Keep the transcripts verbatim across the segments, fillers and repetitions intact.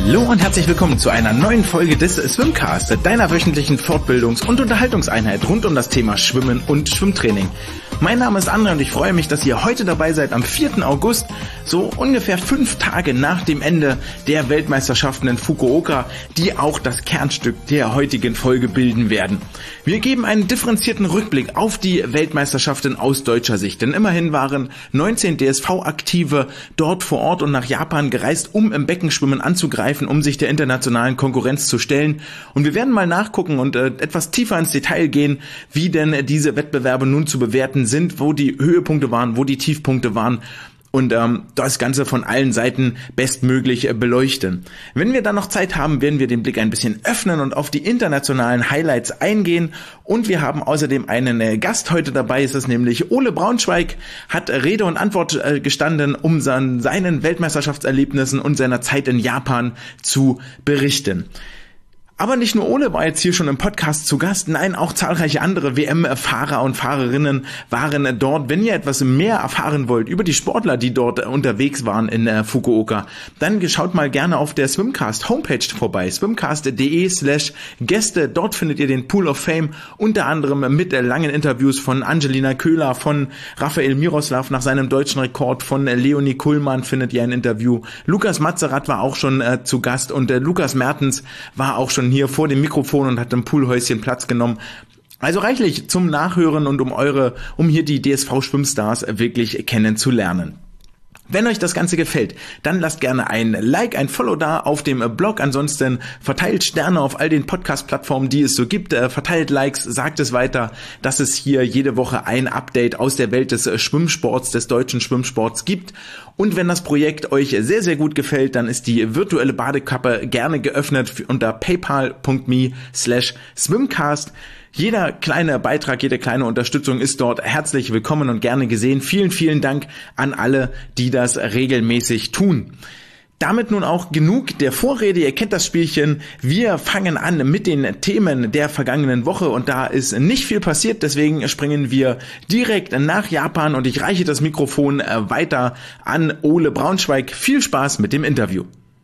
Hallo und herzlich willkommen zu einer neuen Folge des Swimcast, deiner wöchentlichen Fortbildungs- und Unterhaltungseinheit rund um das Thema Schwimmen und Schwimmtraining. Mein Name ist André und ich freue mich, dass ihr heute dabei seid am vierten August, so ungefähr fünf Tage nach dem Ende der Weltmeisterschaften in Fukuoka, die auch das Kernstück der heutigen Folge bilden werden. Wir geben einen differenzierten Rückblick auf die Weltmeisterschaften aus deutscher Sicht, denn immerhin waren neunzehn D S V-Aktive dort vor Ort und nach Japan gereist, um im Beckenschwimmen anzugreifen, um sich der internationalen Konkurrenz zu stellen. Und wir werden mal nachgucken und äh, etwas tiefer ins Detail gehen, wie denn äh, diese Wettbewerbe nun zu bewerten sind, wo die Höhepunkte waren, wo die Tiefpunkte waren und ähm, das Ganze von allen Seiten bestmöglich äh, beleuchten. Wenn wir dann noch Zeit haben, werden wir den Blick ein bisschen öffnen und auf die internationalen Highlights eingehen und wir haben außerdem einen äh, Gast heute dabei, ist es nämlich Ole Braunschweig, hat äh, Rede und Antwort äh, gestanden, um san, seinen Weltmeisterschaftserlebnissen und seiner Zeit in Japan zu berichten. Aber nicht nur Ole war jetzt hier schon im Podcast zu Gast, nein, auch zahlreiche andere W M-Fahrer und Fahrerinnen waren dort. Wenn ihr etwas mehr erfahren wollt über die Sportler, die dort unterwegs waren in äh, Fukuoka, dann schaut mal gerne auf der Swimcast Homepage vorbei, swimcast.de slash Gäste. Dort findet ihr den Pool of Fame, unter anderem mit äh, langen Interviews von Angelina Köhler, von Rafael Miroslav nach seinem deutschen Rekord, von äh, Leonie Kuhlmann findet ihr ein Interview. Lukas Mazerat war auch schon äh, zu Gast und äh, Lukas Mertens war auch schon hier vor dem Mikrofon und hat im Poolhäuschen Platz genommen. Also reichlich zum Nachhören und um eure, um hier die D S V-Schwimmstars wirklich kennenzulernen. Wenn euch das Ganze gefällt, dann lasst gerne ein Like, ein Follow da auf dem Blog. Ansonsten verteilt Sterne auf all den Podcast-Plattformen, die es so gibt. Verteilt Likes, sagt es weiter, dass es hier jede Woche ein Update aus der Welt des Schwimmsports, des deutschen Schwimmsports gibt. Und wenn das Projekt euch sehr, sehr gut gefällt, dann ist die virtuelle Badekappe gerne geöffnet unter paypal.me slash swimcast. Jeder kleine Beitrag, jede kleine Unterstützung ist dort herzlich willkommen und gerne gesehen. Vielen, vielen Dank an alle, die das regelmäßig tun. Damit nun auch genug der Vorrede. Ihr kennt das Spielchen. Wir fangen an mit den Themen der vergangenen Woche und da ist nicht viel passiert. Deswegen springen wir direkt nach Japan und ich reiche das Mikrofon weiter an Ole Braunschweig. Viel Spaß mit dem Interview.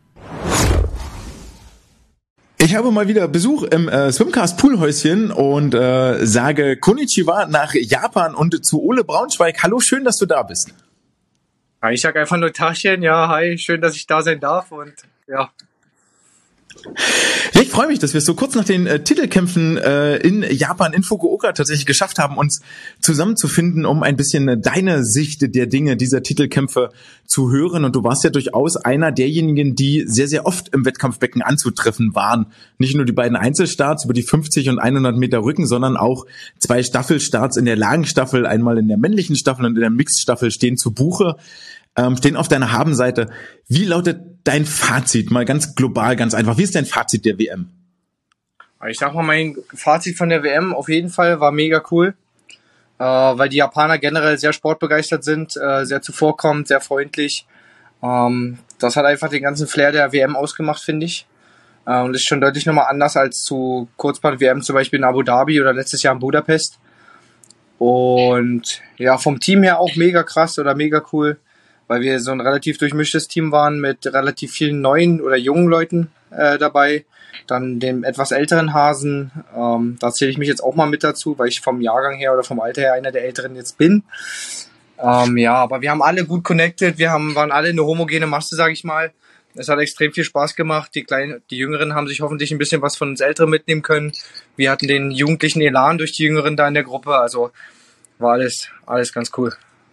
Ich habe mal wieder Besuch im äh, Swimcast Poolhäuschen und äh, sage Konnichiwa nach Japan und zu Ole Braunschweig. Hallo, schön, dass du da bist. Ich sage einfach nur Tachchen, ja, hi, schön, dass ich da sein darf und ja. Ja, ich freue mich, dass wir es so kurz nach den äh, Titelkämpfen äh, in Japan, in Fukuoka tatsächlich geschafft haben, uns zusammenzufinden, um ein bisschen äh, deine Sicht der Dinge dieser Titelkämpfe zu hören. Und du warst ja durchaus einer derjenigen, die sehr, sehr oft im Wettkampfbecken anzutreffen waren. Nicht nur die beiden Einzelstarts über die fünfzig und hundert Meter Rücken, sondern auch zwei Staffelstarts in der Lagenstaffel, einmal in der männlichen Staffel und in der Mixedstaffel stehen zu Buche. Ähm, stehen auf deiner Habenseite. Wie lautet dein Fazit? Mal ganz global, ganz einfach. Wie ist dein Fazit der W M? Ich sag mal, mein Fazit von der W M auf jeden Fall war mega cool, äh, weil die Japaner generell sehr sportbegeistert sind, äh, sehr zuvorkommend, sehr freundlich. Ähm, das hat einfach den ganzen Flair der W M ausgemacht, finde ich. Äh, und ist schon deutlich nochmal anders als zu Kurzbahn-W M zum Beispiel in Abu Dhabi oder letztes Jahr in Budapest. Und ja, vom Team her auch mega krass oder mega cool, weil wir so ein relativ durchmischtes Team waren mit relativ vielen neuen oder jungen Leuten äh, dabei. Dann dem etwas älteren Hasen, ähm, da zähle ich mich jetzt auch mal mit dazu, weil ich vom Jahrgang her oder vom Alter her einer der Älteren jetzt bin. Ähm, ja, aber wir haben alle gut connected, wir haben, waren alle eine homogene Masse, sage ich mal. Es hat extrem viel Spaß gemacht. Die kleinen, die Jüngeren haben sich hoffentlich ein bisschen was von uns Älteren mitnehmen können. Wir hatten den jugendlichen Elan durch die Jüngeren da in der Gruppe, also war alles, alles ganz cool.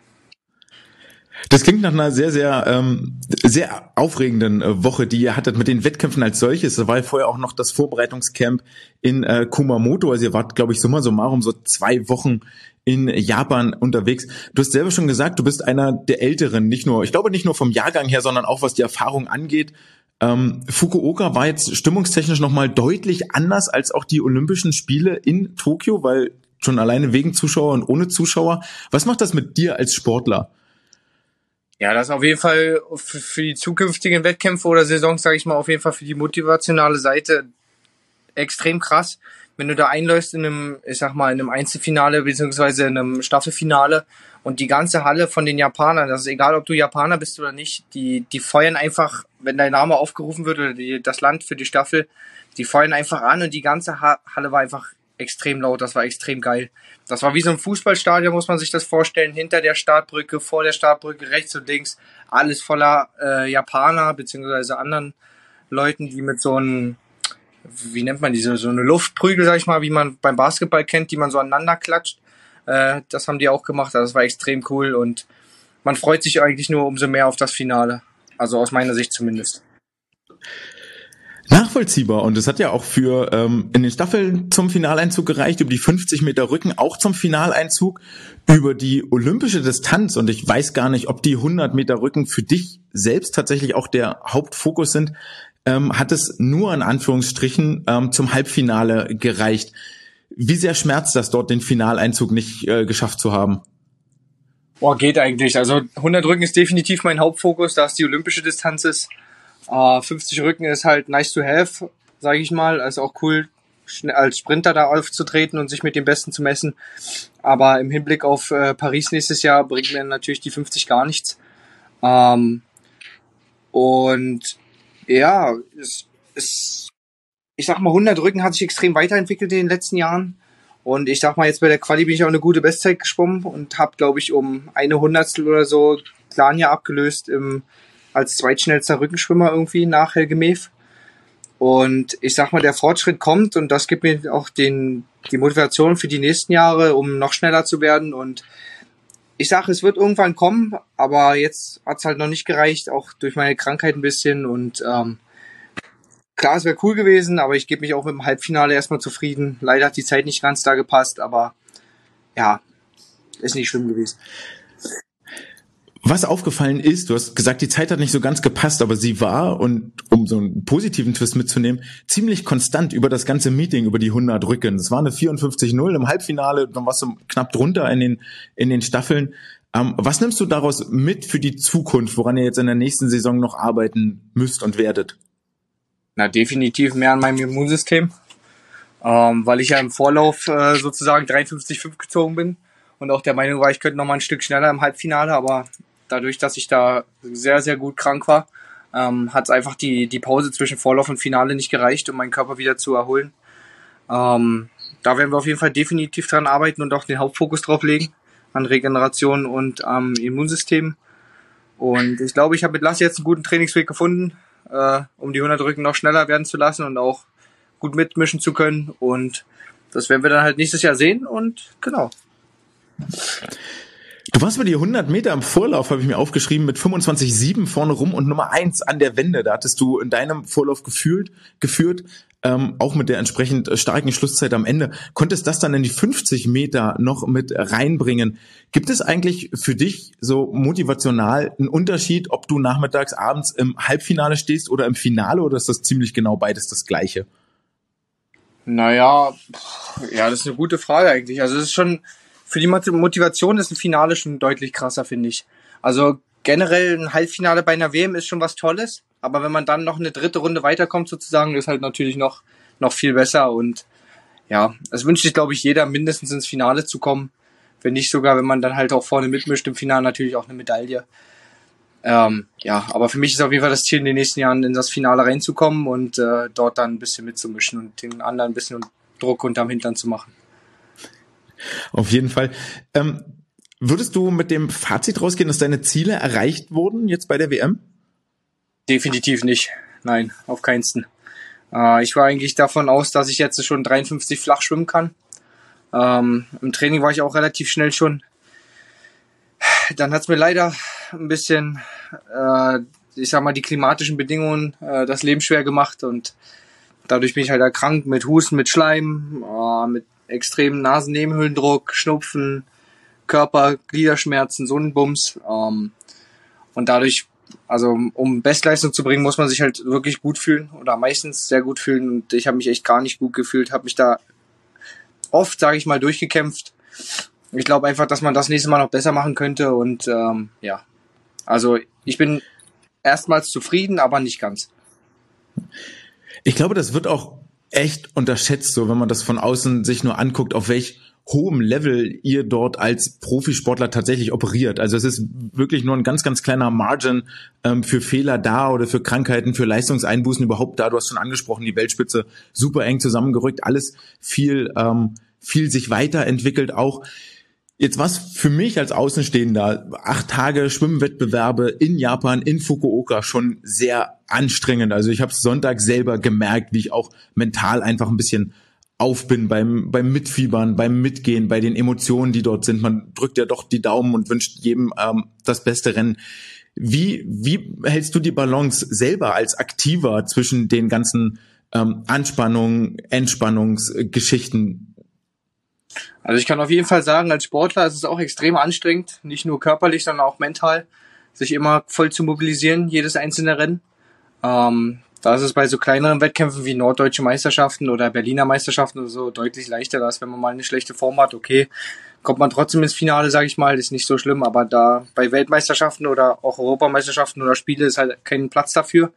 Das klingt nach einer sehr, sehr, ähm, sehr aufregenden äh, Woche, die ihr hattet mit den Wettkämpfen als solches. Da war ja vorher auch noch das Vorbereitungscamp in äh, Kumamoto. Also ihr wart, glaube ich, summa summarum so zwei Wochen in Japan unterwegs. Du hast selber schon gesagt, du bist einer der Älteren, nicht nur, ich glaube nicht nur vom Jahrgang her, sondern auch was die Erfahrung angeht. Ähm, Fukuoka war jetzt stimmungstechnisch nochmal deutlich anders als auch die Olympischen Spiele in Tokio, weil schon alleine wegen Zuschauer und ohne Zuschauer. Was macht das mit dir als Sportler? Ja, das ist auf jeden Fall für die zukünftigen Wettkämpfe oder Saisons, sage ich mal, auf jeden Fall für die motivationale Seite extrem krass, wenn du da einläufst in einem, ich sag mal, in einem Einzelfinale beziehungsweise in einem Staffelfinale und die ganze Halle von den Japanern, das ist egal, ob du Japaner bist oder nicht, die, die feuern einfach, wenn dein Name aufgerufen wird oder die, das Land für die Staffel, die feuern einfach an und die ganze ha- Halle war einfach extrem laut, das war extrem geil. Das war wie so ein Fußballstadion, muss man sich das vorstellen, hinter der Startbrücke, vor der Startbrücke, rechts und links, alles voller äh, Japaner beziehungsweise anderen Leuten, die mit so einem, wie nennt man diese, so eine Luftprügel, sag ich mal, wie man beim Basketball kennt, die man so aneinander klatscht. Äh, das haben die auch gemacht, also das war extrem cool und man freut sich eigentlich nur umso mehr auf das Finale. Also aus meiner Sicht zumindest. Nachvollziehbar, und es hat ja auch für ähm, in den Staffeln zum Finaleinzug gereicht, über die fünfzig Meter Rücken auch zum Finaleinzug, über die olympische Distanz, und ich weiß gar nicht, ob die hundert Meter Rücken für dich selbst tatsächlich auch der Hauptfokus sind, ähm, hat es nur in Anführungsstrichen ähm, zum Halbfinale gereicht. Wie sehr schmerzt das dort, den Finaleinzug nicht äh, geschafft zu haben? Boah, geht eigentlich. Also hundert Rücken ist definitiv mein Hauptfokus, da es die olympische Distanz ist. Uh, fünfzig Rücken ist halt nice to have, sage ich mal. Also auch cool, schnell als Sprinter da aufzutreten und sich mit dem Besten zu messen. Aber im Hinblick auf äh, Paris nächstes Jahr bringt mir natürlich die fünfzig gar nichts. Um, und ja, es, es, ich sag mal, hundert Rücken hat sich extrem weiterentwickelt in den letzten Jahren. Und ich sag mal, jetzt bei der Quali bin ich auch eine gute Bestzeit geschwommen und habe, glaube ich, um eine Hundertstel oder so Klanja abgelöst im als zweitschnellster Rückenschwimmer irgendwie nach Helge Meev. Und ich sag mal, der Fortschritt kommt und das gibt mir auch den, die Motivation für die nächsten Jahre, um noch schneller zu werden. Und ich sage, es wird irgendwann kommen, aber jetzt hat's halt noch nicht gereicht, auch durch meine Krankheit ein bisschen. Und ähm, klar, es wäre cool gewesen, aber ich gebe mich auch mit dem Halbfinale erstmal zufrieden. Leider hat die Zeit nicht ganz da gepasst, aber ja, ist nicht schlimm gewesen. Was aufgefallen ist, du hast gesagt, die Zeit hat nicht so ganz gepasst, aber sie war, und um so einen positiven Twist mitzunehmen, ziemlich konstant über das ganze Meeting, über die hundert Rücken. Es war eine vierundfünfzig null im Halbfinale, dann warst du knapp drunter in den, in den Staffeln. Ähm, was nimmst du daraus mit für die Zukunft, woran ihr jetzt in der nächsten Saison noch arbeiten müsst und werdet? Na, definitiv mehr an meinem Immunsystem, ähm, weil ich ja im Vorlauf äh, sozusagen dreiundfünfzig Komma fünf gezogen bin und auch der Meinung war, ich könnte noch mal ein Stück schneller im Halbfinale, aber dadurch, dass ich da sehr, sehr gut krank war, ähm, hat es einfach die, die Pause zwischen Vorlauf und Finale nicht gereicht, um meinen Körper wieder zu erholen. Ähm, da werden wir auf jeden Fall definitiv dran arbeiten und auch den Hauptfokus drauf legen, an Regeneration und am ähm, Immunsystem. Und ich glaube, ich habe mit Lasse jetzt einen guten Trainingsweg gefunden, äh, um die hundert Rücken noch schneller werden zu lassen und auch gut mitmischen zu können. Und das werden wir dann halt nächstes Jahr sehen und genau. Du warst bei die hundert Meter im Vorlauf, habe ich mir aufgeschrieben, mit fünfundzwanzig Komma sieben vorne rum und Nummer eins an der Wende. Da hattest du in deinem Vorlauf gefühlt, geführt, ähm, auch mit der entsprechend starken Schlusszeit am Ende. Konntest das dann in die fünfzig Meter noch mit reinbringen. Gibt es eigentlich für dich so motivational einen Unterschied, ob du nachmittags, abends im Halbfinale stehst oder im Finale, oder ist das ziemlich genau beides das Gleiche? Naja, ja, das ist eine gute Frage eigentlich. Also es ist schon... Für die Motivation ist ein Finale schon deutlich krasser, finde ich. Also generell ein Halbfinale bei einer W M ist schon was Tolles, aber wenn man dann noch eine dritte Runde weiterkommt sozusagen, ist halt natürlich noch noch viel besser. Und ja, es wünscht sich, glaube ich, jeder, mindestens ins Finale zu kommen. Wenn nicht sogar, wenn man dann halt auch vorne mitmischt im Finale, natürlich auch eine Medaille. Ähm, ja, aber für mich ist auf jeden Fall das Ziel, in den nächsten Jahren in das Finale reinzukommen und äh, dort dann ein bisschen mitzumischen und den anderen ein bisschen Druck unterm Hintern zu machen. Auf jeden Fall. Ähm, würdest du mit dem Fazit rausgehen, dass deine Ziele erreicht wurden jetzt bei der W M? Definitiv nicht. Nein, auf keinsten. Äh, ich war eigentlich davon aus, dass ich jetzt schon dreiundfünfzig flach schwimmen kann. Ähm, im Training war ich auch relativ schnell schon. Dann hat es mir leider ein bisschen, äh, ich sag mal, die klimatischen Bedingungen äh, das Leben schwer gemacht und dadurch bin ich halt erkrankt mit Husten, mit Schleim, äh, mit extremen Nasennebenhöhlendruck, Schnupfen, Körper, Gliederschmerzen, so ein Bums. Ähm, und dadurch, also um Bestleistung zu bringen, muss man sich halt wirklich gut fühlen oder meistens sehr gut fühlen. Und ich habe mich echt gar nicht gut gefühlt, habe mich da oft, sage ich mal, durchgekämpft. Ich glaube einfach, dass man das nächste Mal noch besser machen könnte. Und ähm, ja, also ich bin erstmals zufrieden, aber nicht ganz. Ich glaube, das wird auch echt unterschätzt, so wenn man das von außen sich nur anguckt, auf welch hohem Level ihr dort als Profisportler tatsächlich operiert. Also es ist wirklich nur ein ganz, ganz kleiner Margin ähm, für Fehler da oder für Krankheiten, für Leistungseinbußen überhaupt da. Du hast schon angesprochen, die Weltspitze super eng zusammengerückt, alles viel, ähm, viel sich weiterentwickelt auch. Jetzt was für mich als Außenstehender, acht Tage Schwimmwettbewerbe in Japan, in Fukuoka, schon sehr anstrengend. Also ich habe Sonntag selber gemerkt, wie ich auch mental einfach ein bisschen auf bin beim, beim Mitfiebern, beim Mitgehen, bei den Emotionen, die dort sind. Man drückt ja doch die Daumen und wünscht jedem ähm, das beste Rennen. Wie, wie hältst du die Balance selber als Aktiver zwischen den ganzen ähm, Anspannungen, Entspannungsgeschichten? Also ich kann auf jeden Fall sagen, als Sportler ist es auch extrem anstrengend, nicht nur körperlich, sondern auch mental, sich immer voll zu mobilisieren, jedes einzelne Rennen. Ähm, Da ist es bei so kleineren Wettkämpfen wie norddeutsche Meisterschaften oder Berliner Meisterschaften oder so deutlich leichter, dass wenn man mal eine schlechte Form hat, okay, kommt man trotzdem ins Finale, sage ich mal, ist nicht so schlimm, aber da bei Weltmeisterschaften oder auch Europameisterschaften oder Spiele ist halt kein Platz dafür.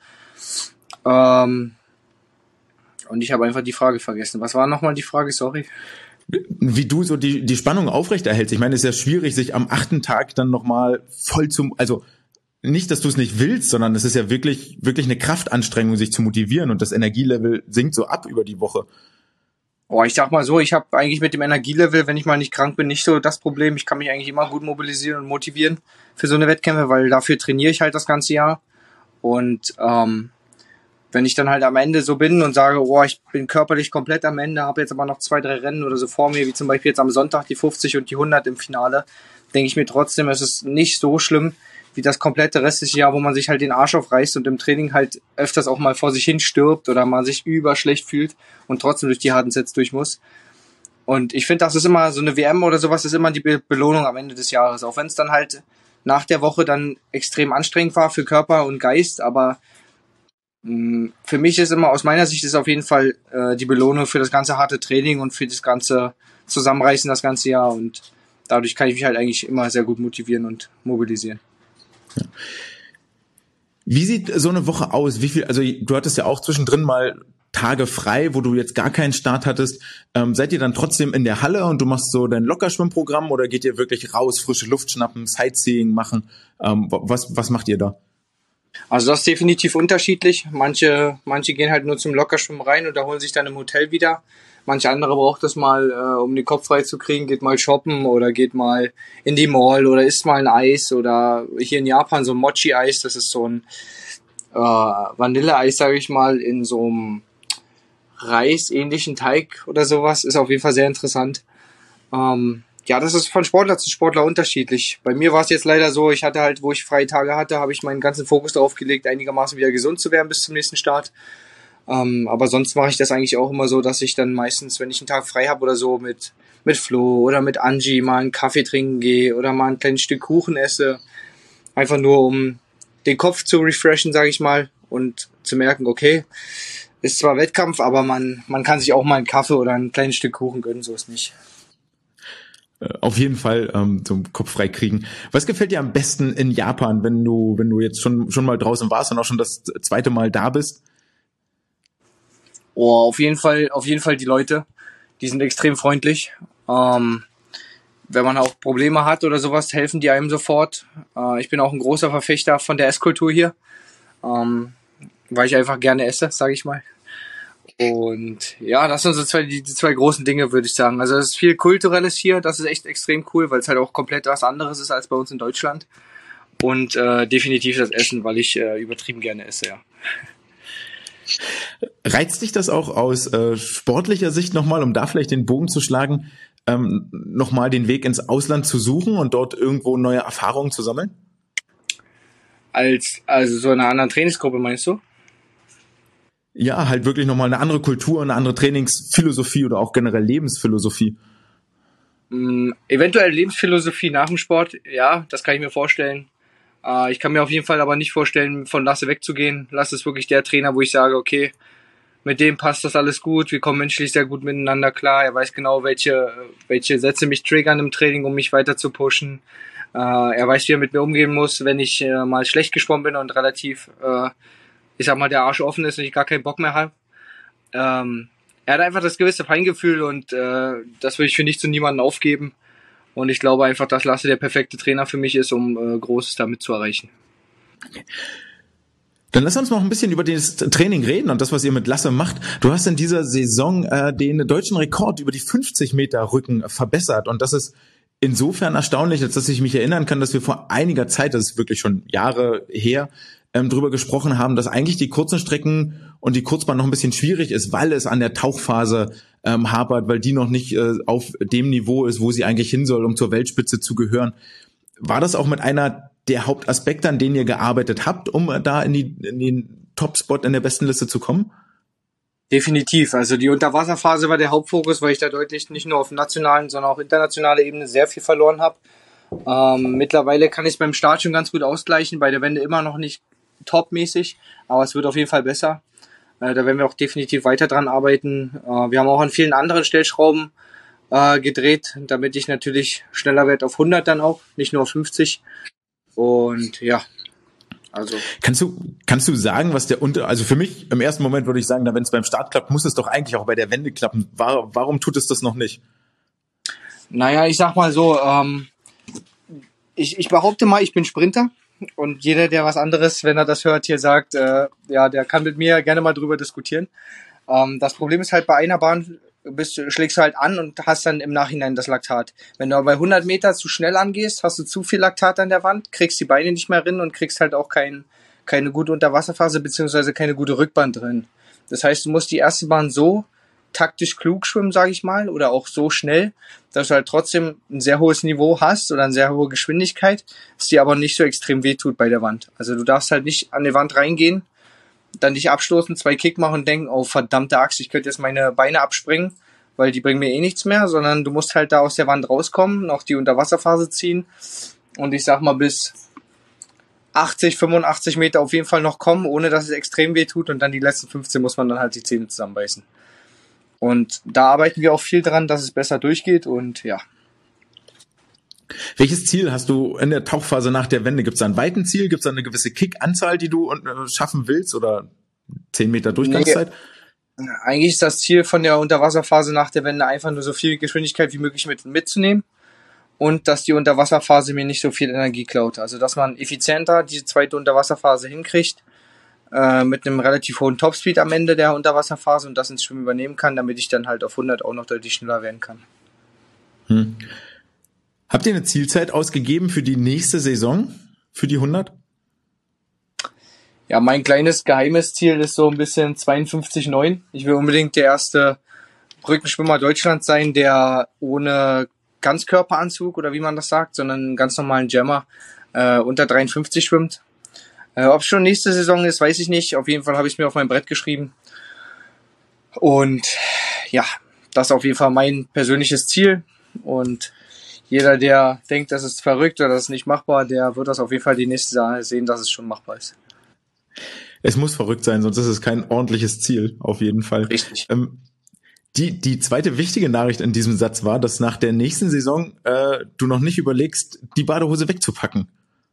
Ähm, und ich habe einfach die Frage vergessen. Was war nochmal die Frage? Sorry. Wie du so die, die Spannung aufrechterhältst. Ich meine, es ist ja schwierig, sich am achten Tag dann nochmal voll zum, also nicht, dass du es nicht willst, sondern es ist ja wirklich, wirklich eine Kraftanstrengung, sich zu motivieren und das Energielevel sinkt so ab über die Woche. Oh, ich sag mal so, ich habe eigentlich mit dem Energielevel, wenn ich mal nicht krank bin, nicht so das Problem. Ich kann mich eigentlich immer gut mobilisieren und motivieren für so eine Wettkämpfe, weil dafür trainiere ich halt das ganze Jahr. Und ähm, wenn ich dann halt am Ende so bin und sage, oh, ich bin körperlich komplett am Ende, habe jetzt aber noch zwei, drei Rennen oder so vor mir, wie zum Beispiel jetzt am Sonntag die fünfzig und die hundert im Finale, denke ich mir trotzdem, es ist nicht so schlimm wie das komplette restliche Jahr, wo man sich halt den Arsch aufreißt und im Training halt öfters auch mal vor sich hin stirbt oder man sich überschlecht fühlt und trotzdem durch die harten Sets durch muss. Und ich finde, das ist immer so eine W M oder sowas, ist immer die Be- Belohnung am Ende des Jahres. Auch wenn es dann halt nach der Woche dann extrem anstrengend war für Körper und Geist, aber mh, für mich ist immer, aus meiner Sicht ist auf jeden Fall äh, die Belohnung für das ganze harte Training und für das ganze Zusammenreißen das ganze Jahr und dadurch kann ich mich halt eigentlich immer sehr gut motivieren und mobilisieren. Ja. Wie sieht so eine Woche aus? Wie viel, also du hattest ja auch zwischendrin mal Tage frei, wo du jetzt gar keinen Start hattest. Ähm, seid ihr dann trotzdem in der Halle und du machst so dein Lockerschwimmprogramm oder geht ihr wirklich raus, frische Luft schnappen, Sightseeing machen? Ähm, was, was macht ihr da? Also das ist definitiv unterschiedlich. Manche, manche gehen halt nur zum Lockerschwimmen rein und erholen sich dann im Hotel wieder. Manche andere braucht das mal, äh, um den Kopf frei zu kriegen, geht mal shoppen oder geht mal in die Mall oder isst mal ein Eis oder hier in Japan so ein Mochi-Eis, das ist so ein äh, Vanilleeis, sage ich mal, in so einem Reisähnlichen Teig oder sowas. Ist auf jeden Fall sehr interessant. Ähm, ja, das ist von Sportler zu Sportler unterschiedlich. Bei mir war es jetzt leider so, ich hatte halt, wo ich freie Tage hatte, habe ich meinen ganzen Fokus darauf gelegt, einigermaßen wieder gesund zu werden bis zum nächsten Start. Ähm, aber sonst mache ich das eigentlich auch immer so, dass ich dann meistens, wenn ich einen Tag frei habe oder so, mit mit Flo oder mit Angie mal einen Kaffee trinken gehe oder mal ein kleines Stück Kuchen esse. Einfach nur, um den Kopf zu refreshen, sage ich mal, und zu merken, okay, ist zwar Wettkampf, aber man man kann sich auch mal einen Kaffee oder ein kleines Stück Kuchen gönnen, so ist nicht. Auf jeden Fall ähm, zum Kopf frei kriegen. Was gefällt dir am besten in Japan, wenn du wenn du jetzt schon schon mal draußen warst und auch schon das zweite Mal da bist? Oh, auf jeden Fall, auf jeden Fall die Leute. Die sind extrem freundlich. Ähm, wenn man auch Probleme hat oder sowas, helfen die einem sofort. Äh, ich bin auch ein großer Verfechter von der Esskultur hier, ähm, weil ich einfach gerne esse, sage ich mal. Und ja, das sind so zwei, die, die zwei großen Dinge, würde ich sagen. Also es ist viel Kulturelles hier, das ist echt extrem cool, weil es halt auch komplett was anderes ist als bei uns in Deutschland. Und äh, definitiv das Essen, weil ich äh, übertrieben gerne esse, ja. Reizt dich das auch aus äh, sportlicher Sicht nochmal, um da vielleicht den Bogen zu schlagen, ähm, nochmal den Weg ins Ausland zu suchen und dort irgendwo neue Erfahrungen zu sammeln? Als, also so in einer anderen Trainingsgruppe, meinst du? Ja, halt wirklich nochmal eine andere Kultur, eine andere Trainingsphilosophie oder auch generell Lebensphilosophie. Mm, eventuell Lebensphilosophie nach dem Sport, ja, das kann ich mir vorstellen. Uh, ich kann mir auf jeden Fall aber nicht vorstellen, von Lasse wegzugehen. Lasse ist wirklich der Trainer, wo ich sage, okay, mit dem passt das alles gut, wir kommen menschlich sehr gut miteinander klar. Er weiß genau, welche, welche Sätze mich triggern im Training, um mich weiter zu pushen. Uh, er weiß, wie er mit mir umgehen muss, wenn ich uh, mal schlecht geschwommen bin und relativ, uh, ich sag mal, der Arsch offen ist und ich gar keinen Bock mehr habe. Um, er hat einfach das gewisse Feingefühl und äh, das würde ich für nicht zu niemanden aufgeben. Und ich glaube einfach, dass Lasse der perfekte Trainer für mich ist, um äh, Großes damit zu erreichen. Okay. Dann lass uns noch ein bisschen über das Training reden und das, was ihr mit Lasse macht. Du hast in dieser Saison äh, den deutschen Rekord über die fünfzig Meter Rücken verbessert und das ist insofern erstaunlich, als dass ich mich erinnern kann, dass wir vor einiger Zeit, das ist wirklich schon Jahre her, ähm, drüber gesprochen haben, dass eigentlich die kurzen Strecken und die Kurzbahn noch ein bisschen schwierig ist, weil es an der Tauchphase ähm, hapert, weil die noch nicht äh, auf dem Niveau ist, wo sie eigentlich hin soll, um zur Weltspitze zu gehören. War das auch mit einer der Hauptaspekte, an denen ihr gearbeitet habt, um da in, die, in den Top-Spot in der besten Liste zu kommen? Definitiv. Also die Unterwasserphase war der Hauptfokus, weil ich da deutlich nicht nur auf nationalen, sondern auch internationaler Ebene sehr viel verloren habe. Ähm, mittlerweile kann ich es beim Start schon ganz gut ausgleichen, bei der Wende immer noch nicht topmäßig, aber es wird auf jeden Fall besser. Äh, da werden wir auch definitiv weiter dran arbeiten. Äh, wir haben auch an vielen anderen Stellschrauben äh, gedreht, damit ich natürlich schneller werde auf hundert dann auch, nicht nur auf fünfzig. Und ja, also. Kannst du, kannst du sagen, was der Unter, also für mich im ersten Moment würde ich sagen, wenn es beim Start klappt, muss es doch eigentlich auch bei der Wende klappen. War, warum tut es das noch nicht? Naja, ich sag mal so, ähm, ich, ich behaupte mal, ich bin Sprinter und jeder, der was anderes, wenn er das hört, hier sagt, äh, ja, der kann mit mir gerne mal drüber diskutieren. Ähm, das Problem ist halt bei einer Bahn, bist, schlägst du halt an und hast dann im Nachhinein das Laktat. Wenn du bei hundert Meter zu schnell angehst, hast du zu viel Laktat an der Wand, kriegst die Beine nicht mehr drin und kriegst halt auch kein, keine gute Unterwasserphase beziehungsweise keine gute Rückbahn drin. Das heißt, du musst die erste Bahn so taktisch klug schwimmen, sage ich mal, oder auch so schnell, dass du halt trotzdem ein sehr hohes Niveau hast oder eine sehr hohe Geschwindigkeit, es dir aber nicht so extrem wehtut bei der Wand. Also du darfst halt nicht an die Wand reingehen, dann dich abstoßen, zwei Kick machen und denken, oh verdammte Axt, ich könnte jetzt meine Beine abspringen, weil die bringen mir eh nichts mehr, sondern du musst halt da aus der Wand rauskommen, noch die Unterwasserphase ziehen und ich sag mal bis achtzig, fünfundachtzig Meter auf jeden Fall noch kommen, ohne dass es extrem weh tut und dann die letzten fünfzehn muss man dann halt die Zähne zusammenbeißen. Und da arbeiten wir auch viel dran, dass es besser durchgeht und ja. Welches Ziel hast du in der Tauchphase nach der Wende? Gibt es da ein weiten Ziel? Gibt es da eine gewisse Kick-Anzahl, die du äh, schaffen willst oder zehn Meter Durchgangszeit? Nee, eigentlich ist das Ziel von der Unterwasserphase nach der Wende einfach nur so viel Geschwindigkeit wie möglich mit, mitzunehmen und dass die Unterwasserphase mir nicht so viel Energie klaut. Also dass man effizienter die zweite Unterwasserphase hinkriegt äh, mit einem relativ hohen Topspeed am Ende der Unterwasserphase und das ins Schwimmen übernehmen kann, damit ich dann halt auf hundert auch noch deutlich schneller werden kann. Hm. Habt ihr eine Zielzeit ausgegeben für die nächste Saison, für die hundert? Ja, mein kleines geheimes Ziel ist so ein bisschen zweiundfünfzig Komma neun. Ich will unbedingt der erste Brückenschwimmer Deutschlands sein, der ohne Ganzkörperanzug oder wie man das sagt, sondern einen ganz normalen Jammer äh, unter dreiundfünfzig schwimmt. Äh, Ob es schon nächste Saison ist, weiß ich nicht. Auf jeden Fall habe ich es mir auf mein Brett geschrieben. Und ja, das ist auf jeden Fall mein persönliches Ziel. Und jeder, der denkt, das ist verrückt oder das ist nicht machbar, der wird das auf jeden Fall die nächste Saison sehen, dass es schon machbar ist. Es muss verrückt sein, sonst ist es kein ordentliches Ziel, auf jeden Fall. Richtig. Ähm, die, die zweite wichtige Nachricht in diesem Satz war, dass nach der nächsten Saison äh, du noch nicht überlegst, die Badehose wegzupacken.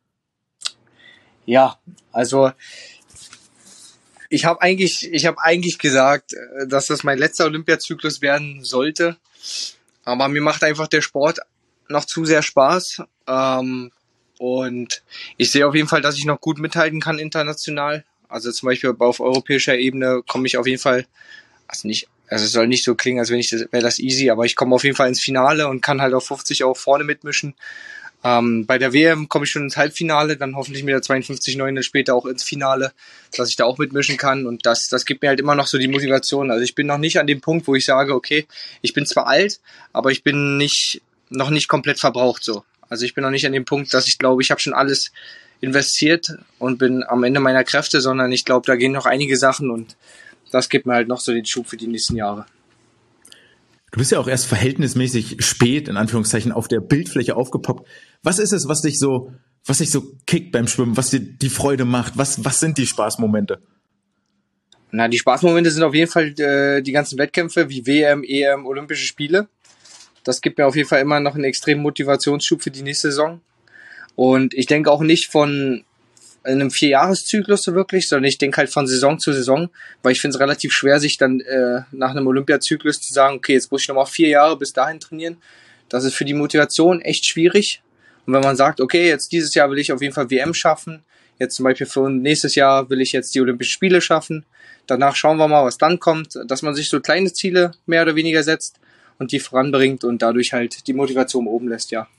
Ja, also ich habe eigentlich, ich habe eigentlich gesagt, dass das mein letzter Olympiazyklus werden sollte. Aber mir macht einfach der Sport noch zu sehr Spaß. Ähm, und ich sehe auf jeden Fall, dass ich noch gut mithalten kann international. Also zum Beispiel auf europäischer Ebene komme ich auf jeden Fall, also nicht, also es soll nicht so klingen, als wenn ich das, wäre das easy, aber ich komme auf jeden Fall ins Finale und kann halt auf fünfzig auch vorne mitmischen. Ähm, bei der W M komme ich schon ins Halbfinale, dann hoffentlich mit der zweiundfünfzig Komma neun später auch ins Finale, dass ich da auch mitmischen kann und das, das gibt mir halt immer noch so die Motivation. Also ich bin noch nicht an dem Punkt, wo ich sage, okay, ich bin zwar alt, aber ich bin nicht, noch nicht komplett verbraucht so. Also ich bin noch nicht an dem Punkt, dass ich glaube, ich habe schon alles investiert und bin am Ende meiner Kräfte, sondern ich glaube, da gehen noch einige Sachen und das gibt mir halt noch so den Schub für die nächsten Jahre. Du bist ja auch erst verhältnismäßig spät, in Anführungszeichen, auf der Bildfläche aufgepoppt. Was ist es, was dich so, was dich so kickt beim Schwimmen, was dir die Freude macht? Was, was sind die Spaßmomente? Na, die Spaßmomente sind auf jeden Fall äh, die ganzen Wettkämpfe wie W M, E M, Olympische Spiele. Das gibt mir auf jeden Fall immer noch einen extremen Motivationsschub für die nächste Saison. Und ich denke auch nicht von in einem Vierjahreszyklus so wirklich, sondern ich denke halt von Saison zu Saison, weil ich finde es relativ schwer, sich dann äh, nach einem Olympiazyklus zu sagen, okay, jetzt muss ich nochmal vier Jahre bis dahin trainieren. Das ist für die Motivation echt schwierig. Und wenn man sagt, okay, jetzt dieses Jahr will ich auf jeden Fall W M schaffen, jetzt zum Beispiel für nächstes Jahr will ich jetzt die Olympischen Spiele schaffen, danach schauen wir mal, was dann kommt, dass man sich so kleine Ziele mehr oder weniger setzt und die voranbringt und dadurch halt die Motivation oben lässt, ja.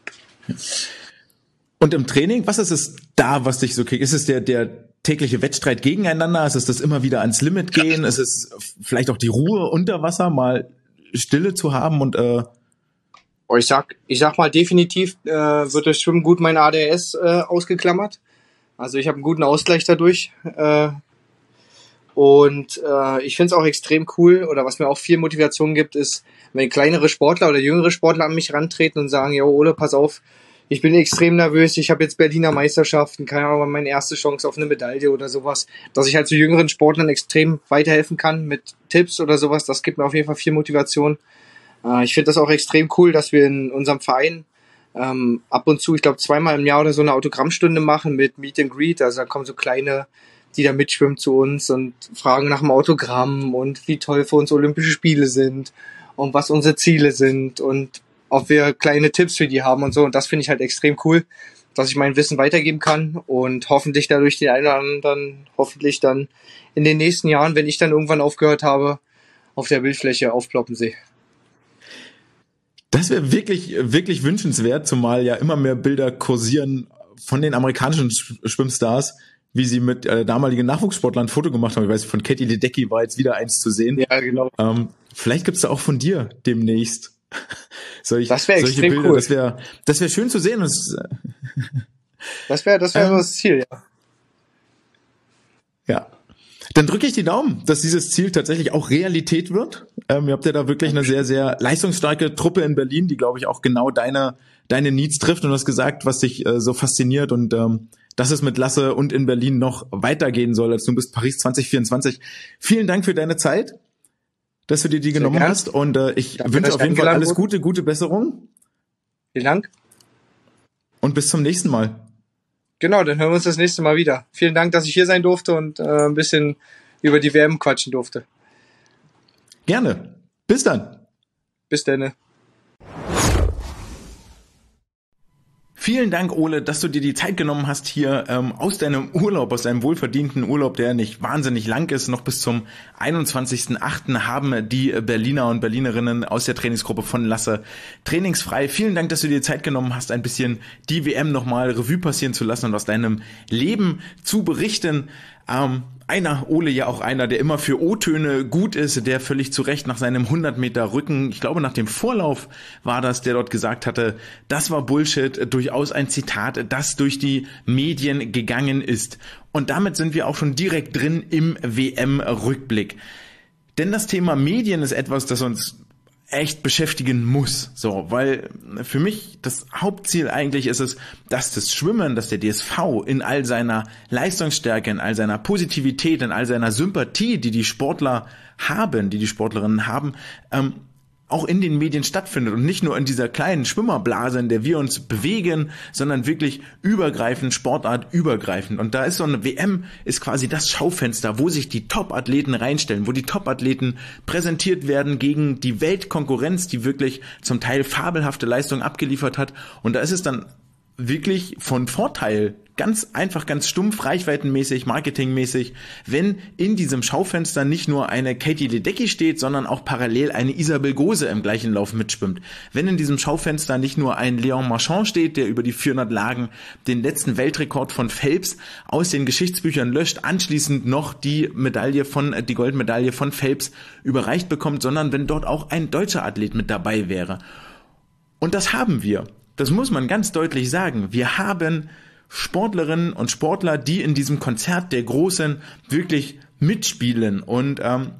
Und im Training, was ist es da, was dich so kriegt? Ist es der, der tägliche Wettstreit gegeneinander? Ist es das immer wieder ans Limit gehen? Ist es vielleicht auch die Ruhe unter Wasser, mal Stille zu haben und äh oh, ich sag, ich sag mal definitiv äh, wird das Schwimmen gut mein A D H S äh, ausgeklammert. Also ich habe einen guten Ausgleich dadurch. Äh, und äh, ich finde es auch extrem cool, oder was mir auch viel Motivation gibt, ist, wenn kleinere Sportler oder jüngere Sportler an mich rantreten und sagen, ja Ole, pass auf, ich bin extrem nervös, ich habe jetzt Berliner Meisterschaften, keine Ahnung, meine erste Chance auf eine Medaille oder sowas, dass ich halt zu jüngeren Sportlern extrem weiterhelfen kann mit Tipps oder sowas, das gibt mir auf jeden Fall viel Motivation. Äh, ich finde das auch extrem cool, dass wir in unserem Verein ähm, ab und zu, ich glaube zweimal im Jahr oder so eine Autogrammstunde machen mit Meet and Greet, also da kommen so kleine, die da mitschwimmen zu uns und fragen nach dem Autogramm und wie toll für uns Olympische Spiele sind und was unsere Ziele sind und ob wir kleine Tipps für die haben und so. Und das finde ich halt extrem cool, dass ich mein Wissen weitergeben kann und hoffentlich dadurch den einen oder anderen, hoffentlich dann in den nächsten Jahren, wenn ich dann irgendwann aufgehört habe, auf der Bildfläche aufploppen sehe. Das wäre wirklich, wirklich wünschenswert, zumal ja immer mehr Bilder kursieren von den amerikanischen Schwimmstars, wie sie mit äh, damaligen Nachwuchssportlern ein Foto gemacht haben. Ich weiß, von Katie Ledecky war jetzt wieder eins zu sehen. Ja, genau. Ähm, vielleicht gibt's da auch von dir demnächst solch, das wäre extrem Bilder. Cool. Das wäre das wäre schön zu sehen. Das, das wäre das, wär ähm, das Ziel, ja. Ja. Dann drücke ich die Daumen, dass dieses Ziel tatsächlich auch Realität wird. Ähm, ihr habt ja da wirklich eine sehr, sehr leistungsstarke Truppe in Berlin, die, glaube ich, auch genau deine deine Needs trifft. Und du hast gesagt, was dich äh, so fasziniert und ähm, dass es mit Lasse und in Berlin noch weitergehen soll, als du bist Paris zwanzig vierundzwanzig. Vielen Dank für deine Zeit, dass du dir die sehr genommen gern. hast. Und äh, ich Danke, wünsche auf jeden Fall alles wurde. Gute, gute Besserung. Vielen Dank. Und bis zum nächsten Mal. Genau, dann hören wir uns das nächste Mal wieder. Vielen Dank, dass ich hier sein durfte und äh, ein bisschen über die W M quatschen durfte. Gerne. Bis dann. Bis dann. Vielen Dank, Ole, dass du dir die Zeit genommen hast, hier ähm, aus deinem Urlaub, aus deinem wohlverdienten Urlaub, der nicht wahnsinnig lang ist, noch bis zum einundzwanzigsten achten haben die Berliner und Berlinerinnen aus der Trainingsgruppe von Lasse trainingsfrei. Vielen Dank, dass du dir die Zeit genommen hast, ein bisschen die W M nochmal Revue passieren zu lassen und aus deinem Leben zu berichten. Ähm, einer, Ole ja auch einer, der immer für O-Töne gut ist, der völlig zu Recht nach seinem hundert Meter Rücken, ich glaube nach dem Vorlauf war das, der dort gesagt hatte, das war Bullshit, durchaus ein Zitat, das durch die Medien gegangen ist. Und damit sind wir auch schon direkt drin im W M-Rückblick. Denn das Thema Medien ist etwas, das uns echt beschäftigen muss, so, weil für mich das Hauptziel eigentlich ist es, dass das Schwimmen, dass der D S V in all seiner Leistungsstärke, in all seiner Positivität, in all seiner Sympathie, die die Sportler haben, die die Sportlerinnen haben, ähm, auch in den Medien stattfindet und nicht nur in dieser kleinen Schwimmerblase, in der wir uns bewegen, sondern wirklich übergreifend, sportartübergreifend. Und da ist so eine W M, ist quasi das Schaufenster, wo sich die Top-Athleten reinstellen, wo die Top-Athleten präsentiert werden gegen die Weltkonkurrenz, die wirklich zum Teil fabelhafte Leistungen abgeliefert hat. Und da ist es dann wirklich von Vorteil, ganz einfach, ganz stumpf, reichweitenmäßig, marketingmäßig, wenn in diesem Schaufenster nicht nur eine Katie Ledecky steht, sondern auch parallel eine Isabel Gose im gleichen Lauf mitschwimmt. Wenn in diesem Schaufenster nicht nur ein Léon Marchand steht, der über die vierhundert Lagen den letzten Weltrekord von Phelps aus den Geschichtsbüchern löscht, anschließend noch die Medaille von, die Goldmedaille von Phelps überreicht bekommt, sondern wenn dort auch ein deutscher Athlet mit dabei wäre. Und das haben wir. Das muss man ganz deutlich sagen. Wir haben Sportlerinnen und Sportler, die in diesem Konzert der Großen wirklich mitspielen. Und ähm,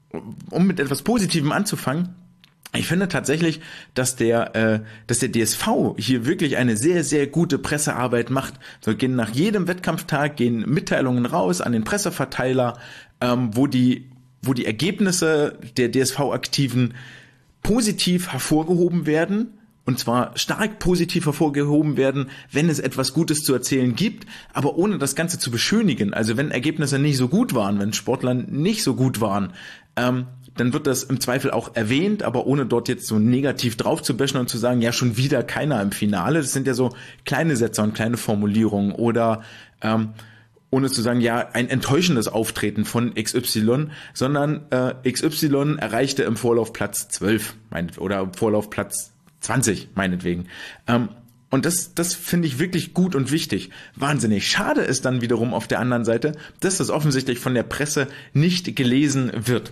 um mit etwas Positivem anzufangen, ich finde tatsächlich, dass der, äh, dass der D S V hier wirklich eine sehr, sehr gute Pressearbeit macht. So gehen nach jedem Wettkampftag gehen Mitteilungen raus an den Presseverteiler, ähm, wo die, wo die Ergebnisse der D S V-Aktiven positiv hervorgehoben werden. und zwar stark positiv hervorgehoben werden, wenn es etwas Gutes zu erzählen gibt, aber ohne das Ganze zu beschönigen. Also wenn Ergebnisse nicht so gut waren, wenn Sportler nicht so gut waren, ähm, dann wird das im Zweifel auch erwähnt, aber ohne dort jetzt so negativ drauf zu bashen und zu sagen, ja, schon wieder keiner im Finale. Das sind ja so kleine Sätze und kleine Formulierungen oder ähm, ohne zu sagen, ja, ein enttäuschendes Auftreten von X Y, sondern äh, X Y erreichte im Vorlauf Platz zwölf meinet, oder im Vorlauf Platz zwanzig, meinetwegen. Ähm, und das, das finde ich wirklich gut und wichtig. Wahnsinnig schade ist dann wiederum auf der anderen Seite, dass das offensichtlich von der Presse nicht gelesen wird.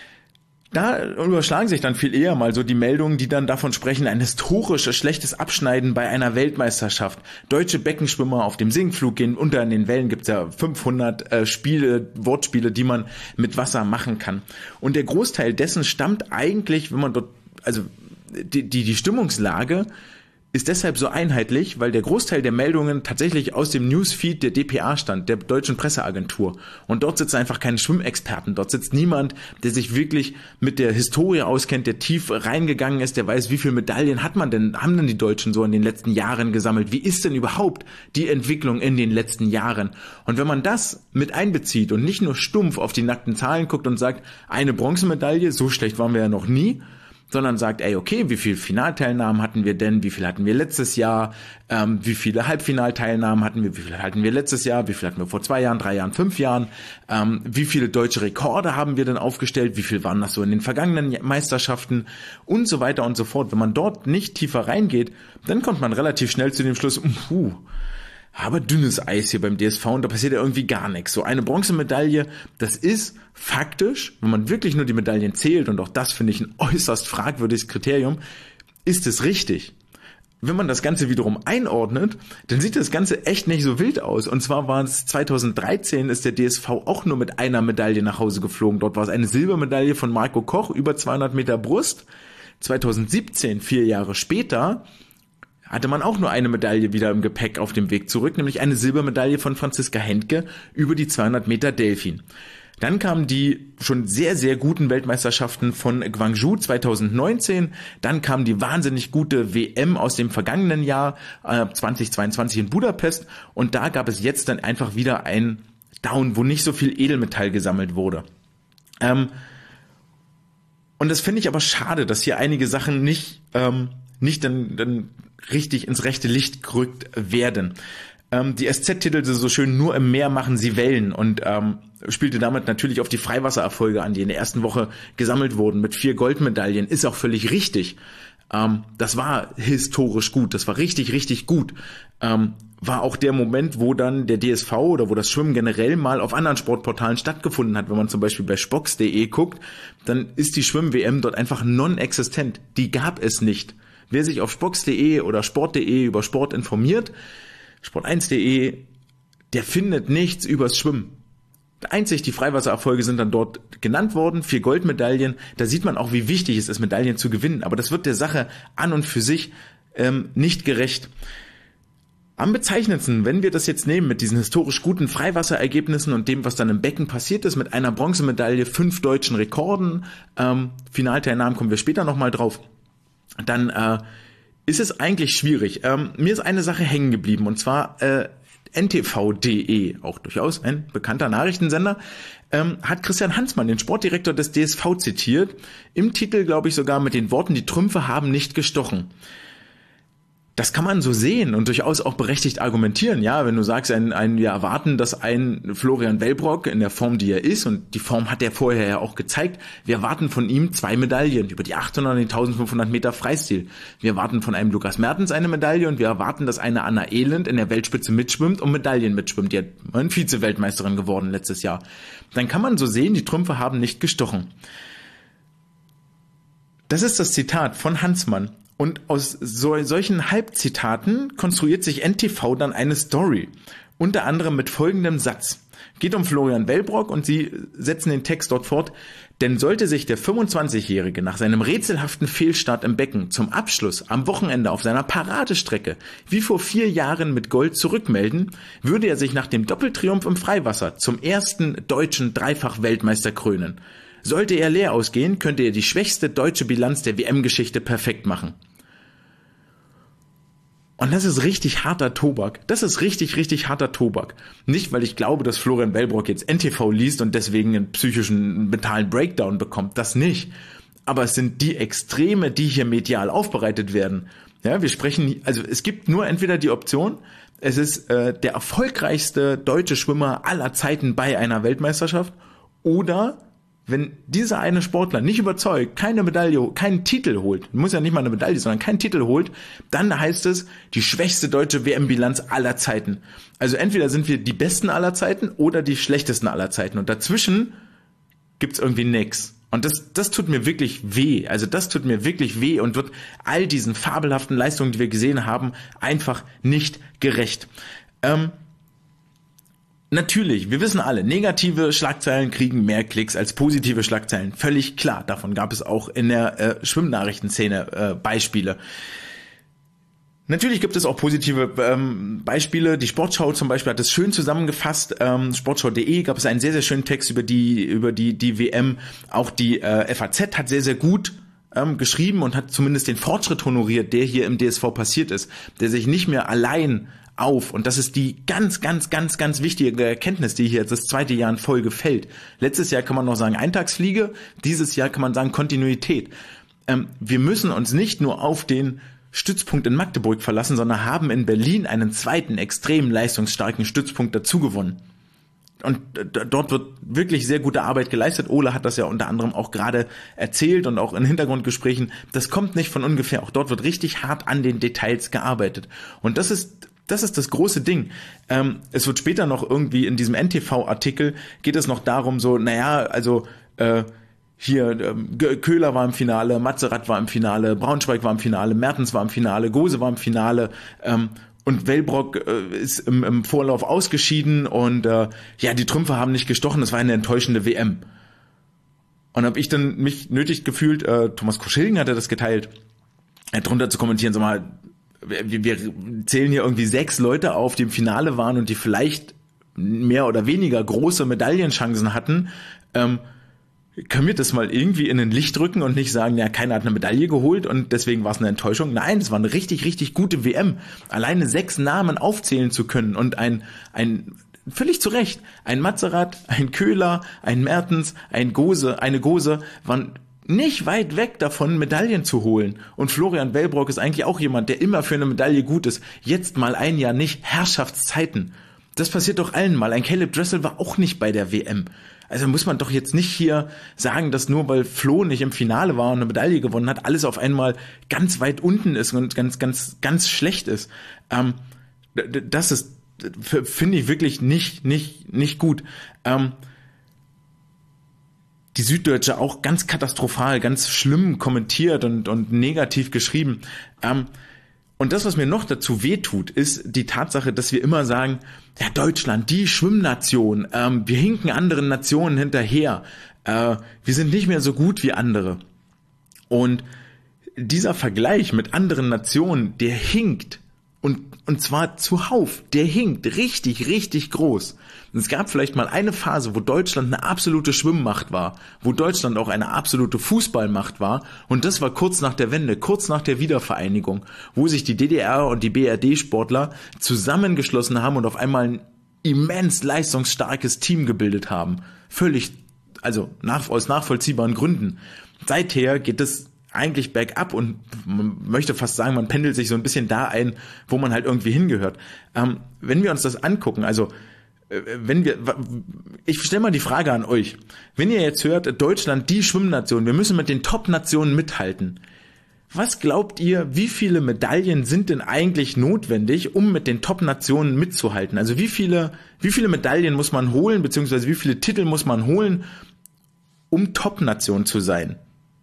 Da überschlagen sich dann viel eher mal so die Meldungen, die dann davon sprechen, ein historisches schlechtes Abschneiden bei einer Weltmeisterschaft. Deutsche Beckenschwimmer auf dem Sinkflug gehen unter, in den Wellen gibt's ja fünfhundert äh, Spiele, Wortspiele, die man mit Wasser machen kann. Und der Großteil dessen stammt eigentlich, wenn man dort, also die, die, die Stimmungslage ist deshalb so einheitlich, weil der Großteil der Meldungen tatsächlich aus dem Newsfeed der D P A stammt, der Deutschen Presseagentur. Und dort sitzen einfach keine Schwimmexperten. Dort sitzt niemand, der sich wirklich mit der Historie auskennt, der tief reingegangen ist, der weiß, wie viele Medaillen hat man denn, haben denn die Deutschen so in den letzten Jahren gesammelt? Wie ist denn überhaupt die Entwicklung in den letzten Jahren? Und wenn man das mit einbezieht und nicht nur stumpf auf die nackten Zahlen guckt und sagt, eine Bronzemedaille, so schlecht waren wir ja noch nie, sondern sagt, ey, okay, wie viele Finalteilnahmen hatten wir denn, wie viel hatten wir letztes Jahr, ähm, wie viele Halbfinalteilnahmen hatten wir, wie viele hatten wir letztes Jahr, wie viel hatten wir vor zwei Jahren, drei Jahren, fünf Jahren, ähm, wie viele deutsche Rekorde haben wir denn aufgestellt, wie viel waren das so in den vergangenen Meisterschaften und so weiter und so fort. Wenn man dort nicht tiefer reingeht, dann kommt man relativ schnell zu dem Schluss, puh, aber dünnes Eis hier beim D S V und da passiert ja irgendwie gar nichts. So eine Bronzemedaille, das ist faktisch, wenn man wirklich nur die Medaillen zählt, und auch das finde ich ein äußerst fragwürdiges Kriterium, ist es richtig. Wenn man das Ganze wiederum einordnet, dann sieht das Ganze echt nicht so wild aus. Und zwar war es zweitausenddreizehn, ist der D S V auch nur mit einer Medaille nach Hause geflogen. Dort war es eine Silbermedaille von Marco Koch, über zweihundert Meter Brust. zweitausendsiebzehn, vier Jahre später, hatte man auch nur eine Medaille wieder im Gepäck auf dem Weg zurück, nämlich eine Silbermedaille von Franziska Hentke über die zweihundert Meter Delfin. Dann kamen die schon sehr, sehr guten Weltmeisterschaften von Gwangju zweitausendneunzehn. Dann kam die wahnsinnig gute W M aus dem vergangenen Jahr, äh, zweitausendzweiundzwanzig in Budapest. Und da gab es jetzt dann einfach wieder ein Down, wo nicht so viel Edelmetall gesammelt wurde. Ähm, und das finde ich aber schade, dass hier einige Sachen nicht, ähm, nicht dann, dann richtig ins rechte Licht gerückt werden. Ähm, die S Z titelte so schön, nur im Meer machen sie Wellen, und ähm, spielte damit natürlich auf die Freiwassererfolge an, die in der ersten Woche gesammelt wurden, mit vier Goldmedaillen. Ist auch völlig richtig. Ähm, das war historisch gut, das war richtig, richtig gut. Ähm, war auch der Moment, wo dann der D S V oder wo das Schwimmen generell mal auf anderen Sportportalen stattgefunden hat. Wenn man zum Beispiel bei spox punkt de guckt, dann ist die Schwimm-W M dort einfach non-existent. Die gab es nicht. Wer sich auf spox punkt de oder sport punkt de über Sport informiert, sport eins punkt de, der findet nichts übers Schwimmen. Einzig die Freiwassererfolge sind dann dort genannt worden, vier Goldmedaillen. Da sieht man auch, wie wichtig es ist, Medaillen zu gewinnen. Aber das wird der Sache an und für sich ähm, nicht gerecht. Am bezeichnendsten, wenn wir das jetzt nehmen mit diesen historisch guten Freiwasserergebnissen und dem, was dann im Becken passiert ist, mit einer Bronzemedaille, fünf deutschen Rekorden, ähm, Finalteilnahmen kommen wir später nochmal drauf, dann äh, ist es eigentlich schwierig. Ähm, mir ist eine Sache hängen geblieben, und zwar äh, N T V punkt de, auch durchaus ein bekannter Nachrichtensender, ähm, hat Christian Hansmann, den Sportdirektor des D S V, zitiert. Im Titel, glaube ich, sogar mit den Worten, die Trümpfe haben nicht gestochen. Das kann man so sehen und durchaus auch berechtigt argumentieren. Ja, wenn du sagst, ein, ein, wir erwarten, dass ein Florian Wellbrock in der Form, die er ist, und die Form hat er vorher ja auch gezeigt, wir erwarten von ihm zwei Medaillen über die achthundert und die eintausendfünfhundert Meter Freistil. Wir erwarten von einem Lukas Mertens eine Medaille, und wir erwarten, dass eine Anna Elend in der Weltspitze mitschwimmt und Medaillen mitschwimmt. Die hat eine Vize-Weltmeisterin geworden letztes Jahr. Dann kann man so sehen, die Trümpfe haben nicht gestochen. Das ist das Zitat von Hansmann. Und aus so, solchen Halbzitaten konstruiert sich N T V dann eine Story. Unter anderem mit folgendem Satz. Geht um Florian Wellbrock, und sie setzen den Text dort fort. Denn sollte sich der fünfundzwanzigjährige nach seinem rätselhaften Fehlstart im Becken zum Abschluss am Wochenende auf seiner Paradestrecke wie vor vier Jahren mit Gold zurückmelden, würde er sich nach dem Doppeltriumph im Freiwasser zum ersten deutschen Dreifach-Weltmeister krönen. Sollte er leer ausgehen, könnte er die schwächste deutsche Bilanz der W M-Geschichte perfekt machen. Und das ist richtig harter Tobak. Das ist richtig, richtig harter Tobak. Nicht, weil ich glaube, dass Florian Wellbrock jetzt N T V liest und deswegen einen psychischen, mentalen Breakdown bekommt. Das nicht. Aber es sind die Extreme, die hier medial aufbereitet werden. Ja, wir sprechen, also es gibt nur entweder die Option, es ist äh, der erfolgreichste deutsche Schwimmer aller Zeiten bei einer Weltmeisterschaft, oder wenn dieser eine Sportler nicht überzeugt, keine Medaille, keinen Titel holt, muss ja nicht mal eine Medaille, sondern keinen Titel holt, dann heißt es die schwächste deutsche W M-Bilanz aller Zeiten. Also entweder sind wir die Besten aller Zeiten oder die schlechtesten aller Zeiten. Und dazwischen gibt's irgendwie nix. Und das, das tut mir wirklich weh. Also das tut mir wirklich weh und wird all diesen fabelhaften Leistungen, die wir gesehen haben, einfach nicht gerecht. Ähm, Natürlich, wir wissen alle, negative Schlagzeilen kriegen mehr Klicks als positive Schlagzeilen. Völlig klar, davon gab es auch in der äh, Schwimmnachrichtenszene äh, Beispiele. Natürlich gibt es auch positive ähm, Beispiele. Die Sportschau zum Beispiel hat es schön zusammengefasst. Ähm, Sportschau punkt de gab es einen sehr, sehr schönen Text über die über die die W M. Auch die äh, F A Z hat sehr, sehr gut ähm, geschrieben und hat zumindest den Fortschritt honoriert, der hier im D S V passiert ist, der sich nicht mehr allein auf, und das ist die ganz, ganz, ganz, ganz wichtige Erkenntnis, die hier jetzt das zweite Jahr in Folge fällt. Letztes Jahr kann man noch sagen Eintagsfliege, dieses Jahr kann man sagen Kontinuität. Ähm, wir müssen uns nicht nur auf den Stützpunkt in Magdeburg verlassen, sondern haben in Berlin einen zweiten extrem leistungsstarken Stützpunkt dazu gewonnen. Und dort wird wirklich sehr gute Arbeit geleistet. Ole hat das ja unter anderem auch gerade erzählt und auch in Hintergrundgesprächen. Das kommt nicht von ungefähr. Auch dort wird richtig hart an den Details gearbeitet. Und das ist Das ist das große Ding. Ähm, es wird später noch irgendwie in diesem N T V-Artikel geht es noch darum, so, naja, also äh, hier ähm, Köhler war im Finale, Matzerath war im Finale, Braunschweig war im Finale, Mertens war im Finale, Gose war im Finale ähm, und Wellbrock äh, ist im, im Vorlauf ausgeschieden und äh, ja, die Trümpfe haben nicht gestochen, das war eine enttäuschende W M. Und habe ich dann mich nötig gefühlt, äh, Thomas Koschilgen hatte das geteilt, äh, drunter zu kommentieren, sag mal, Wir, wir zählen hier irgendwie sechs Leute auf, die im Finale waren und die vielleicht mehr oder weniger große Medaillenchancen hatten. Ähm, können wir das mal irgendwie in ein Licht rücken und nicht sagen, ja, keiner hat eine Medaille geholt und deswegen war es eine Enttäuschung? Nein, es war eine richtig, richtig gute W M. Alleine sechs Namen aufzählen zu können und ein, ein völlig zu Recht, ein Matzerath, ein Köhler, ein Mertens, ein Gose, eine Gose waren nicht weit weg davon, Medaillen zu holen. Und Florian Wellbrock ist eigentlich auch jemand, der immer für eine Medaille gut ist. Jetzt mal ein Jahr nicht. Herrschaftszeiten. Das passiert doch allen mal. Ein Caleb Dressel war auch nicht bei der W M. Also muss man doch jetzt nicht hier sagen, dass nur weil Flo nicht im Finale war und eine Medaille gewonnen hat, alles auf einmal ganz weit unten ist und ganz, ganz, ganz schlecht ist. Ähm, das ist, finde ich wirklich nicht, nicht, nicht gut. Ähm, Die Süddeutsche auch ganz katastrophal, ganz schlimm kommentiert und, und negativ geschrieben. Ähm, und das, was mir noch dazu wehtut, ist die Tatsache, dass wir immer sagen, ja, Deutschland, die Schwimmnation, ähm, wir hinken anderen Nationen hinterher, äh, wir sind nicht mehr so gut wie andere. Und dieser Vergleich mit anderen Nationen, der hinkt. Und, und zwar zuhauf, der hinkt richtig, richtig groß. Und es gab vielleicht mal eine Phase, wo Deutschland eine absolute Schwimmmacht war, wo Deutschland auch eine absolute Fußballmacht war. Und das war kurz nach der Wende, kurz nach der Wiedervereinigung, wo sich die D D R und die B R D-Sportler zusammengeschlossen haben und auf einmal ein immens leistungsstarkes Team gebildet haben. Völlig, also nach, aus nachvollziehbaren Gründen. Seither geht es eigentlich bergab und man möchte fast sagen, man pendelt sich so ein bisschen da ein, wo man halt irgendwie hingehört. Ähm, wenn wir uns das angucken, also äh, wenn wir, ich stelle mal die Frage an euch, wenn ihr jetzt hört, Deutschland, die Schwimmnation, wir müssen mit den Top-Nationen mithalten. Was glaubt ihr, wie viele Medaillen sind denn eigentlich notwendig, um mit den Top-Nationen mitzuhalten? Also wie viele, wie viele Medaillen muss man holen, beziehungsweise wie viele Titel muss man holen, um Top-Nation zu sein?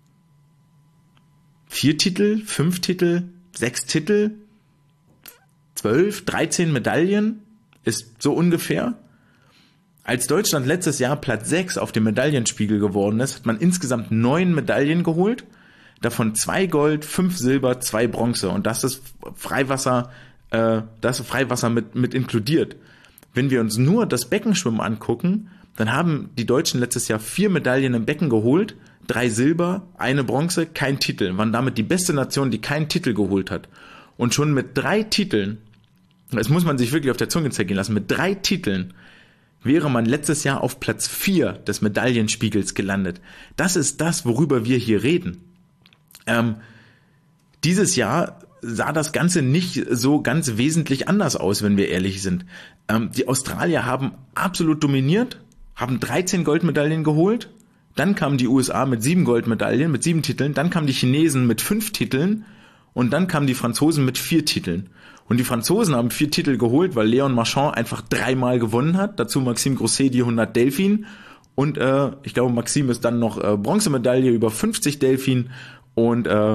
Vier Titel, fünf Titel, sechs Titel, zwölf, dreizehn Medaillen ist so ungefähr. Als Deutschland letztes Jahr Platz sechs auf dem Medaillenspiegel geworden ist, hat man insgesamt neun Medaillen geholt, davon zwei Gold, fünf Silber, zwei Bronze und das ist Freiwasser, äh, das ist Freiwasser mit, mit inkludiert. Wenn wir uns nur das Beckenschwimmen angucken, dann haben die Deutschen letztes Jahr vier Medaillen im Becken geholt, drei Silber, eine Bronze, kein Titel. Waren damit die beste Nation, die keinen Titel geholt hat. Und schon mit drei Titeln, das muss man sich wirklich auf der Zunge zergehen lassen, mit drei Titeln wäre man letztes Jahr auf Platz vier des Medaillenspiegels gelandet. Das ist das, worüber wir hier reden. Ähm, dieses Jahr sah das Ganze nicht so ganz wesentlich anders aus, wenn wir ehrlich sind. Ähm, die Australier haben absolut dominiert, haben dreizehn Goldmedaillen geholt, dann kamen die U S A mit sieben Goldmedaillen, mit sieben Titeln, dann kamen die Chinesen mit fünf Titeln und dann kamen die Franzosen mit vier Titeln. Und die Franzosen haben vier Titel geholt, weil Léon Marchand einfach dreimal gewonnen hat, dazu Maxime Grousset die hundert Delfin und äh, ich glaube Maxime ist dann noch äh, Bronzemedaille über fünfzig Delfin und äh,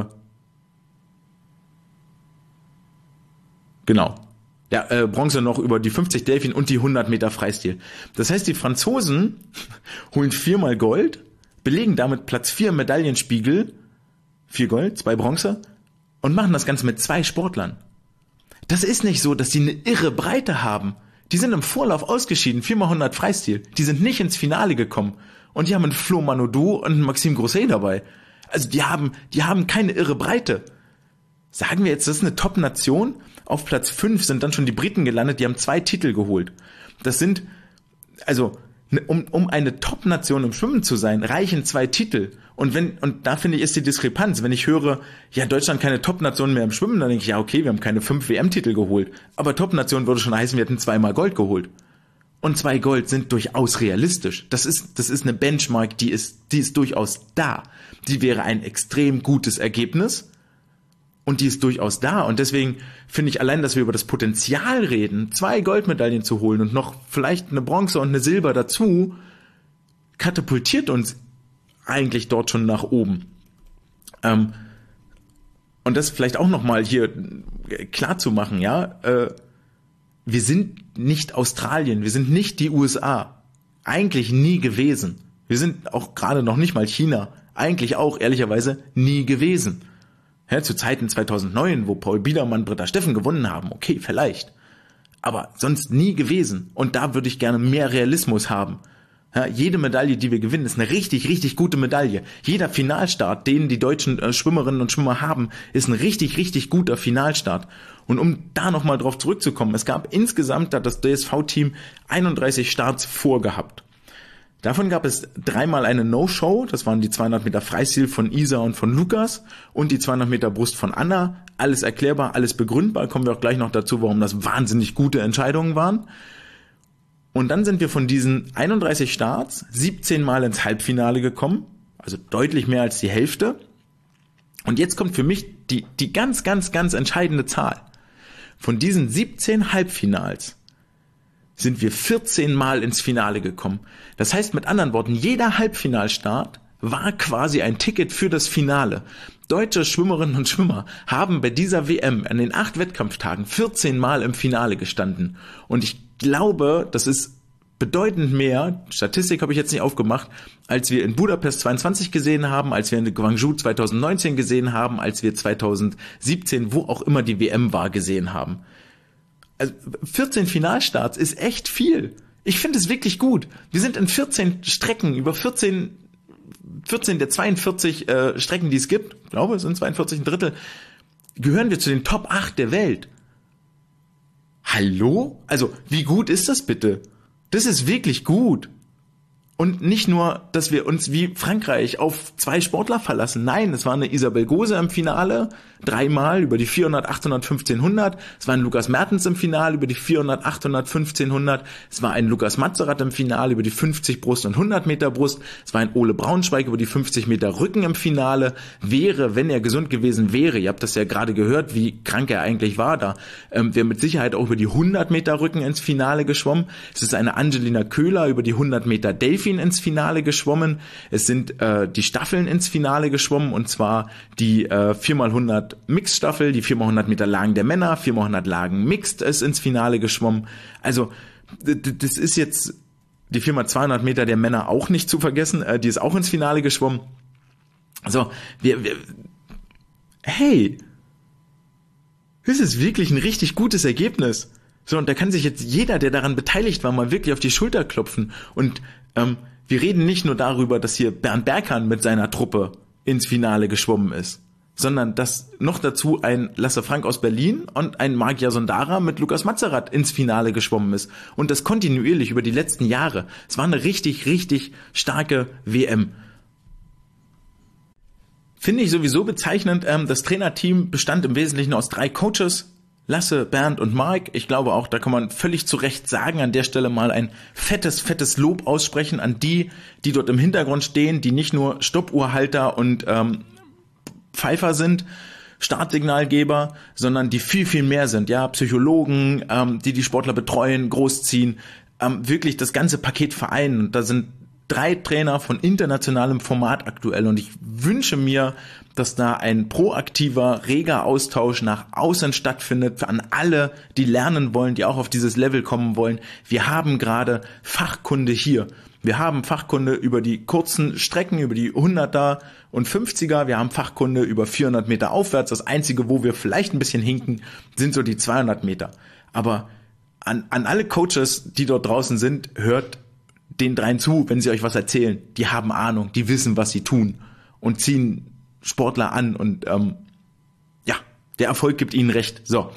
genau. Ja, äh, Bronze noch über die fünfzig Delfin und die hundert Meter Freistil. Das heißt, die Franzosen holen viermal Gold, belegen damit Platz vier im Medaillenspiegel, vier Gold, zwei Bronze und machen das Ganze mit zwei Sportlern. Das ist nicht so, dass die eine irre Breite haben. Die sind im Vorlauf ausgeschieden, viermal hundert Freistil. Die sind nicht ins Finale gekommen. Und die haben einen Flo Manodou und einen Maxime Grousset dabei. Also die haben, die haben keine irre Breite. Sagen wir jetzt, das ist eine Top-Nation. Auf Platz fünf sind dann schon die Briten gelandet, die haben zwei Titel geholt. Das sind, also, um, um eine Top-Nation im Schwimmen zu sein, reichen zwei Titel. Und wenn, und da finde ich, ist die Diskrepanz. Wenn ich höre, ja, Deutschland keine Top-Nation mehr im Schwimmen, dann denke ich, ja, okay, wir haben keine fünf W M-Titel geholt. Aber Top-Nation würde schon heißen, wir hätten zweimal Gold geholt. Und zwei Gold sind durchaus realistisch. Das ist, das ist eine Benchmark, die ist, die ist durchaus da. Die wäre ein extrem gutes Ergebnis. Und die ist durchaus da. Und deswegen finde ich allein, dass wir über das Potenzial reden, zwei Goldmedaillen zu holen und noch vielleicht eine Bronze und eine Silber dazu, katapultiert uns eigentlich dort schon nach oben. Ähm, und das vielleicht auch nochmal hier klar zu machen, ja, äh, wir sind nicht Australien, wir sind nicht die U S A. Eigentlich nie gewesen. Wir sind auch gerade noch nicht mal China. Eigentlich auch, ehrlicherweise, nie gewesen. Ja, zu Zeiten zweitausendneun, wo Paul Biedermann, Britta Steffen gewonnen haben, okay, vielleicht. Aber sonst nie gewesen. Und da würde ich gerne mehr Realismus haben. Ja, jede Medaille, die wir gewinnen, ist eine richtig, richtig gute Medaille. Jeder Finalstart, den die deutschen äh, Schwimmerinnen und Schwimmer haben, ist ein richtig, richtig guter Finalstart. Und um da nochmal drauf zurückzukommen, es gab insgesamt, hat das D S V-Team einunddreißig Starts vorgehabt. Davon gab es dreimal eine No-Show, das waren die zweihundert Meter Freistil von Isa und von Lukas und die zweihundert Meter Brust von Anna. Alles erklärbar, alles begründbar, kommen wir auch gleich noch dazu, warum das wahnsinnig gute Entscheidungen waren. Und dann sind wir von diesen einunddreißig Starts siebzehn Mal ins Halbfinale gekommen, also deutlich mehr als die Hälfte. Und jetzt kommt für mich die, die ganz, ganz, ganz entscheidende Zahl. Von diesen siebzehn Halbfinals sind wir vierzehn Mal ins Finale gekommen. Das heißt mit anderen Worten, jeder Halbfinalstart war quasi ein Ticket für das Finale. Deutsche Schwimmerinnen und Schwimmer haben bei dieser W M an den acht Wettkampftagen vierzehn Mal im Finale gestanden. Und ich glaube, das ist bedeutend mehr, Statistik habe ich jetzt nicht aufgemacht, als wir in Budapest zweiundzwanzig gesehen haben, als wir in Gwangju zweitausendneunzehn gesehen haben, als wir zweitausendsiebzehn, wo auch immer die W M war, gesehen haben. Also vierzehn Finalstarts ist echt viel. Ich finde es wirklich gut. Wir sind in vierzehn Strecken, über vierzehn, vierzehn der zweiundvierzig äh, Strecken, die es gibt, ich glaube, es sind zweiundvierzig, ein Drittel, gehören wir zu den Top acht der Welt. Hallo? Also, wie gut ist das bitte? Das ist wirklich gut. Und nicht nur, dass wir uns wie Frankreich auf zwei Sportler verlassen. Nein, es war eine Isabel Gose im Finale, dreimal über die vierhundert, achthundert, fünfzehnhundert. Es war ein Lukas Mertens im Finale über die vierhundert, achthundert, fünfzehnhundert. Es war ein Lukas Matzerath im Finale über die fünfzig Brust und hundert Meter Brust. Es war ein Ole Braunschweig über die fünfzig Meter Rücken im Finale. Wäre, wenn er gesund gewesen wäre, ihr habt das ja gerade gehört, wie krank er eigentlich war da, ähm, wäre mit Sicherheit auch über die hundert Meter Rücken ins Finale geschwommen. Es ist eine Angelina Köhler über die hundert Meter Delfin ins Finale geschwommen. Es sind äh, die Staffeln ins Finale geschwommen, und zwar die äh, vier mal hundert Mixstaffel, die vier mal hundert Meter Lagen der Männer, vier mal hundert Lagen Mixed ist ins Finale geschwommen. Also das ist jetzt die vier mal zweihundert Meter der Männer auch nicht zu vergessen, äh, die ist auch ins Finale geschwommen. Also wir, wir hey, das ist wirklich ein richtig gutes Ergebnis. So, und da kann sich jetzt jeder, der daran beteiligt war, mal wirklich auf die Schulter klopfen. Und ähm, wir reden nicht nur darüber, dass hier Bernd Berghahn mit seiner Truppe ins Finale geschwommen ist. sondern dass noch dazu ein Lasse Frank aus Berlin und ein Magyar Sondara mit Lukas Mazerat ins Finale geschwommen ist. Und das kontinuierlich über die letzten Jahre. Es war eine richtig, richtig starke W M. Finde ich sowieso bezeichnend. Ähm, das Trainerteam bestand im Wesentlichen aus drei Coaches. Lasse, Bernd und Marc. Ich glaube auch, da kann man völlig zu Recht sagen, an der Stelle mal ein fettes, fettes Lob aussprechen an die, die dort im Hintergrund stehen, die nicht nur Stoppuhrhalter und ähm, Pfeifer sind, Startsignalgeber, sondern die viel, viel mehr sind. Ja, Psychologen, ähm, die die Sportler betreuen, großziehen, ähm, wirklich das ganze Paket vereinen. Und da sind drei Trainer von internationalem Format aktuell und ich wünsche mir, dass da ein proaktiver, reger Austausch nach außen stattfindet an alle, die lernen wollen, die auch auf dieses Level kommen wollen. Wir haben gerade Fachkunde hier. Wir haben Fachkunde über die kurzen Strecken, über die hunderter und fünfziger. Wir haben Fachkunde über vierhundert Meter aufwärts. Das Einzige, wo wir vielleicht ein bisschen hinken, sind so die zweihundert Meter. Aber an, an alle Coaches, die dort draußen sind, hört den dreien zu, wenn sie euch was erzählen. Die haben Ahnung, die wissen, was sie tun und ziehen Sportler an und ähm, ja, der Erfolg gibt ihnen recht. So,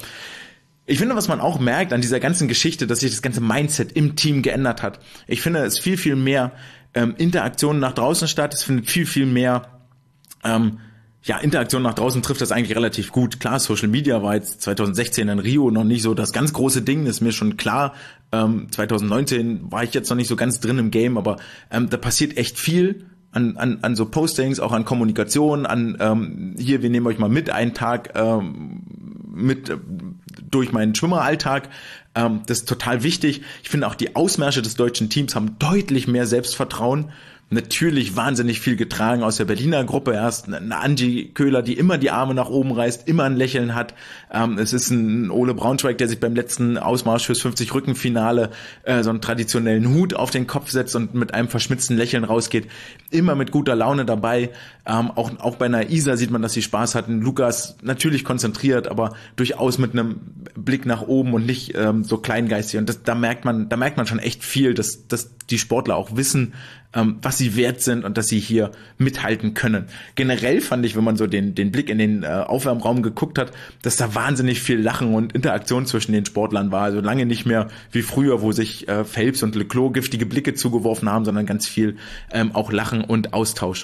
ich finde, was man auch merkt an dieser ganzen Geschichte, dass sich das ganze Mindset im Team geändert hat. Ich finde, es viel, viel mehr ähm, Interaktionen nach draußen statt. Es findet viel, viel mehr ähm, ja, Interaktion nach draußen trifft das eigentlich relativ gut. Klar, Social Media war jetzt zwanzig sechzehn in Rio noch nicht so das ganz große Ding, ist mir schon klar. Ähm, zwanzig neunzehn war ich jetzt noch nicht so ganz drin im Game, aber ähm, da passiert echt viel an, an, an so Postings, auch an Kommunikation, an ähm, hier, wir nehmen euch mal mit einen Tag ähm, mit äh, durch meinen Schwimmeralltag. Ähm, das ist total wichtig. Ich finde auch die Ausmärsche des deutschen Teams haben deutlich mehr Selbstvertrauen. Natürlich wahnsinnig viel getragen aus der Berliner Gruppe. Erst eine Angie Köhler, die immer die Arme nach oben reißt, immer ein Lächeln hat. Ähm, es ist ein Ole Braunschweig, der sich beim letzten Ausmarsch fürs fünfzig-Rücken-Finale äh, so einen traditionellen Hut auf den Kopf setzt und mit einem verschmitzten Lächeln rausgeht. Immer mit guter Laune dabei. Ähm, auch, auch bei einer Isa sieht man, dass sie Spaß hatten. Lukas natürlich konzentriert, aber durchaus mit einem Blick nach oben und nicht ähm, so kleingeistig. Und das, da merkt man, da merkt man schon echt viel, dass, dass die Sportler auch wissen, ähm, was sie wert sind und dass sie hier mithalten können. Generell fand ich, wenn man so den, den Blick in den äh, Aufwärmraum geguckt hat, dass da wahnsinnig viel Lachen und Interaktion zwischen den Sportlern war. Also lange nicht mehr wie früher, wo sich äh, Phelps und Leclos giftige Blicke zugeworfen haben, sondern ganz viel ähm, auch Lachen und Austausch.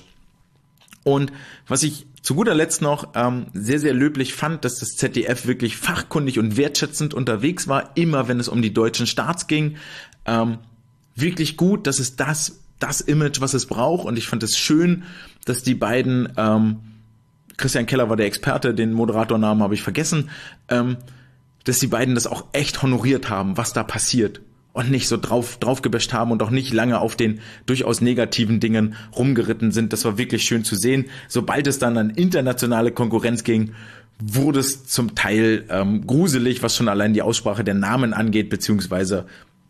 Und was ich zu guter Letzt noch ähm, sehr, sehr löblich fand, dass das Z D F wirklich fachkundig und wertschätzend unterwegs war, immer wenn es um die deutschen Starts ging. Ähm, wirklich gut, dass es das das Image, was es braucht, und ich fand es schön, dass die beiden, ähm, Christian Keller war der Experte, den Moderatornamen habe ich vergessen, ähm, dass die beiden das auch echt honoriert haben, was da passiert, und nicht so drauf draufgebasht haben und auch nicht lange auf den durchaus negativen Dingen rumgeritten sind. Das war wirklich schön zu sehen. Sobald es dann an internationale Konkurrenz ging, wurde es zum Teil ähm, gruselig, was schon allein die Aussprache der Namen angeht, beziehungsweise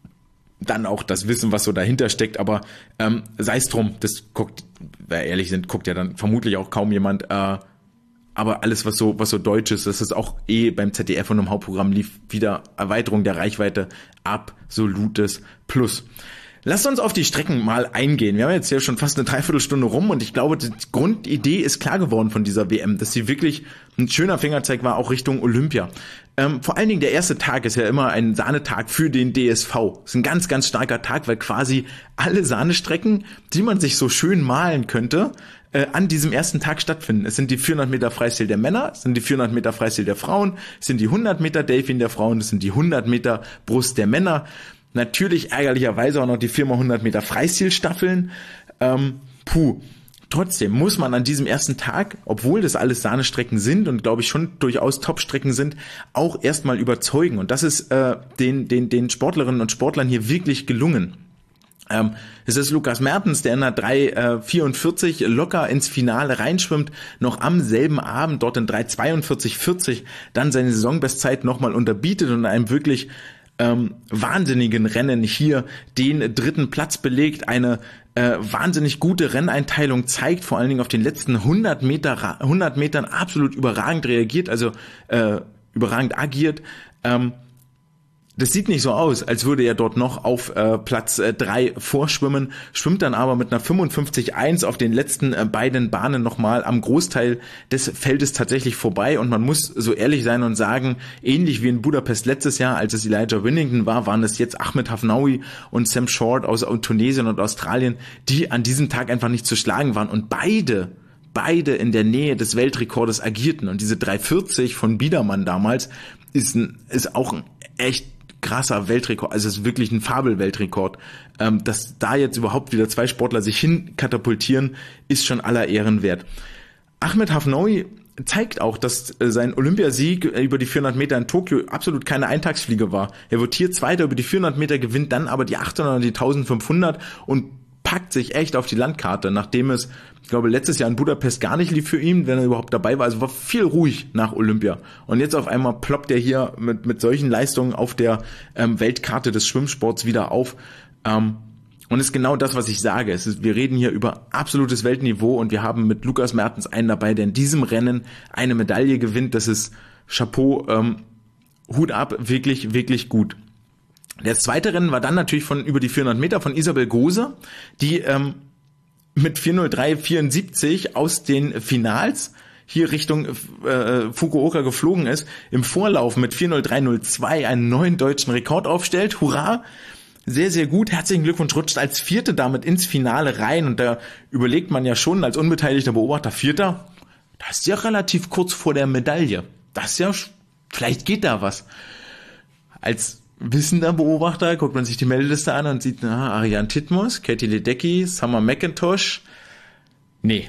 dann auch das Wissen, was so dahinter steckt, aber ähm, sei es drum, das guckt, wer ehrlich sind, guckt ja dann vermutlich auch kaum jemand, äh, aber alles, was so was so deutsch ist, das ist auch eh beim Z D F und im Hauptprogramm lief, wieder Erweiterung der Reichweite, absolutes Plus. Lasst uns auf die Strecken mal eingehen. Wir haben jetzt ja schon fast eine Dreiviertelstunde rum und ich glaube, die Grundidee ist klar geworden von dieser W M, dass sie wirklich ein schöner Fingerzeig war, auch Richtung Olympia. Ähm, vor allen Dingen der erste Tag ist ja immer ein Sahnetag für den D S V. Das ist ein ganz, ganz starker Tag, weil quasi alle Sahnestrecken, die man sich so schön malen könnte, äh, an diesem ersten Tag stattfinden. Es sind die vierhundert Meter Freistil der Männer, es sind die vierhundert Meter Freistil der Frauen, es sind die hundert Meter Delfin der Frauen, es sind die hundert Meter Brust der Männer. Natürlich ärgerlicherweise auch noch die vier mal hundert Meter Freistilstaffeln. Ähm, puh. Trotzdem muss man an diesem ersten Tag, obwohl das alles Sahnestrecken sind und glaube ich schon durchaus Topstrecken sind, auch erstmal überzeugen. Und das ist äh, den, den, den Sportlerinnen und Sportlern hier wirklich gelungen. Ähm, es ist Lukas Mertens, der in der drei vierundvierzig locker ins Finale reinschwimmt, noch am selben Abend dort in drei zweiundvierzig vierzig dann seine Saisonbestzeit nochmal unterbietet und einem wirklich ähm, wahnsinnigen Rennen hier den dritten Platz belegt, eine äh, wahnsinnig gute Renneinteilung zeigt, vor allen Dingen auf den letzten hundert Meter, hundert Metern absolut überragend reagiert, also äh, überragend agiert. Ähm, das sieht nicht so aus, als würde er dort noch auf äh, Platz äh, drei vorschwimmen, schwimmt dann aber mit einer fünfundfünfzig Komma eins auf den letzten äh, beiden Bahnen nochmal am Großteil des Feldes tatsächlich vorbei. Und man muss so ehrlich sein und sagen, ähnlich wie in Budapest letztes Jahr, als es Elijah Winnington war, waren es jetzt Ahmed Hafnaoui und Sam Short aus Tunesien und Australien, die an diesem Tag einfach nicht zu schlagen waren. Und beide beide in der Nähe des Weltrekordes agierten. Und diese drei vierzig von Biedermann damals ist, ein, ist auch ein echt krasser Weltrekord, also es ist wirklich ein Fabelweltrekord. Ähm, dass da jetzt überhaupt wieder zwei Sportler sich hin katapultieren, ist schon aller Ehren wert. Ahmed Hafnaoui zeigt auch, dass sein Olympiasieg über die vierhundert Meter in Tokio absolut keine Eintagsfliege war. Er wird hier Zweiter über die vierhundert Meter, gewinnt dann aber die achthundert und die eintausendfünfhundert und packt sich echt auf die Landkarte, nachdem es, ich glaube, letztes Jahr in Budapest gar nicht lief für ihn, wenn er überhaupt dabei war. Also war viel ruhig nach Olympia. Und jetzt auf einmal ploppt er hier mit mit solchen Leistungen auf der ähm, Weltkarte des Schwimmsports wieder auf. Ähm, und ist genau das, was ich sage. Es ist, wir reden hier über absolutes Weltniveau und wir haben mit Lukas Mertens einen dabei, der in diesem Rennen eine Medaille gewinnt. Das ist Chapeau, ähm, Hut ab, wirklich, wirklich gut. Das zweite Rennen war dann natürlich von über die vierhundert Meter von Isabel Gose, die ähm, mit vier null drei vierundsiebzig aus den Finals hier Richtung äh, Fukuoka geflogen ist, im Vorlauf mit vier null drei null zwei einen neuen deutschen Rekord aufstellt. Hurra! Sehr, sehr gut. Herzlichen Glückwunsch, rutscht als Vierte damit ins Finale rein. Und da überlegt man ja schon als unbeteiligter Beobachter, Vierter, das ist ja relativ kurz vor der Medaille. Das ist ja, vielleicht geht da was. Als wissender Beobachter guckt man sich die Meldeliste an und sieht, na, Ariane Titmus, Katie Ledecky, Summer McIntosh. Nee.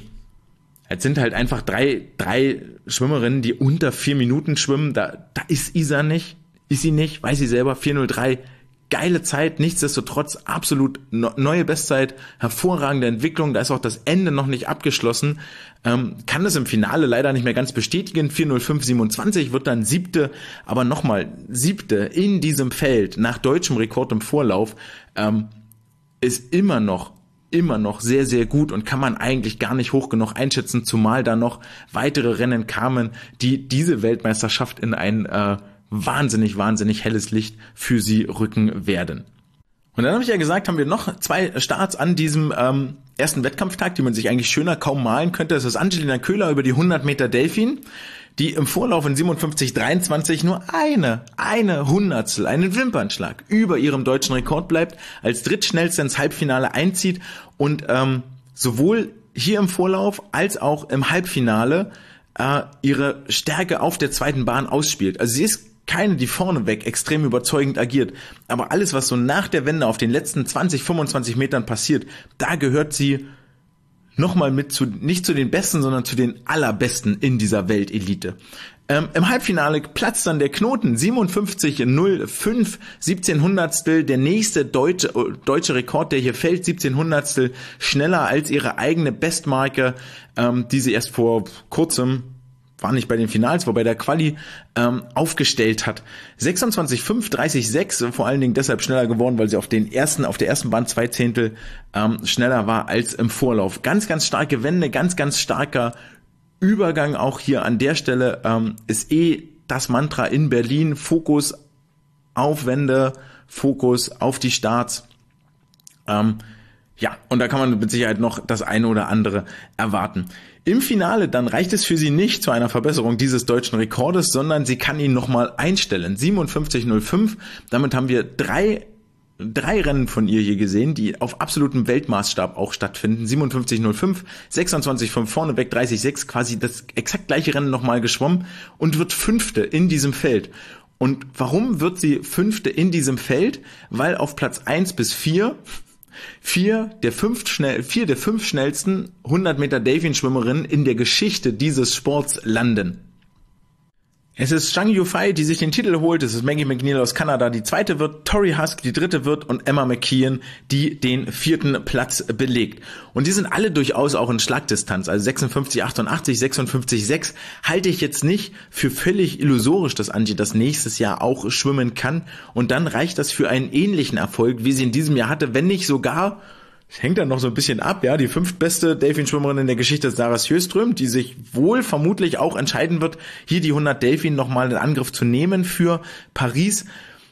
Es sind halt einfach drei, drei Schwimmerinnen, die unter vier Minuten schwimmen. Da, da ist Isa nicht. Ist sie nicht, weiß sie selber. vier null drei. Geile Zeit, nichtsdestotrotz absolut neue Bestzeit, hervorragende Entwicklung, da ist auch das Ende noch nicht abgeschlossen, ähm, kann es im Finale leider nicht mehr ganz bestätigen, vier null fünf siebenundzwanzig wird dann Siebte, aber nochmal, Siebte in diesem Feld, nach deutschem Rekord im Vorlauf, ähm, ist immer noch, immer noch sehr, sehr gut und kann man eigentlich gar nicht hoch genug einschätzen, zumal da noch weitere Rennen kamen, die diese Weltmeisterschaft in ein äh, wahnsinnig, wahnsinnig helles Licht für sie rücken werden. Und dann habe ich ja gesagt, haben wir noch zwei Starts an diesem ähm, ersten Wettkampftag, die man sich eigentlich schöner kaum malen könnte. Das ist Angelina Köhler über die hundert Meter Delfin, die im Vorlauf in siebenundfünfzig dreiundzwanzig nur eine, eine Hundertstel, einen Wimpernschlag über ihrem deutschen Rekord bleibt, als drittschnellste ins Halbfinale einzieht und ähm, sowohl hier im Vorlauf als auch im Halbfinale äh, ihre Stärke auf der zweiten Bahn ausspielt. Also sie ist keine, die vorneweg extrem überzeugend agiert. Aber alles, was so nach der Wende auf den letzten zwanzig, fünfundzwanzig Metern passiert, da gehört sie nochmal mit zu, nicht zu den Besten, sondern zu den Allerbesten in dieser Weltelite. Ähm, im Halbfinale platzt dann der Knoten, siebenundfünfzig null fünf, siebzehn Hundertstel, der nächste deutsche, deutsche Rekord, der hier fällt, siebzehn Hundertstel schneller als ihre eigene Bestmarke, ähm, die sie erst vor kurzem, war nicht bei den Finals, wobei der Quali ähm, aufgestellt hat. sechsundzwanzig fünf, dreißig sechs, vor allen Dingen deshalb schneller geworden, weil sie auf den ersten, auf der ersten Bahn zwei Zehntel ähm, schneller war als im Vorlauf. Ganz, ganz starke Wende, ganz, ganz starker Übergang auch hier an der Stelle, ähm, ist eh das Mantra in Berlin. Fokus auf Wende, Fokus auf die Starts. Ähm, Ja, und da kann man mit Sicherheit noch das eine oder andere erwarten. Im Finale dann reicht es für sie nicht zu einer Verbesserung dieses deutschen Rekordes, sondern sie kann ihn nochmal einstellen. siebenundfünfzig null fünf, damit haben wir drei, drei Rennen von ihr hier gesehen, die auf absolutem Weltmaßstab auch stattfinden. siebenundfünfzig null fünf, sechsundzwanzig fünf vorneweg, dreißig sechs, quasi das exakt gleiche Rennen nochmal geschwommen und wird Fünfte in diesem Feld. Und warum wird sie Fünfte in diesem Feld? Weil auf Platz eins bis vier Vier der fünf schnell, vier der fünf schnellsten hundert Meter Delfinschwimmerinnen in der Geschichte dieses Sports landen. Es ist Zhang Yufei, die sich den Titel holt. Es ist Maggie McNeil aus Kanada, die zweite wird, Tori Husk die dritte wird und Emma McKeon, die den vierten Platz belegt. Und die sind alle durchaus auch in Schlagdistanz. Also sechsundfünfzig achtundachtzig, sechsundfünfzig sechs halte ich jetzt nicht für völlig illusorisch, dass Angie das nächstes Jahr auch schwimmen kann. Und dann reicht das für einen ähnlichen Erfolg, wie sie in diesem Jahr hatte, wenn nicht sogar. Es hängt dann noch so ein bisschen ab, ja, die fünftbeste Delfinschwimmerin in der Geschichte ist Sarah Sjöström, die sich wohl vermutlich auch entscheiden wird, hier die hundert Delfin nochmal in Angriff zu nehmen für Paris.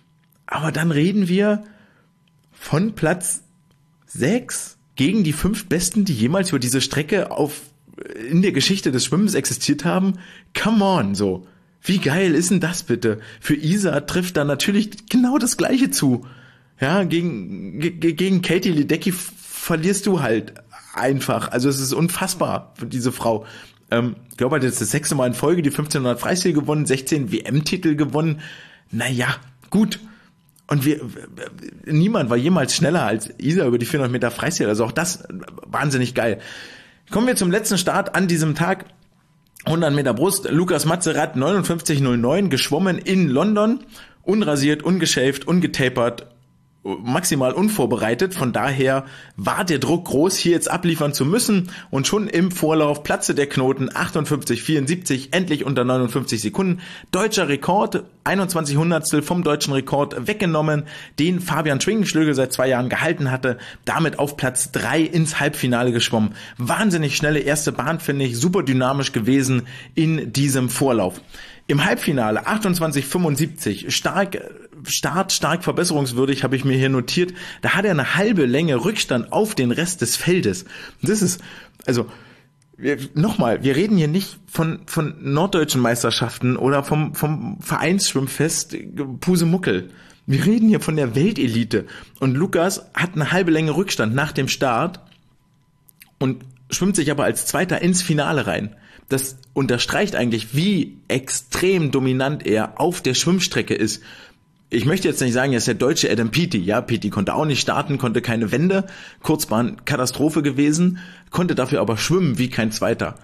Aber dann reden wir von Platz sechs gegen die fünf Besten, die jemals über diese Strecke auf in der Geschichte des Schwimmens existiert haben. Come on, so. Wie geil ist denn das bitte? Für Isa trifft da natürlich genau das Gleiche zu. Ja, gegen, ge- gegen Katie Ledecky verlierst du halt einfach. Also es ist unfassbar für diese Frau. Ähm, ich glaube, hat jetzt das sechste Mal in Folge die fünfzehnhundert Freistil gewonnen, sechzehn W M-Titel gewonnen. Naja, gut. Und wir, niemand war jemals schneller als Isa über die vierhundert Meter Freistil. Also auch das wahnsinnig geil. Kommen wir zum letzten Start an diesem Tag. hundert Meter Brust. Lukas Mazerat, neunundfünfzig null neun, geschwommen in London. Unrasiert, ungeschäft, ungetapert, maximal unvorbereitet. Von daher war der Druck groß, hier jetzt abliefern zu müssen. Und schon im Vorlauf platzte der Knoten. achtundfünfzig vierundsiebzig, endlich unter neunundfünfzig Sekunden. Deutscher Rekord, einundzwanzig Hundertstel vom deutschen Rekord weggenommen, den Fabian Schwingenschlögel seit zwei Jahren gehalten hatte. Damit auf Platz drei ins Halbfinale geschwommen. Wahnsinnig schnelle erste Bahn, finde ich. Super dynamisch gewesen in diesem Vorlauf. Im Halbfinale achtundzwanzig fünfundsiebzig, stark, Start, stark verbesserungswürdig, habe ich mir hier notiert. Da hat er eine halbe Länge Rückstand auf den Rest des Feldes. Das ist, also, wir, nochmal, wir reden hier nicht von, von norddeutschen Meisterschaften oder vom, vom Vereinsschwimmfest Pusemuckel. Wir reden hier von der Weltelite. Und Lukas hat eine halbe Länge Rückstand nach dem Start und schwimmt sich aber als Zweiter ins Finale rein. Das unterstreicht eigentlich, wie extrem dominant er auf der Schwimmstrecke ist. Ich möchte jetzt nicht sagen, er ist der deutsche Adam Peaty. Ja, Peaty konnte auch nicht starten, konnte keine Wende. Kurzbahn, Katastrophe gewesen, konnte dafür aber schwimmen wie kein Zweiter.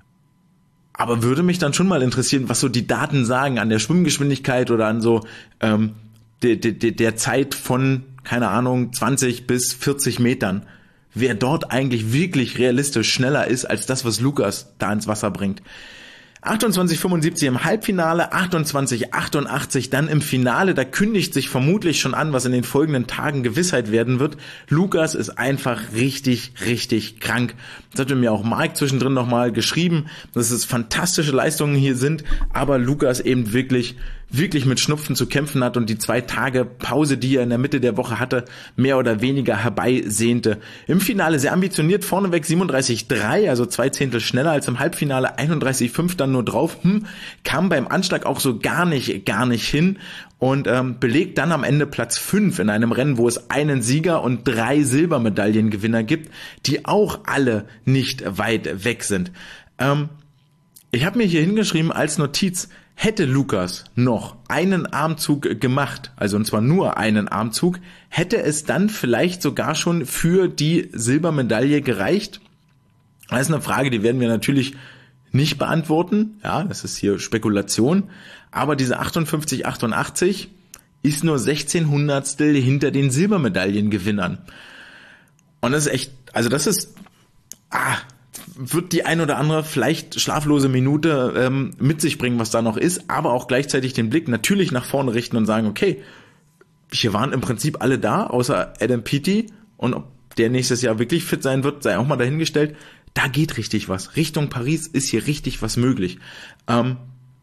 Aber würde mich dann schon mal interessieren, was so die Daten sagen an der Schwimmgeschwindigkeit oder an so ähm, de, de, de, der Zeit von, keine Ahnung, zwanzig bis vierzig Metern. Wer dort eigentlich wirklich realistisch schneller ist als das, was Lukas da ins Wasser bringt. achtundzwanzig fünfundsiebzig im Halbfinale, achtundzwanzig achtundachtzig dann im Finale. Da kündigt sich vermutlich schon an, was in den folgenden Tagen Gewissheit werden wird. Lukas ist einfach richtig, richtig krank. Das hatte mir auch Mark zwischendrin nochmal geschrieben, dass es fantastische Leistungen hier sind, aber Lukas eben wirklich, wirklich mit Schnupfen zu kämpfen hat und die zwei Tage Pause, die er in der Mitte der Woche hatte, mehr oder weniger herbeisehnte. Im Finale sehr ambitioniert, vorneweg siebenunddreißig drei, also zwei Zehntel schneller als im Halbfinale, einunddreißig fünf dann nur drauf, hm, kam beim Anschlag auch so gar nicht, gar nicht hin und ähm, belegt dann am Ende Platz fünf in einem Rennen, wo es einen Sieger und drei Silbermedaillengewinner gibt, die auch alle nicht weit weg sind. Ähm, ich habe mir hier hingeschrieben als Notiz, hätte Lukas noch einen Armzug gemacht, also und zwar nur einen Armzug, hätte es dann vielleicht sogar schon für die Silbermedaille gereicht? Das ist eine Frage, die werden wir natürlich nicht beantworten. Ja, das ist hier Spekulation. Aber diese achtundfünfzig achtundachtzig ist nur sechzehn Hundertstel hinter den Silbermedaillengewinnern. Und das ist echt, also das ist, ah, wird die ein oder andere vielleicht schlaflose Minute ähm, mit sich bringen, was da noch ist, aber auch gleichzeitig den Blick natürlich nach vorne richten und sagen, okay, hier waren im Prinzip alle da, außer Adam Peaty, und ob der nächstes Jahr wirklich fit sein wird, sei auch mal dahingestellt. Da geht richtig was. Richtung Paris ist hier richtig was möglich. Ähm,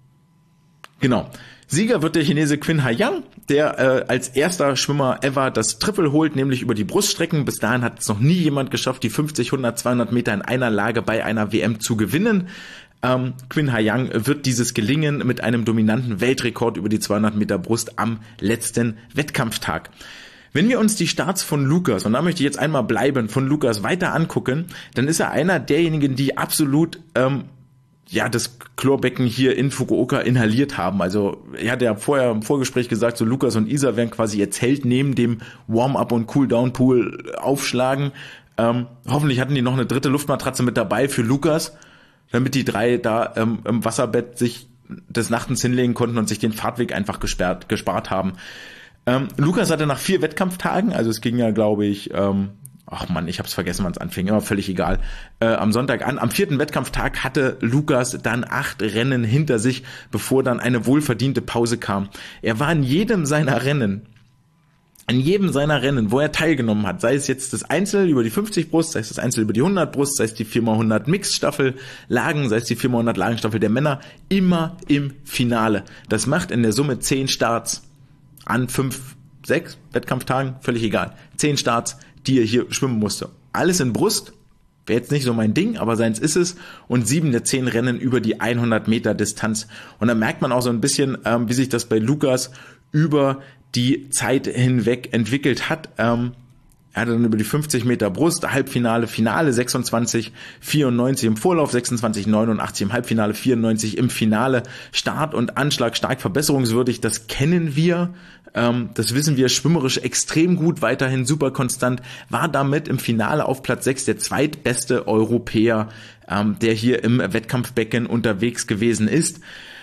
genau. Sieger wird der Chinese Qin Haiyang, der äh, als erster Schwimmer ever das Triple holt, nämlich über die Bruststrecken. Bis dahin hat es noch nie jemand geschafft, die fünfzig, hundert, zweihundert Meter in einer Lage bei einer W M zu gewinnen. Ähm, Qin Haiyang wird dieses gelingen mit einem dominanten Weltrekord über die zweihundert Meter Brust am letzten Wettkampftag. Wenn wir uns die Starts von Lukas, und da möchte ich jetzt einmal bleiben, von Lukas weiter angucken, dann ist er einer derjenigen, die absolut ähm, ja das Chlorbecken hier in Fukuoka inhaliert haben. Also er hat ja vorher im Vorgespräch gesagt, so Lukas und Isa werden quasi ihr Zelt neben dem Warm-up und Cool-Down-Pool aufschlagen. Ähm, hoffentlich hatten die noch eine dritte Luftmatratze mit dabei für Lukas, damit die drei da ähm, im Wasserbett sich des Nachtens hinlegen konnten und sich den Fahrtweg einfach gesperrt, gespart haben. Ähm, Lukas hatte nach vier Wettkampftagen, also es ging ja, glaube ich, ähm, ach Mann, ich hab's vergessen, wann es anfing, aber völlig egal, äh, am Sonntag an. Am vierten Wettkampftag hatte Lukas dann acht Rennen hinter sich, bevor dann eine wohlverdiente Pause kam. Er war in jedem seiner Rennen, in jedem seiner Rennen, wo er teilgenommen hat, sei es jetzt das Einzel über die fünfzig Brust, sei es das Einzel über die hundert Brust, sei es die vier mal hundert Mixstaffel Lagen, sei es die vier mal hundert Lagenstaffel der Männer, immer im Finale. Das macht in der Summe zehn Starts an fünf sechs Wettkampftagen, völlig egal. Zehn Starts, die er hier schwimmen musste. Alles in Brust, wäre jetzt nicht so mein Ding, aber seins ist es. Und sieben der zehn Rennen über die hundert Meter Distanz. Und da merkt man auch so ein bisschen, ähm, wie sich das bei Lukas über die Zeit hinweg entwickelt hat. Ähm, Er hatte dann über die fünfzig Meter Brust, Halbfinale, Finale sechsundzwanzig vierundneunzig im Vorlauf, sechsundzwanzig neunundachtzig im Halbfinale, vierundneunzig im Finale. Start und Anschlag stark verbesserungswürdig, das kennen wir, ähm, das wissen wir, schwimmerisch extrem gut, weiterhin super konstant, war damit im Finale auf Platz sechs der zweitbeste Europäer, ähm, der hier im Wettkampfbecken unterwegs gewesen ist.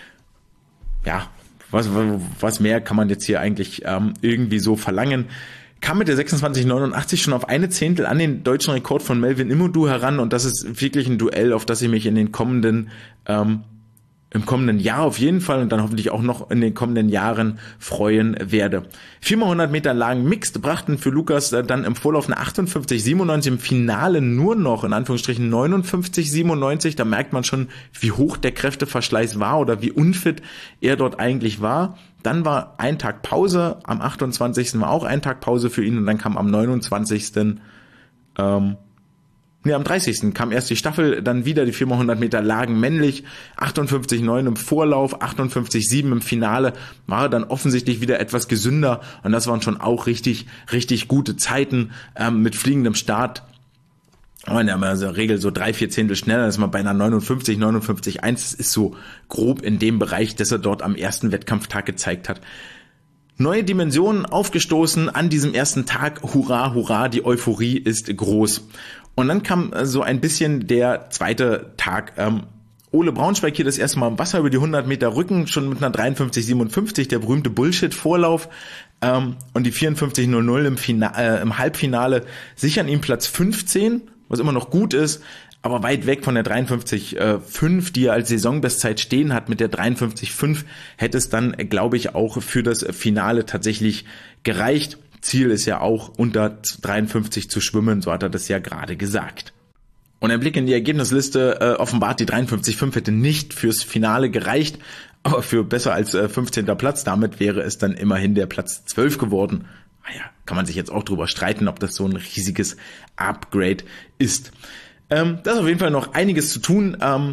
Ja, was, was mehr kann man jetzt hier eigentlich ähm, irgendwie so verlangen? Kam mit der sechsundzwanzig neunundachtzig schon auf eine Zehntel an den deutschen Rekord von Melvin Immodu heran und das ist wirklich ein Duell, auf das ich mich in den kommenden ähm, im kommenden Jahr auf jeden Fall und dann hoffentlich auch noch in den kommenden Jahren freuen werde. viermal hundert Meter Lagen Mixed brachten für Lukas dann im Vorlauf eine achtundfünfzig siebenundneunzig, im Finale nur noch in Anführungsstrichen neunundfünfzig siebenundneunzig. Da merkt man schon, wie hoch der Kräfteverschleiß war oder wie unfit er dort eigentlich war. Dann war ein Tag Pause, am achtundzwanzigsten war auch ein Tag Pause für ihn und dann kam am neunundzwanzigsten Ähm, nee, am dreißigsten kam erst die Staffel, dann wieder die viermal hundert Meter Lagen männlich, achtundfünfzig neun im Vorlauf, achtundfünfzig sieben im Finale, war er dann offensichtlich wieder etwas gesünder und das waren schon auch richtig, richtig gute Zeiten ähm, mit fliegendem Start. Und in der Regel so drei, vier Zehntel schneller, das ist mal bei einer neunundfünfzig, neunundfünfzig eins, ist so grob in dem Bereich, das er dort am ersten Wettkampftag gezeigt hat. Neue Dimensionen aufgestoßen an diesem ersten Tag, hurra, hurra, die Euphorie ist groß. Und dann kam so ein bisschen der zweite Tag. Ähm, Ole Braunschweig hier das erste Mal im Wasser über die hundert Meter Rücken, schon mit einer dreiundfünfzig siebenundfünfzig, der berühmte Bullshit-Vorlauf. Ähm, und die vierundfünfzig null null im, Fina- äh, im Halbfinale sichern ihm Platz fünfzehn, was immer noch gut ist, aber weit weg von der dreiundfünfzig fünf, die er als Saisonbestzeit stehen hat. Mit der dreiundfünfzig fünf hätte es dann, glaube ich, auch für das Finale tatsächlich gereicht. Ziel ist ja auch, unter dreiundfünfzig zu schwimmen, so hat er das ja gerade gesagt. Und ein Blick in die Ergebnisliste äh, offenbart, die dreiundfünfzig fünf hätte nicht fürs Finale gereicht, aber für besser als äh, fünfzehnter Platz. Damit wäre es dann immerhin der Platz zwölf geworden. Naja, kann man sich jetzt auch drüber streiten, ob das so ein riesiges Upgrade ist. Ähm, da ist auf jeden Fall noch einiges zu tun. Ähm,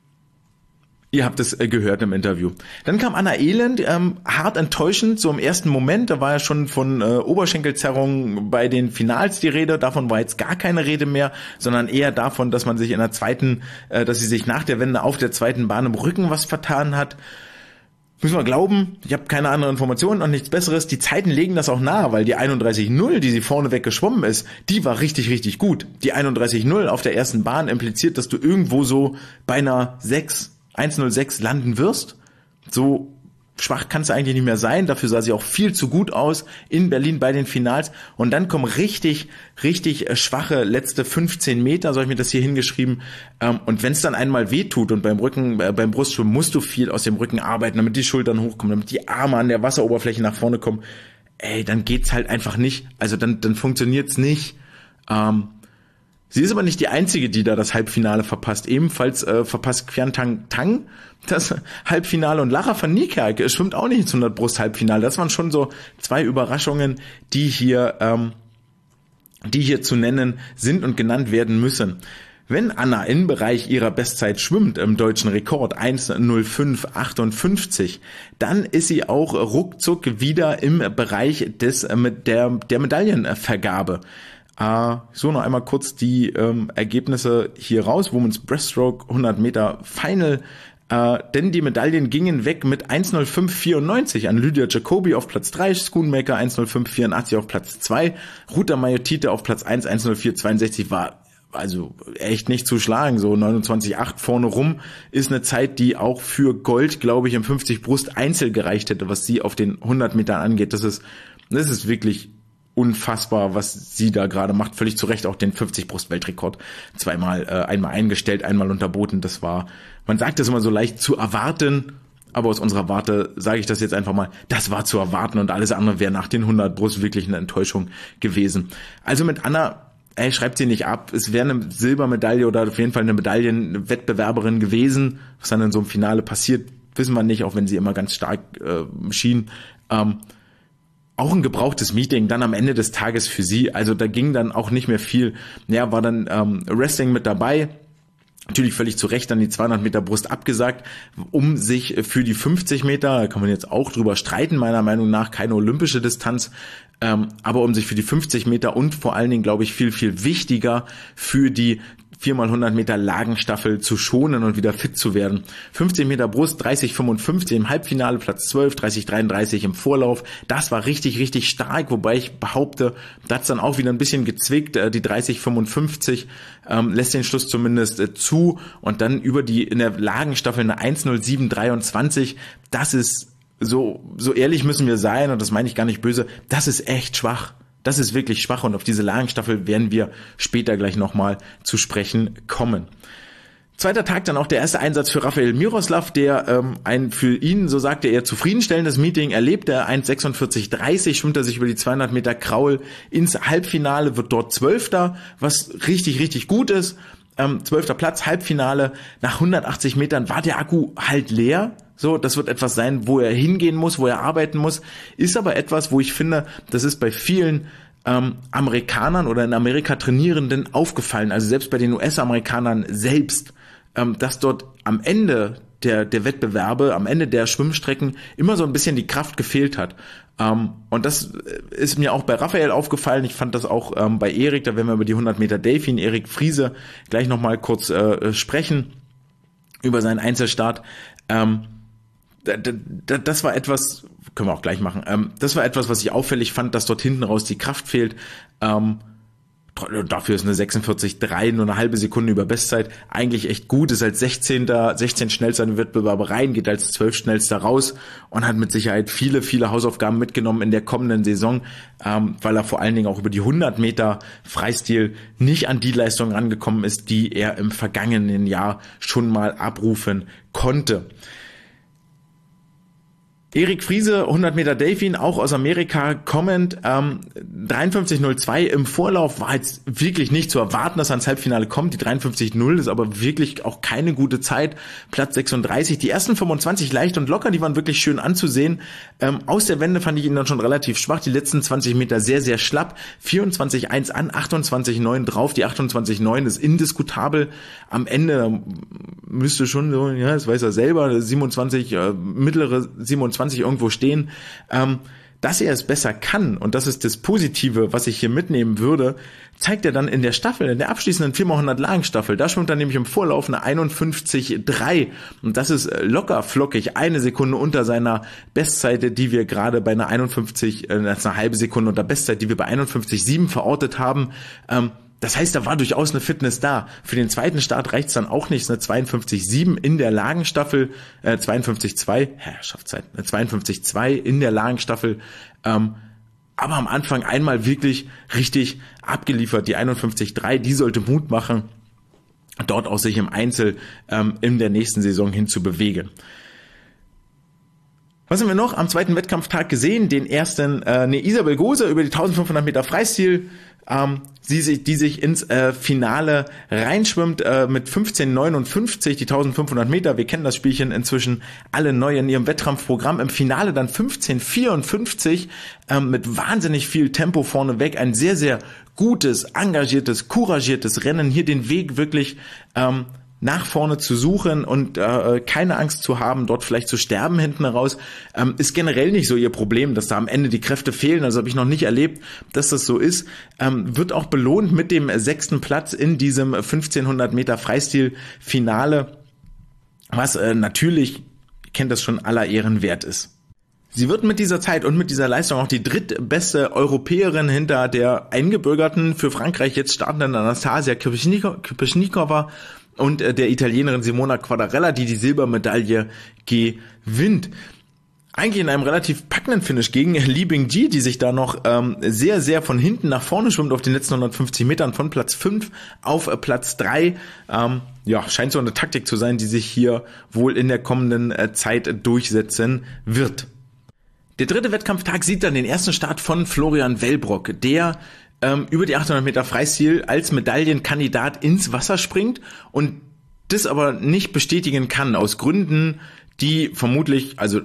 ihr habt es äh, gehört im Interview. Dann kam Anna Elend, ähm, hart enttäuschend, so im ersten Moment. Da war ja schon von äh, Oberschenkelzerrung bei den Finals die Rede. Davon war jetzt gar keine Rede mehr, sondern eher davon, dass man sich in der zweiten, äh, dass sie sich nach der Wende auf der zweiten Bahn im Rücken was vertan hat. Müssen wir glauben, ich habe keine andere Information und nichts Besseres. Die Zeiten legen das auch nahe, weil die einunddreißig null, die sie vorneweg geschwommen ist, die war richtig, richtig gut. Die einunddreißig null auf der ersten Bahn impliziert, dass du irgendwo so bei einer sechs, eins null sechs landen wirst. So schwach kannst du eigentlich nicht mehr sein. Dafür sah sie auch viel zu gut aus in Berlin bei den Finals. Und dann kommen richtig, richtig schwache letzte fünfzehn Meter, so habe ich mir das hier hingeschrieben. Und wenn es dann einmal wehtut und beim Rücken, beim Brustschwimmen musst du viel aus dem Rücken arbeiten, damit die Schultern hochkommen, damit die Arme an der Wasseroberfläche nach vorne kommen. Ey, dann geht's halt einfach nicht. Also dann, dann funktioniert's nicht. Ähm, Sie ist aber nicht die Einzige, die da das Halbfinale verpasst. Ebenfalls äh, verpasst Qian Tang Tang das Halbfinale und Lara van Niekerk schwimmt auch nicht ins hundert Brust Halbfinale. Das waren schon so zwei Überraschungen, die hier, ähm, die hier zu nennen sind und genannt werden müssen. Wenn Anna im Bereich ihrer Bestzeit schwimmt, im deutschen Rekord eins null fünf achtundfünfzig, dann ist sie auch ruckzuck wieder im Bereich des äh, der der Medaillenvergabe. Uh, so, noch einmal kurz die ähm, Ergebnisse hier raus. Women's Breaststroke hundert Meter Final. Uh, denn die Medaillen gingen weg mit eins null fünf vierundneunzig an Lydia Jacobi auf Platz drei, Schoonmaker eins null fünf vierundachtzig auf Platz zwei, Ruta Mayotite auf Platz eins, eins null vier zweiundsechzig war also echt nicht zu schlagen. So neunundzwanzig acht vorne rum ist eine Zeit, die auch für Gold, glaube ich, im fünfzig Brust Einzel gereicht hätte, was sie auf den hundert Metern angeht. Das ist, das ist wirklich unfassbar, was sie da gerade macht. Völlig zu Recht auch den fünfzig Brust Weltrekord zweimal, äh, einmal eingestellt, einmal unterboten. Das war, man sagt das immer so leicht zu erwarten, aber aus unserer Warte sage ich das jetzt einfach mal, das war zu erwarten und alles andere wäre nach den hundert Brust wirklich eine Enttäuschung gewesen. Also mit Anna, ey, schreibt sie nicht ab. Es wäre eine Silbermedaille oder auf jeden Fall eine Medaillenwettbewerberin gewesen. Was dann in so einem Finale passiert, wissen wir nicht, auch wenn sie immer ganz stark äh, schien. Ähm, auch ein gebrauchtes Meeting dann am Ende des Tages für sie. Also da ging dann auch nicht mehr viel. Ja, war dann ähm, Wrestling mit dabei. Natürlich völlig zu Recht dann die zweihundert Meter Brust abgesagt, um sich für die fünfzig Meter, da kann man jetzt auch drüber streiten, meiner Meinung nach, keine olympische Distanz, ähm, aber um sich für die fünfzig Meter und vor allen Dingen, glaube ich, viel, viel wichtiger für die vier mal hundert Meter Lagenstaffel zu schonen und wieder fit zu werden. fünfzehn Meter Brust, dreißig fünfundfünfzig im Halbfinale, Platz zwölf, dreißig dreiunddreißig im Vorlauf. Das war richtig, richtig stark, wobei ich behaupte, da hat's dann auch wieder ein bisschen gezwickt. Die dreißig fünfundfünfzig ähm, lässt den Schluss zumindest äh, zu und dann über die in der Lagenstaffel eine eins null sieben dreiundzwanzig. Das ist so, so ehrlich müssen wir sein und das meine ich gar nicht böse. Das ist echt schwach. Das ist wirklich schwach und auf diese Lagenstaffel werden wir später gleich nochmal zu sprechen kommen. Zweiter Tag dann auch der erste Einsatz für Rafael Miroslav, der ähm, ein für ihn, so sagte er, zufriedenstellendes Meeting erlebte. eins sechsundvierzig dreißig schwimmt er sich über die zweihundert Meter Kraul ins Halbfinale, wird dort Zwölfter, was richtig, richtig gut ist. Ähm, Zwölfter Platz, Halbfinale. Nach hundertachtzig Metern war der Akku halt leer. So, das wird etwas sein, wo er hingehen muss, wo er arbeiten muss. Ist aber etwas, wo ich finde, das ist bei vielen ähm, Amerikanern oder in Amerika Trainierenden aufgefallen. Also selbst bei den U S-Amerikanern selbst, ähm, dass dort am Ende der, der Wettbewerbe, am Ende der Schwimmstrecken immer so ein bisschen die Kraft gefehlt hat. Ähm, und das ist mir auch bei Rafael aufgefallen. Ich fand das auch ähm, bei Erik, da werden wir über die hundert Meter Delfin, Erik Friese, gleich nochmal kurz äh, sprechen über seinen Einzelstart. Ähm, Das war etwas, können wir auch gleich machen, das war etwas, was ich auffällig fand, dass dort hinten raus die Kraft fehlt. Dafür ist eine sechsundvierzig drei, nur eine halbe Sekunde über Bestzeit, eigentlich echt gut, ist als sechzehnter, sechzehn schnellster in den Wettbewerb rein, geht als zwölf schnellster raus und hat mit Sicherheit viele, viele Hausaufgaben mitgenommen in der kommenden Saison, weil er vor allen Dingen auch über die hundert Meter Freistil nicht an die Leistung rangekommen ist, die er im vergangenen Jahr schon mal abrufen konnte. Erik Friese, hundert Meter Delfin, auch aus Amerika kommend, ähm, dreiundfünfzig null zwei im Vorlauf war jetzt wirklich nicht zu erwarten, dass er ans Halbfinale kommt. Die dreiundfünfzig null ist aber wirklich auch keine gute Zeit. Platz sechsunddreißig, die ersten fünfundzwanzig leicht und locker, die waren wirklich schön anzusehen. Ähm, aus der Wende fand ich ihn dann schon relativ schwach, die letzten zwanzig Meter sehr, sehr schlapp. vierundzwanzig eins an, achtundzwanzig neun drauf, die achtundzwanzig neun ist indiskutabel. Am Ende müsste schon so, ja, das weiß er selber, siebenundzwanzig, äh, mittlere siebenundzwanzig irgendwo stehen, ähm, dass er es besser kann und das ist das Positive, was ich hier mitnehmen würde, zeigt er dann in der Staffel, in der abschließenden vier mal hundert Lagenstaffel. Da schwimmt er nämlich im Vorlauf eine einundfünfzig drei und das ist locker flockig, eine Sekunde unter seiner Bestzeit, die wir gerade bei einer einundfünfzig, äh, das ist eine halbe Sekunde unter Bestzeit, die wir bei einundfünfzig Komma sieben verortet haben. Ähm, Das heißt, da war durchaus eine Fitness da. Für den zweiten Start reicht's dann auch nicht. Eine zweiundfünfzig Komma sieben in der Lagenstaffel, äh, zweiundfünfzig Komma zwei, Herrschaftszeit, eine zweiundfünfzig Komma zwei in der Lagenstaffel. Ähm, aber am Anfang einmal wirklich richtig abgeliefert. Die einundfünfzig Komma drei, die sollte Mut machen, dort auch sich im Einzel ähm, in der nächsten Saison hin zu bewegen. Was haben wir noch am zweiten Wettkampftag gesehen? Den ersten, äh, ne, Isabel Gose über die eintausendfünfhundert Meter Freistil, ähm, sie sich, die sich ins äh, Finale reinschwimmt äh, mit fünfzehn neunundfünfzig, die eintausendfünfhundert Meter. Wir kennen das Spielchen inzwischen alle neu in ihrem Wettkampfprogramm. Im Finale dann fünfzehn vierundfünfzig ähm, mit wahnsinnig viel Tempo vorneweg. Ein sehr, sehr gutes, engagiertes, couragiertes Rennen. Hier den Weg wirklich ähm, nach vorne zu suchen und äh, keine Angst zu haben, dort vielleicht zu sterben hinten raus, ähm, ist generell nicht so ihr Problem, dass da am Ende die Kräfte fehlen. Also habe ich noch nicht erlebt, dass das so ist. Ähm, wird auch belohnt mit dem sechsten Platz in diesem fünfzehnhundert Meter Freistil-Finale, was äh, natürlich, ihr kennt das schon, aller Ehren wert ist. Sie wird mit dieser Zeit und mit dieser Leistung auch die drittbeste Europäerin hinter der eingebürgerten, für Frankreich jetzt startenden Anastasia Krupschnikova und der Italienerin Simona Quadarella, die die Silbermedaille gewinnt. Eigentlich in einem relativ packenden Finish gegen Li Bingji, die sich da noch ähm, sehr, sehr von hinten nach vorne schwimmt auf den letzten hundertfünfzig Metern von Platz fünf auf äh, Platz drei. Ähm, ja, scheint so eine Taktik zu sein, die sich hier wohl in der kommenden äh, Zeit durchsetzen wird. Der dritte Wettkampftag sieht dann den ersten Start von Florian Wellbrock, der ähm, über die achthundert Meter Freistil als Medaillenkandidat ins Wasser springt und das aber nicht bestätigen kann, aus Gründen, die vermutlich, also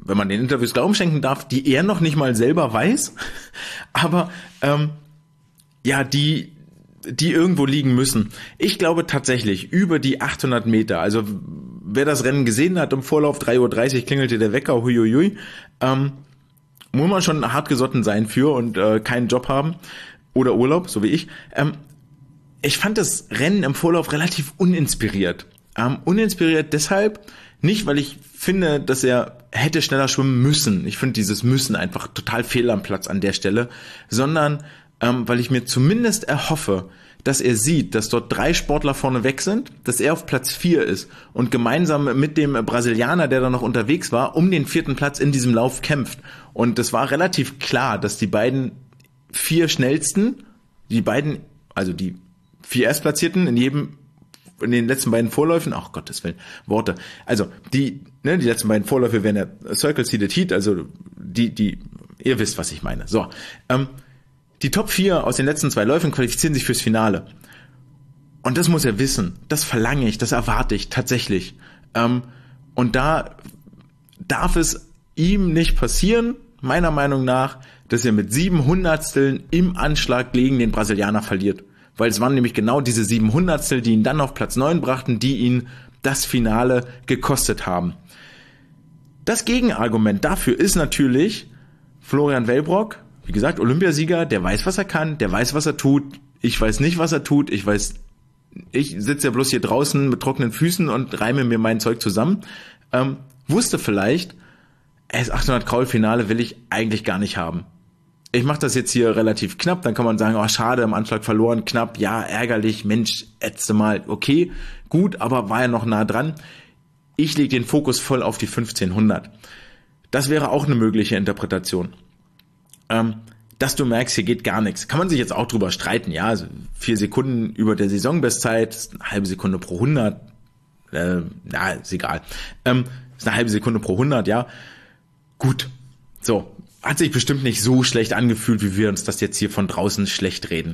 wenn man den Interviews Glauben schenken darf, die er noch nicht mal selber weiß, aber ähm, ja, die die irgendwo liegen müssen. Ich glaube tatsächlich, über die achthundert Meter, also wer das Rennen gesehen hat, im Vorlauf drei Uhr dreißig klingelte der Wecker, huiuiui, ähm, muss man schon hart gesotten sein für und äh, keinen Job haben oder Urlaub, so wie ich. Ähm, ich fand das Rennen im Vorlauf relativ uninspiriert. Ähm, uninspiriert deshalb, nicht weil ich finde, dass er hätte schneller schwimmen müssen. Ich finde dieses Müssen einfach total fehl am Platz an der Stelle, sondern ähm, weil ich mir zumindest erhoffe, dass er sieht, dass dort drei Sportler vorne weg sind, dass er auf Platz vier ist und gemeinsam mit dem Brasilianer, der da noch unterwegs war, um den vierten Platz in diesem Lauf kämpft. Und es war relativ klar, dass die beiden vier schnellsten, die beiden, also die vier Erstplatzierten in jedem, in den letzten beiden Vorläufen, ach Gottes Willen, Worte, also die, ne, die letzten beiden Vorläufe wären ja Circle Seeded Heat, also die, die, ihr wisst, was ich meine. So, ähm, die Top vier aus den letzten zwei Läufen qualifizieren sich fürs Finale. Und das muss er wissen. Das verlange ich, das erwarte ich tatsächlich. Ähm, und da darf es ihm nicht passieren, meiner Meinung nach, dass er mit sieben Hundertsteln im Anschlag gegen den Brasilianer verliert. Weil es waren nämlich genau diese sieben Hundertstel, die ihn dann auf Platz neun brachten, die ihn das Finale gekostet haben. Das Gegenargument dafür ist natürlich Florian Wellbrock. Wie gesagt, Olympiasieger, der weiß, was er kann, der weiß, was er tut. Ich weiß nicht, was er tut. Ich weiß, ich sitze ja bloß hier draußen mit trockenen Füßen und reime mir mein Zeug zusammen. Ähm, wusste vielleicht, das achthundert Kraul Finale will ich eigentlich gar nicht haben. Ich mache das jetzt hier relativ knapp, dann kann man sagen, oh schade, im Anschlag verloren, knapp, ja, ärgerlich, Mensch, ätzte mal, okay, gut, aber war ja noch nah dran. Ich lege den Fokus voll auf die fünfzehnhundert. Das wäre auch eine mögliche Interpretation. Ähm, dass du merkst, hier geht gar nichts. Kann man sich jetzt auch drüber streiten, ja, also vier Sekunden über der Saisonbestzeit, eine halbe Sekunde pro hundert, äh, na, ist egal. Ähm, ist eine halbe Sekunde pro hundert, ja. Gut, so, hat sich bestimmt nicht so schlecht angefühlt, wie wir uns das jetzt hier von draußen schlecht reden.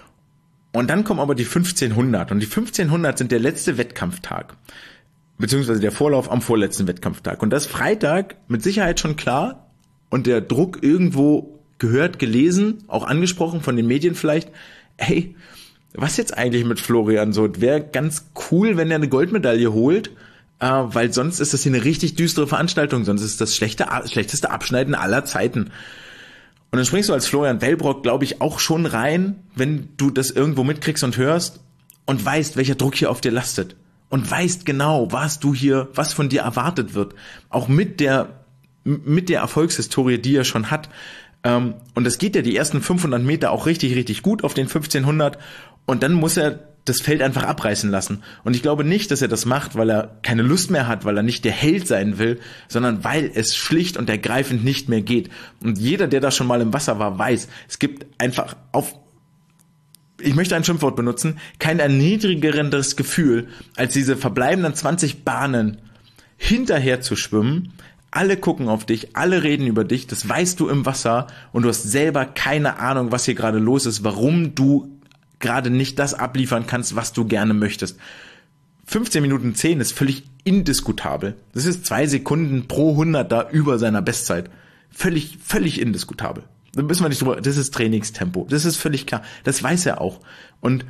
Und dann kommen aber die fünfzehnhundert und die fünfzehnhundert sind der letzte Wettkampftag, beziehungsweise der Vorlauf am vorletzten Wettkampftag. Und das Freitag mit Sicherheit schon klar und der Druck irgendwo gehört, gelesen, auch angesprochen von den Medien vielleicht, hey, was jetzt eigentlich mit Florian so? Wäre ganz cool, wenn er eine Goldmedaille holt, äh, weil sonst ist das hier eine richtig düstere Veranstaltung, sonst ist das schlechte, schlechteste Abschneiden aller Zeiten. Und dann springst du als Florian Wellbrock, glaube ich, auch schon rein, wenn du das irgendwo mitkriegst und hörst und weißt, welcher Druck hier auf dir lastet und weißt genau, was du hier, was von dir erwartet wird, auch mit der mit der Erfolgshistorie, die er schon hat. Und es geht ja die ersten fünfhundert Meter auch richtig, richtig gut auf den fünfzehnhundert und dann muss er das Feld einfach abreißen lassen. Und ich glaube nicht, dass er das macht, weil er keine Lust mehr hat, weil er nicht der Held sein will, sondern weil es schlicht und ergreifend nicht mehr geht. Und jeder, der da schon mal im Wasser war, weiß, es gibt einfach auf, ich möchte ein Schimpfwort benutzen, kein erniedrigerendes Gefühl, als diese verbleibenden zwanzig Bahnen hinterher zu schwimmen. Alle gucken auf dich, alle reden über dich, das weißt du im Wasser und du hast selber keine Ahnung, was hier gerade los ist, warum du gerade nicht das abliefern kannst, was du gerne möchtest. fünfzehn Minuten zehn ist völlig indiskutabel. Das ist zwei Sekunden pro hunderter über seiner Bestzeit. Völlig, völlig indiskutabel. Da müssen wir nicht drüber, das ist Trainingstempo. Das ist völlig klar. Das weiß er auch. Und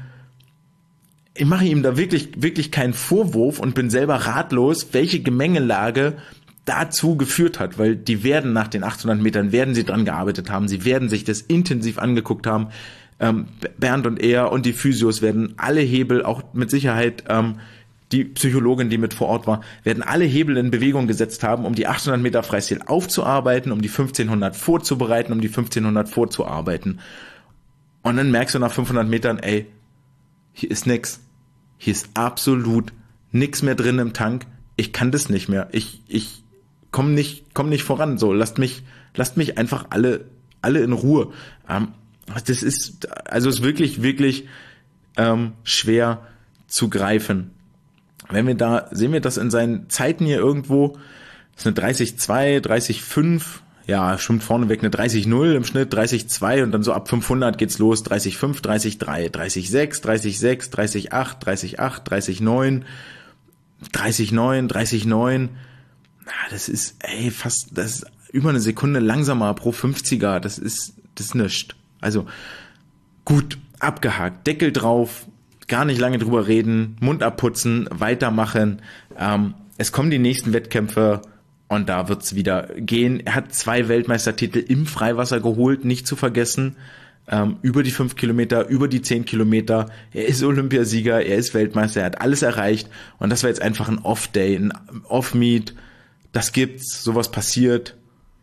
ich mache ihm da wirklich, wirklich keinen Vorwurf und bin selber ratlos, welche Gemengelage dazu geführt hat, weil die werden nach den achthundert Metern, werden sie dran gearbeitet haben, sie werden sich das intensiv angeguckt haben, ähm, Bernd und er und die Physios werden alle Hebel, auch mit Sicherheit ähm, die Psychologin, die mit vor Ort war, werden alle Hebel in Bewegung gesetzt haben, um die achthundert Meter Freistil aufzuarbeiten, um die fünfzehnhundert vorzubereiten, um die fünfzehnhundert vorzuarbeiten. Und dann merkst du nach fünfhundert Metern, ey, hier ist nix, hier ist absolut nix mehr drin im Tank, ich kann das nicht mehr, ich, ich komm nicht, komm nicht voran, so, lasst mich, lasst mich einfach alle, alle in Ruhe. Ähm, das ist, also ist wirklich, wirklich ähm, schwer zu greifen. Wenn wir da, sehen wir das in seinen Zeiten hier irgendwo, das ist eine dreißig zwei, dreißig fünf, ja, schwimmt vorneweg eine dreißig null im Schnitt, dreißig zwei und dann so ab fünfhundert geht's los, dreißig fünf, dreißig drei, dreißig sechs, dreißig sechs, dreißig acht, dreißig acht, dreißig neun, dreißig neun, dreißig neun, das ist, ey, fast, das ist über eine Sekunde langsamer pro fünfziger, das ist, das ist nichts. Also, gut, abgehakt, Deckel drauf, gar nicht lange drüber reden, Mund abputzen, weitermachen, ähm, es kommen die nächsten Wettkämpfe und da wird's wieder gehen. Er hat zwei Weltmeistertitel im Freiwasser geholt, nicht zu vergessen, ähm, über die fünf Kilometer, über die zehn Kilometer, er ist Olympiasieger, er ist Weltmeister, er hat alles erreicht und das war jetzt einfach ein Off-Day, ein Off-Meet, das gibt's, sowas passiert.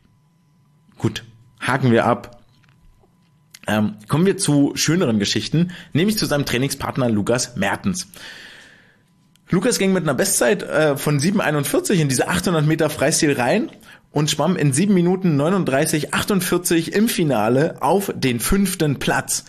Gut, haken wir ab. Ähm, kommen wir zu schöneren Geschichten, nämlich zu seinem Trainingspartner Lukas Mertens. Lukas ging mit einer Bestzeit äh, von sieben einundvierzig in diese achthundert Meter Freistil rein und schwamm in sieben Minuten neununddreißig achtundvierzig im Finale auf den fünften Platz.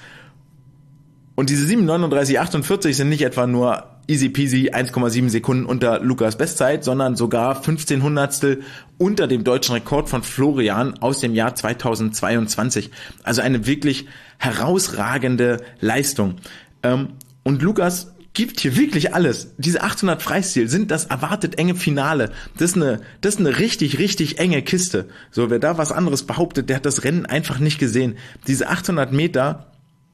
Und diese sieben neununddreißig achtundvierzig sind nicht etwa nur easy peasy eins Komma sieben Sekunden unter Lukas Bestzeit, sondern sogar fünfzehn Hundertstel unter dem deutschen Rekord von Florian aus dem Jahr zweitausendzweiundzwanzig. Also eine wirklich herausragende Leistung. Und Lukas gibt hier wirklich alles. Diese achthundert Freistil sind das erwartet enge Finale. Das ist eine, das ist eine richtig, richtig enge Kiste. So, wer da was anderes behauptet, der hat das Rennen einfach nicht gesehen. Diese achthundert Meter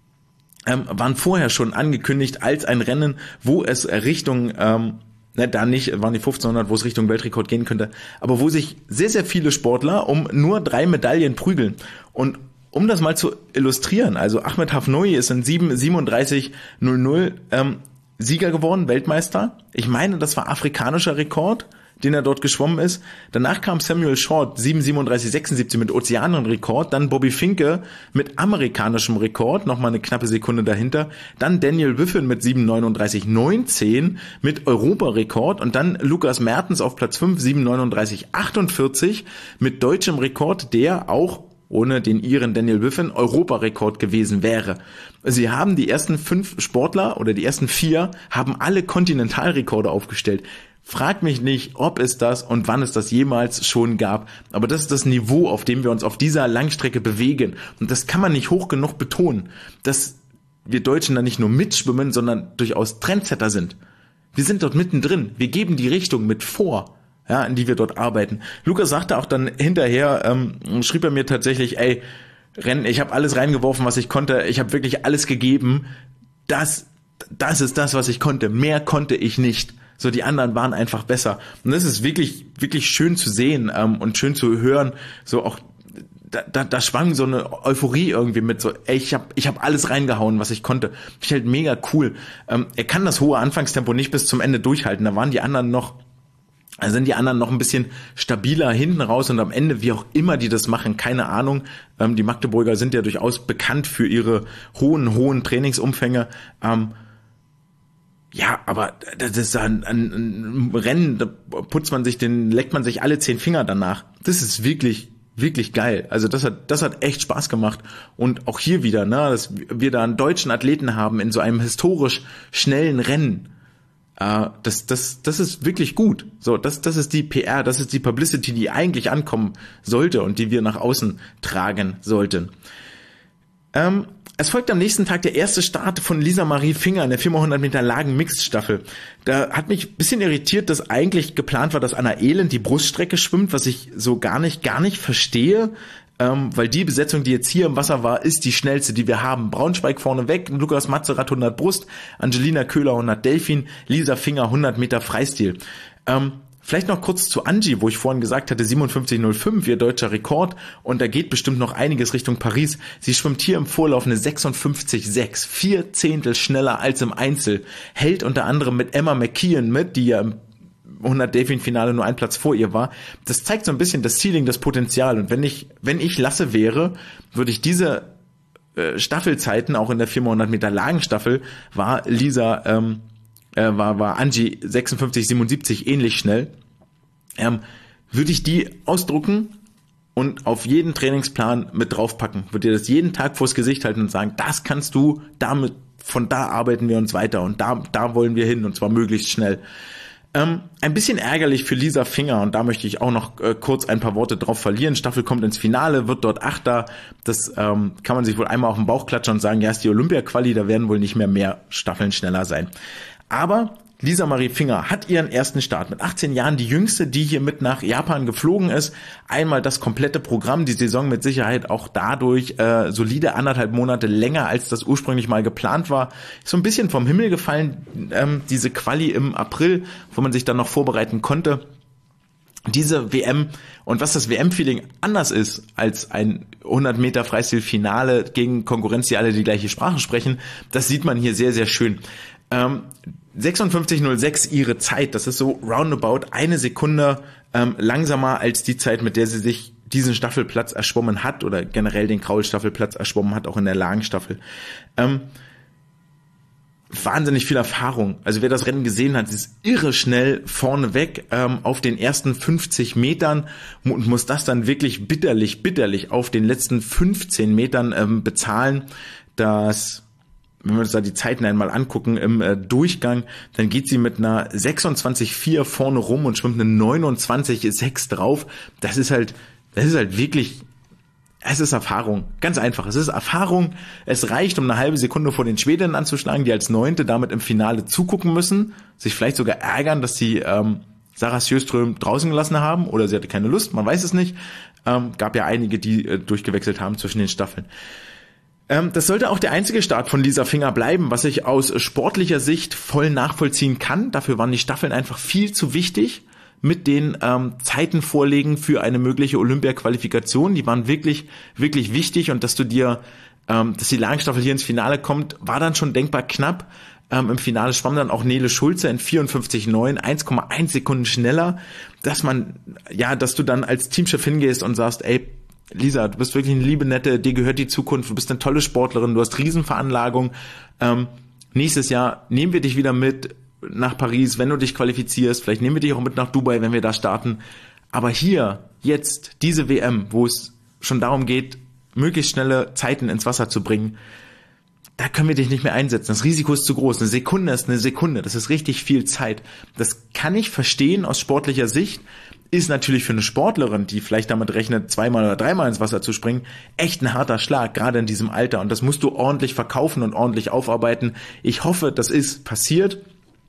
ähm, waren vorher schon angekündigt als ein Rennen, wo es Richtung, ähm, ne, da nicht, waren die fünfzehnhundert, wo es Richtung Weltrekord gehen könnte, aber wo sich sehr, sehr viele Sportler um nur drei Medaillen prügeln. Und um das mal zu illustrieren, also Ahmed Hafnoui ist in sieben siebenunddreißig null null ähm, Sieger geworden, Weltmeister. Ich meine, das war afrikanischer Rekord, den er dort geschwommen ist. Danach kam Samuel Short, sieben siebenunddreißig sechsundsiebzig mit Ozeanenrekord. Dann Bobby Finke mit amerikanischem Rekord, nochmal eine knappe Sekunde dahinter. Dann Daniel Wiffen mit sieben neununddreißig neunzehn mit Europarekord. Und dann Lukas Mertens auf Platz fünf, sieben neununddreißig achtundvierzig mit deutschem Rekord, der auch ohne den Iren Daniel Wiffen Europarekord gewesen wäre. Sie haben die ersten fünf Sportler oder die ersten vier haben alle Kontinentalrekorde aufgestellt. Frag mich nicht, ob es das und wann es das jemals schon gab, aber das ist das Niveau, auf dem wir uns auf dieser Langstrecke bewegen. Und das kann man nicht hoch genug betonen, dass wir Deutschen da nicht nur mitschwimmen, sondern durchaus Trendsetter sind. Wir sind dort mittendrin, wir geben die Richtung mit vor. Ja, in die wir dort arbeiten. Lukas sagte auch dann hinterher, ähm, schrieb er mir tatsächlich, ey, Rennen, ich habe alles reingeworfen, was ich konnte, ich habe wirklich alles gegeben, das, das ist das, was ich konnte, mehr konnte ich nicht. So, die anderen waren einfach besser. Und das ist wirklich, wirklich schön zu sehen ähm, und schön zu hören, so auch, da, da, da schwang so eine Euphorie irgendwie mit, so, ey, ich habe ich hab alles reingehauen, was ich konnte. Ich halt mega cool. Ähm, er kann das hohe Anfangstempo nicht bis zum Ende durchhalten, da waren die anderen noch Also sind die anderen noch ein bisschen stabiler hinten raus und am Ende, wie auch immer die das machen, keine Ahnung. Ähm, die Magdeburger sind ja durchaus bekannt für ihre hohen, hohen Trainingsumfänge. Ähm, ja, aber das ist ein, ein, ein Rennen, da putzt man sich den, leckt man sich alle zehn Finger danach. Das ist wirklich, wirklich geil. Also das hat, das hat echt Spaß gemacht. Und auch hier wieder, ne, dass wir da einen deutschen Athleten haben in so einem historisch schnellen Rennen. Uh, das, das, das ist wirklich gut. So, das, das ist die P R, das ist die Publicity, die eigentlich ankommen sollte und die wir nach außen tragen sollten. Ähm, es folgt am nächsten Tag der erste Start von Lisa Marie Finger in der viermal hundert Meter Lagen-Mixed-Staffel. Da hat mich ein bisschen irritiert, dass eigentlich geplant war, dass Anna Elend die Bruststrecke schwimmt, was ich so gar nicht, gar nicht verstehe. Ähm, weil die Besetzung, die jetzt hier im Wasser war, ist die schnellste, die wir haben. Braunschweig vorne weg, Lukas Matzerath hundert Brust, Angelina Köhler hundert Delfin, Lisa Finger hundert Meter Freistil. Ähm, vielleicht noch kurz zu Angie, wo ich vorhin gesagt hatte, siebenundfünfzig null fünf, ihr deutscher Rekord, und da geht bestimmt noch einiges Richtung Paris. Sie schwimmt hier im Vorlauf eine sechsundfünfzig sechs, vier Zehntel schneller als im Einzel, hält unter anderem mit Emma McKeon mit, die ja im hundert Delfin-Finale nur ein Platz vor ihr war. Das zeigt so ein bisschen das Ceiling, das Potenzial. Und wenn ich, wenn ich Lasse wäre, würde ich diese äh, Staffelzeiten, auch in der viermal hundert Meter Lagenstaffel, war Lisa, ähm, äh, war, war Angie sechsundfünfzig siebenundsiebzig ähnlich schnell, ähm, würde ich die ausdrucken und auf jeden Trainingsplan mit draufpacken. Würde dir das jeden Tag vors Gesicht halten und sagen, das kannst du, damit, von da arbeiten wir uns weiter und da, da wollen wir hin und zwar möglichst schnell. Ähm, ein bisschen ärgerlich für Lisa Finger, und da möchte ich auch noch äh, kurz ein paar Worte drauf verlieren. Staffel kommt ins Finale, wird dort Achter. Das ähm, kann man sich wohl einmal auf den Bauch klatschen und sagen, ja, ist die Olympia-Quali, da werden wohl nicht mehr mehr Staffeln schneller sein. Aber Lisa Marie Finger hat ihren ersten Start mit achtzehn Jahren, die jüngste, die hier mit nach Japan geflogen ist. Einmal das komplette Programm, die Saison mit Sicherheit auch dadurch äh, solide anderthalb Monate länger, als das ursprünglich mal geplant war. So ein bisschen vom Himmel gefallen, ähm, diese Quali im April, wo man sich dann noch vorbereiten konnte. Diese W M und was das W M-Feeling anders ist als ein hundert Meter Freistil-Finale gegen Konkurrenz, die alle die gleiche Sprache sprechen, das sieht man hier sehr, sehr schön. Ähm, sechsundfünfzig null sechs ihre Zeit, das ist so roundabout eine Sekunde ähm, langsamer als die Zeit, mit der sie sich diesen Staffelplatz erschwommen hat oder generell den Kraul-Staffelplatz erschwommen hat, auch in der Lagenstaffel. Ähm, wahnsinnig viel Erfahrung. Also wer das Rennen gesehen hat, ist irre schnell vorneweg ähm, auf den ersten fünfzig Metern und muss das dann wirklich bitterlich, bitterlich auf den letzten fünfzehn Metern ähm, bezahlen. Das, wenn wir uns da die Zeiten einmal angucken im äh, Durchgang, dann geht sie mit einer sechsundzwanzig vier vorne rum und schwimmt eine neunundzwanzig sechs drauf. Das ist halt, das ist halt wirklich... Es ist Erfahrung, ganz einfach. Es ist Erfahrung. Es reicht, um eine halbe Sekunde vor den Schwedinnen anzuschlagen, die als Neunte damit im Finale zugucken müssen, sich vielleicht sogar ärgern, dass sie ähm, Sarah Sjöström draußen gelassen haben oder sie hatte keine Lust, man weiß es nicht. Ähm, gab ja einige, die äh, durchgewechselt haben zwischen den Staffeln. Ähm, das sollte auch der einzige Start von Lisa Finger bleiben, was ich aus sportlicher Sicht voll nachvollziehen kann. Dafür waren die Staffeln einfach viel zu wichtig. Mit den ähm, Zeiten vorlegen für eine mögliche Olympia-Qualifikation. Die waren wirklich, wirklich wichtig und dass du dir, ähm, dass die Lagenstaffel hier ins Finale kommt, war dann schon denkbar knapp. Ähm, Im Finale schwamm dann auch Nele Schulze in vierundfünfzig neun, eins Komma eins Sekunden schneller, dass man, ja, dass du dann als Teamchef hingehst und sagst, ey, Lisa, du bist wirklich eine liebe Nette, dir gehört die Zukunft, du bist eine tolle Sportlerin, du hast Riesenveranlagung. Ähm, nächstes Jahr nehmen wir dich wieder mit nach Paris, wenn du dich qualifizierst, vielleicht nehmen wir dich auch mit nach Dubai, wenn wir da starten, aber hier, jetzt, diese W M, wo es schon darum geht, möglichst schnelle Zeiten ins Wasser zu bringen, da können wir dich nicht mehr einsetzen, das Risiko ist zu groß, eine Sekunde ist eine Sekunde, das ist richtig viel Zeit, das kann ich verstehen aus sportlicher Sicht, ist natürlich für eine Sportlerin, die vielleicht damit rechnet, zweimal oder dreimal ins Wasser zu springen, echt ein harter Schlag, gerade in diesem Alter, und das musst du ordentlich verkaufen und ordentlich aufarbeiten. Ich hoffe, das ist passiert,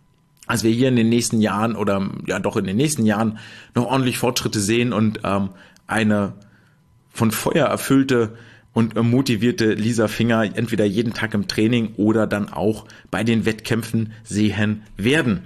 als wir hier in den nächsten Jahren oder ja doch in den nächsten Jahren noch ordentlich Fortschritte sehen und ähm, eine von Feuer erfüllte und äh, motivierte Lisa Finger entweder jeden Tag im Training oder dann auch bei den Wettkämpfen sehen werden.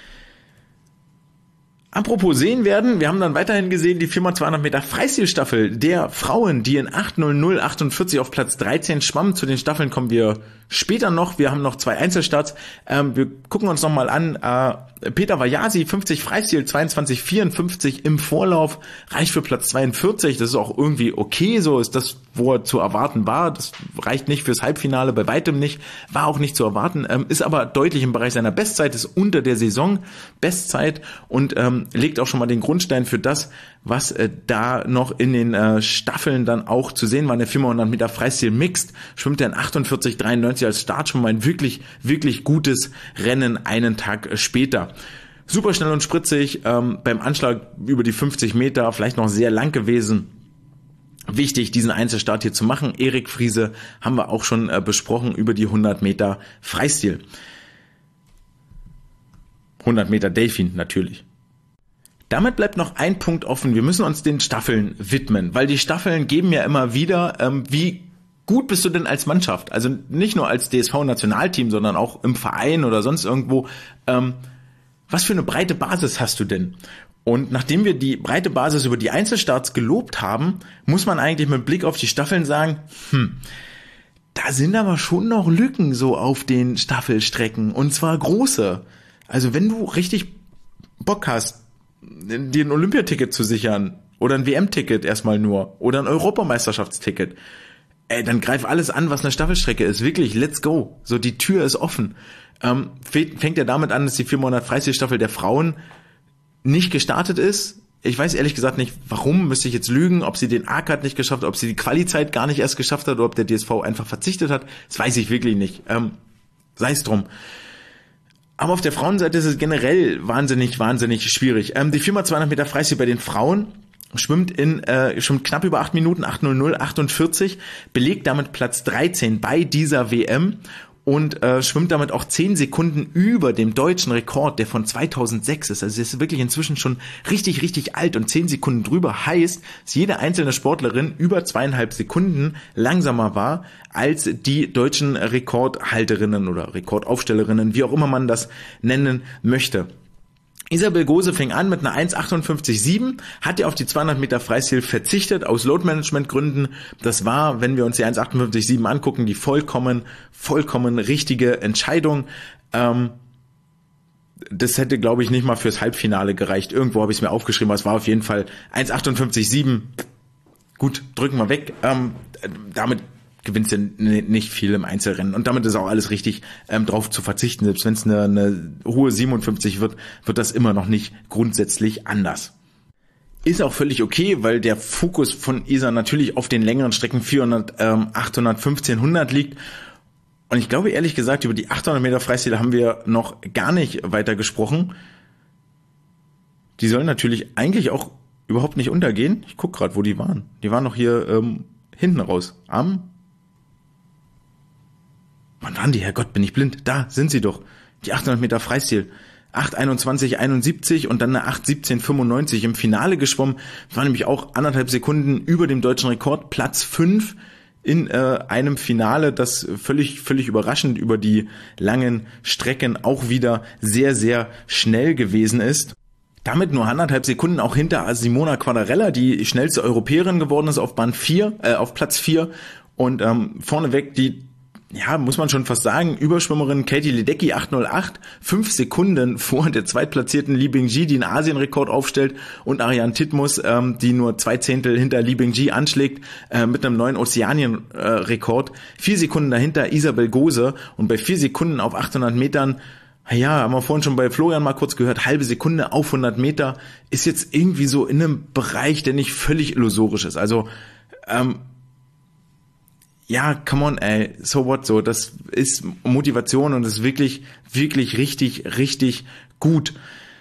Apropos sehen werden, wir haben dann weiterhin gesehen die vier mal zweihundert Meter Freistilstaffel der Frauen, die in acht null null achtundvierzig auf Platz dreizehn schwammen. Zu den Staffeln kommen wir später noch. Wir haben noch zwei Einzelstarts. Ähm, wir gucken uns nochmal an. Äh, Peter Vajasi, fünfzig Freistil, zweiundzwanzig vierundfünfzig im Vorlauf, reicht für Platz zweiundvierzig. Das ist auch irgendwie okay, so ist das, wo er zu erwarten war. Das reicht nicht fürs Halbfinale, bei weitem nicht. War auch nicht zu erwarten, ähm, ist aber deutlich im Bereich seiner Bestzeit, ist unter der Saison Bestzeit und ähm, legt auch schon mal den Grundstein für das, was äh, da noch in den äh, Staffeln dann auch zu sehen war. In der vier mal hundert Meter Freistil Mixed schwimmt er in achtundvierzig dreiundneunzig als Start, schon mal ein wirklich, wirklich gutes Rennen einen Tag äh, später. Super schnell und spritzig, ähm, beim Anschlag über die fünfzig Meter, vielleicht noch sehr lang gewesen. Wichtig, diesen Einzelstart hier zu machen. Erik Friese haben wir auch schon äh, besprochen über die hundert Meter Freistil. hundert Meter Delfin natürlich. Damit bleibt noch ein Punkt offen. Wir müssen uns den Staffeln widmen, weil die Staffeln geben ja immer wieder, ähm, wie gut bist du denn als Mannschaft? Also nicht nur als D S V-Nationalteam, sondern auch im Verein oder sonst irgendwo. Ähm, was für eine breite Basis hast du denn? Und nachdem wir die breite Basis über die Einzelstarts gelobt haben, muss man eigentlich mit Blick auf die Staffeln sagen, hm, da sind aber schon noch Lücken so auf den Staffelstrecken, und zwar große. Also wenn du richtig Bock hast, dir ein Olympiaticket zu sichern oder ein W M-Ticket erstmal nur oder ein Europameisterschaftsticket, ey, dann greif alles an, was eine Staffelstrecke ist. Wirklich, let's go. So, die Tür ist offen. Ähm, fängt ja damit an, dass die vier mal hundert Freistilstaffel der Frauen nicht gestartet ist. Ich weiß ehrlich gesagt nicht, warum, müsste ich jetzt lügen, ob sie den A-Cut nicht geschafft hat, ob sie die Quali-Zeit gar nicht erst geschafft hat oder ob der D S V einfach verzichtet hat. Das weiß ich wirklich nicht. Ähm, sei es drum. Aber auf der Frauenseite ist es generell wahnsinnig, wahnsinnig schwierig. Ähm, die vier mal zweihundert Meter Freistil bei den Frauen schwimmt in äh, schwimmt knapp über acht Minuten, acht null null achtundvierzig, belegt damit Platz dreizehn bei dieser W M. und äh, schwimmt damit auch zehn Sekunden über dem deutschen Rekord, der von zweitausendsechs ist. Also sie ist wirklich inzwischen schon richtig, richtig alt und zehn Sekunden drüber heißt, dass jede einzelne Sportlerin über zweieinhalb Sekunden langsamer war als die deutschen Rekordhalterinnen oder Rekordaufstellerinnen, wie auch immer man das nennen möchte. Isabel Gose fing an mit einer eins achtundfünfzig Komma sieben, hat ja auf die zweihundert Meter Freistil verzichtet, aus Load-Management-Gründen. Das war, wenn wir uns die eins achtundfünfzig Komma sieben angucken, die vollkommen, vollkommen richtige Entscheidung. Ähm, das hätte, glaube ich, nicht mal fürs Halbfinale gereicht. Irgendwo habe ich es mir aufgeschrieben, aber es war auf jeden Fall eins achtundfünfzig Komma sieben. Gut, drücken wir weg. Ähm, damit gewinnst du nicht viel im Einzelrennen. Und damit ist auch alles richtig, ähm, drauf zu verzichten. Selbst wenn es eine, eine hohe siebenundfünfzig wird, wird das immer noch nicht grundsätzlich anders. Ist auch völlig okay, weil der Fokus von Isa natürlich auf den längeren Strecken vierhundert, ähm, achthundert, fünfzehnhundert liegt. Und ich glaube, ehrlich gesagt, über die achthundert Meter Freistil haben wir noch gar nicht weiter gesprochen. Die sollen natürlich eigentlich auch überhaupt nicht untergehen. Ich gucke gerade, wo die waren. Die waren noch hier ähm, hinten raus. Am Wann waren die? Herrgott, bin ich blind. Da sind sie doch. Die achthundert Meter Freistil. acht einundzwanzig einundsiebzig und dann eine acht siebzehn fünfundneunzig im Finale geschwommen. Das war nämlich auch anderthalb Sekunden über dem deutschen Rekord. Platz fünf in äh, einem Finale, das völlig, völlig überraschend über die langen Strecken auch wieder sehr, sehr schnell gewesen ist. Damit nur anderthalb Sekunden auch hinter Simona Quadarella, die schnellste Europäerin geworden ist auf Bahn vier, äh, auf Platz vier. Und ähm, vorneweg die, ja, muss man schon fast sagen, Überschwimmerin Katie Ledecky acht null acht, fünf Sekunden vor der zweitplatzierten Li Bingji, die einen Asienrekord aufstellt, und Ariane Titmus, ähm, die nur zwei Zehntel hinter Li Bingji anschlägt, äh, mit einem neuen Ozeanienrekord. Vier Sekunden dahinter Isabel Gose, und bei vier Sekunden auf achthundert Metern, ja, haben wir vorhin schon bei Florian mal kurz gehört, halbe Sekunde auf hundert Meter ist jetzt irgendwie so in einem Bereich, der nicht völlig illusorisch ist. Also, ähm, ja, come on, ey, so what, so, das ist Motivation und das ist wirklich, wirklich richtig, richtig gut.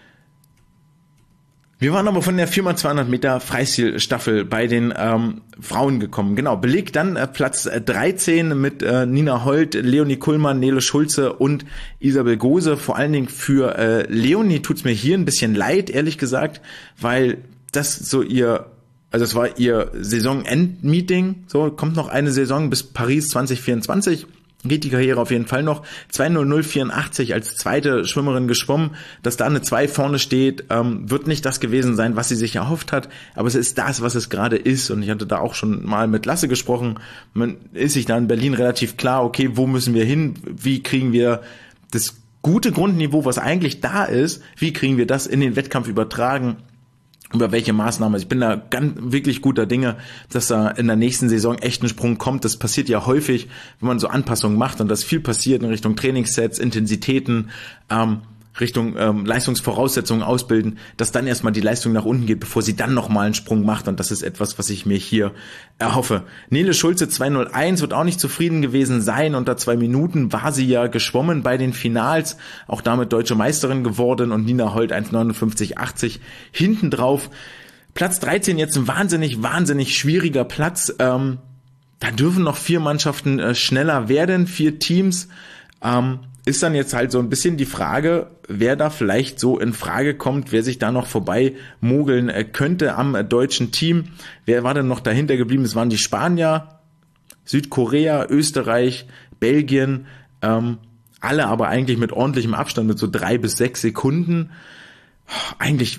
Wir waren aber von der vier mal zweihundert Meter Freistilstaffel bei den ähm, Frauen gekommen. Genau, belegt dann äh, Platz dreizehn mit äh, Nina Holt, Leonie Kullmann, Nele Schulze und Isabel Gose. Vor allen Dingen für äh, Leonie tut's mir hier ein bisschen leid, ehrlich gesagt, weil das so ihr... Also es war ihr Saisonend-Meeting, so, kommt noch eine Saison bis Paris zwanzig vierundzwanzig, geht die Karriere auf jeden Fall noch. zwei null null vierundachtzig als zweite Schwimmerin geschwommen, dass da eine zwei vorne steht, ähm, wird nicht das gewesen sein, was sie sich erhofft hat, aber es ist das, was es gerade ist, und ich hatte da auch schon mal mit Lasse gesprochen. Man ist sich da in Berlin relativ klar, okay, wo müssen wir hin, wie kriegen wir das gute Grundniveau, was eigentlich da ist, wie kriegen wir das in den Wettkampf übertragen, über welche Maßnahmen. Ich bin da ganz wirklich guter Dinge, dass da in der nächsten Saison echt ein Sprung kommt. Das passiert ja häufig, wenn man so Anpassungen macht, und das viel passiert in Richtung Trainingssets, Intensitäten, ähm, Richtung ähm, Leistungsvoraussetzungen ausbilden, dass dann erstmal die Leistung nach unten geht, bevor sie dann nochmal einen Sprung macht, und das ist etwas, was ich mir hier erhoffe. Nele Schulze zwei null eins wird auch nicht zufrieden gewesen sein. Unter zwei Minuten war sie ja geschwommen bei den Finals, auch damit deutsche Meisterin geworden, und Nina Holt eins neunundfünfzig achtzig hinten drauf. Platz dreizehn jetzt ein wahnsinnig, wahnsinnig schwieriger Platz. Ähm, da dürfen noch vier Mannschaften äh, schneller werden, vier Teams. Ähm, ist dann jetzt halt so ein bisschen die Frage, wer da vielleicht so in Frage kommt, wer sich da noch vorbei mogeln könnte am deutschen Team. Wer war denn noch dahinter geblieben? Es waren die Spanier, Südkorea, Österreich, Belgien, ähm, alle aber eigentlich mit ordentlichem Abstand, mit so drei bis sechs Sekunden. Eigentlich,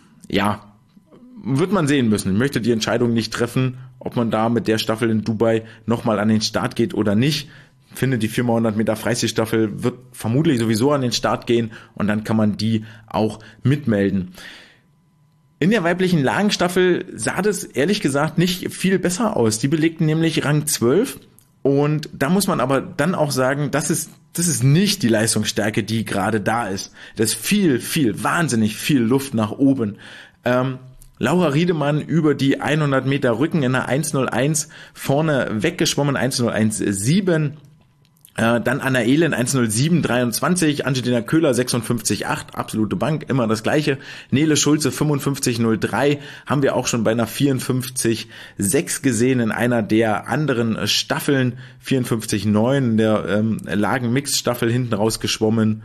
ja, wird man sehen müssen. Ich möchte die Entscheidung nicht treffen, ob man da mit der Staffel in Dubai nochmal an den Start geht oder nicht. Ich finde, die vier mal hundert Meter Freistilstaffel wird vermutlich sowieso an den Start gehen, und dann kann man die auch mitmelden. In der weiblichen Lagenstaffel sah das ehrlich gesagt nicht viel besser aus. Die belegten nämlich Rang zwölf, und da muss man aber dann auch sagen, das ist, das ist nicht die Leistungsstärke, die gerade da ist. Das ist viel, viel, wahnsinnig viel Luft nach oben. Ähm, Laura Riedemann über die hundert Meter Rücken in einer eins null eins vorne weggeschwommen, eins null eins sieben. Äh, dann Anna Elend eins null sieben dreiundzwanzig, Angelina Köhler sechsundfünfzig Acht, absolute Bank, immer das gleiche. Nele Schulze fünfundfünfzig null drei, haben wir auch schon bei einer vierundfünfzig sechs gesehen in einer der anderen Staffeln, vierundfünfzig neun, der ähm, Lagen-Mixed-Staffel hinten rausgeschwommen.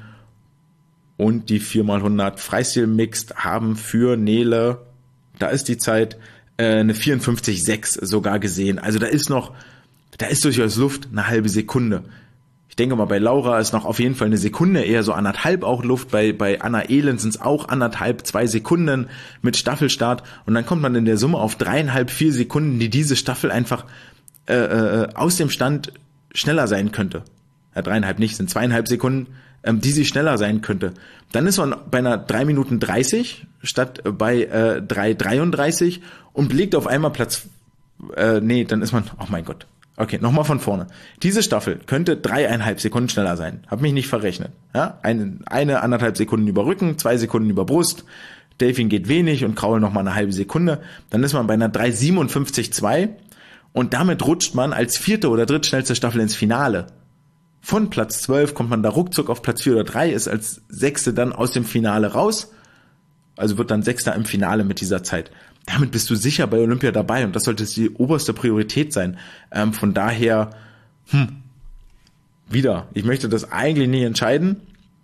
Und die vier mal hundert Freistil-Mixed haben für Nele, da ist die Zeit, äh, eine vierundfünfzig sechs sogar gesehen. Also da ist noch, da ist durchaus Luft, eine halbe Sekunde. Ich denke mal, bei Laura ist noch auf jeden Fall eine Sekunde, eher so anderthalb auch Luft. Bei, bei Anna Elend sind es auch anderthalb, zwei Sekunden mit Staffelstart. Und dann kommt man in der Summe auf dreieinhalb, vier Sekunden, die diese Staffel einfach äh, äh, aus dem Stand schneller sein könnte. Ja, dreieinhalb nicht, sind zweieinhalb Sekunden, ähm, die sie schneller sein könnte. Dann ist man bei einer drei Minuten dreißig statt bei äh, drei dreiunddreißig und belegt auf einmal Platz, äh, nee, dann ist man, oh mein Gott. Okay, nochmal von vorne. Diese Staffel könnte dreieinhalb Sekunden schneller sein. Hab mich nicht verrechnet. Ja, eine, eine anderthalb Sekunden über Rücken, zwei Sekunden über Brust. Delfin geht wenig und Kraul nochmal eine halbe Sekunde. Dann ist man bei einer drei siebenundfünfzig zwei und damit rutscht man als vierte oder drittschnellste Staffel ins Finale. Von Platz zwölf kommt man da ruckzuck auf Platz vier oder drei, ist als Sechste dann aus dem Finale raus. Also wird dann Sechster im Finale mit dieser Zeit. Damit bist du sicher bei Olympia dabei und das sollte die oberste Priorität sein. Ähm, von daher, hm, wieder, ich möchte das eigentlich nicht entscheiden,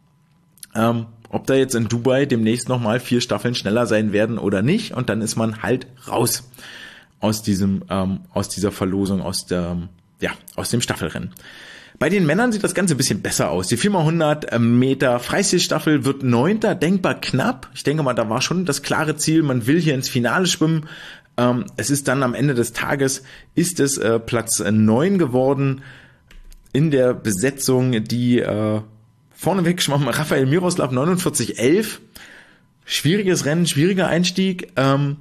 ähm, ob da jetzt in Dubai demnächst nochmal vier Staffeln schneller sein werden oder nicht und dann ist man halt raus aus diesem, ähm, aus dieser Verlosung, aus der, ja, aus dem Staffelrennen. Bei den Männern sieht das Ganze ein bisschen besser aus. Die vier mal hundert Meter Freistilstaffel wird Neunter, denkbar knapp. Ich denke mal, da war schon das klare Ziel, man will hier ins Finale schwimmen. Ähm, es ist dann am Ende des Tages, ist es äh, Platz neun geworden in der Besetzung, die äh, vorneweg schwamm Rafael Miroslav neunundvierzig elf. Schwieriges Rennen, schwieriger Einstieg. Ähm,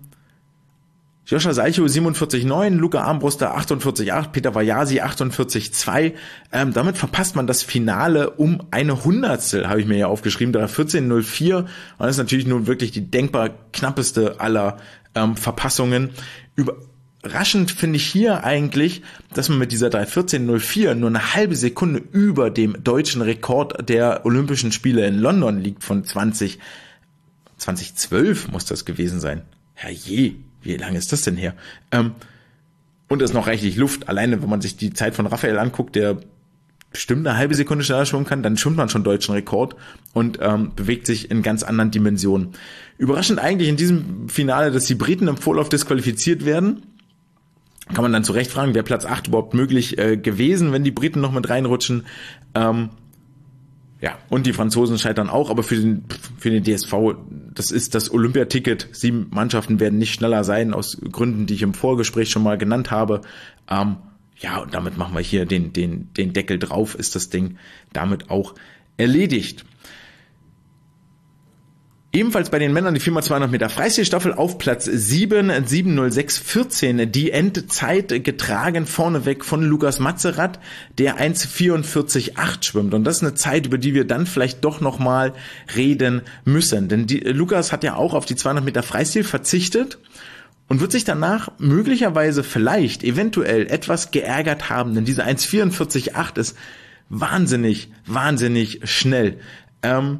Joscha Salchow siebenundvierzig neun, Luca Armbruster achtundvierzig acht, Peter Vajasi achtundvierzig zwei. Ähm, damit verpasst man das Finale um eine Hundertstel, habe ich mir ja aufgeschrieben, drei vierzehn null vier. Und das ist natürlich nun wirklich die denkbar knappeste aller ähm, Verpassungen. Überraschend finde ich hier eigentlich, dass man mit dieser drei vierzehn null vier nur eine halbe Sekunde über dem deutschen Rekord der Olympischen Spiele in London liegt von zwanzig, zweitausendzwölf muss das gewesen sein. Herrje. Wie lange ist das denn her? Ähm, und es ist noch reichlich Luft. Alleine, wenn man sich die Zeit von Raphael anguckt, der bestimmt eine halbe Sekunde schneller schwimmen kann, dann schwimmt man schon deutschen Rekord und ähm, bewegt sich in ganz anderen Dimensionen. Überraschend eigentlich in diesem Finale, dass die Briten im Vorlauf disqualifiziert werden. Kann man dann zu Recht fragen, wäre Platz acht überhaupt möglich äh, gewesen, wenn die Briten noch mit reinrutschen? Ähm, Ja, und die Franzosen scheitern auch, aber für den, für den D S V, das ist das Olympiaticket. Sieben Mannschaften werden nicht schneller sein, aus Gründen, die ich im Vorgespräch schon mal genannt habe. Ähm, ja, und damit machen wir hier den, den, den Deckel drauf, ist das Ding damit auch erledigt. Ebenfalls bei den Männern die vier mal zweihundert Meter Freistilstaffel auf Platz sieben, sieben null sechs vierzehn, die Endzeit getragen vorneweg von Lukas Matzerath, der eins vierundvierzig acht schwimmt. Und das ist eine Zeit, über die wir dann vielleicht doch nochmal reden müssen. Denn die, Lukas hat ja auch auf die zweihundert Meter Freistil verzichtet und wird sich danach möglicherweise vielleicht eventuell etwas geärgert haben, denn diese eins vierundvierzig acht ist wahnsinnig, wahnsinnig schnell. Ähm,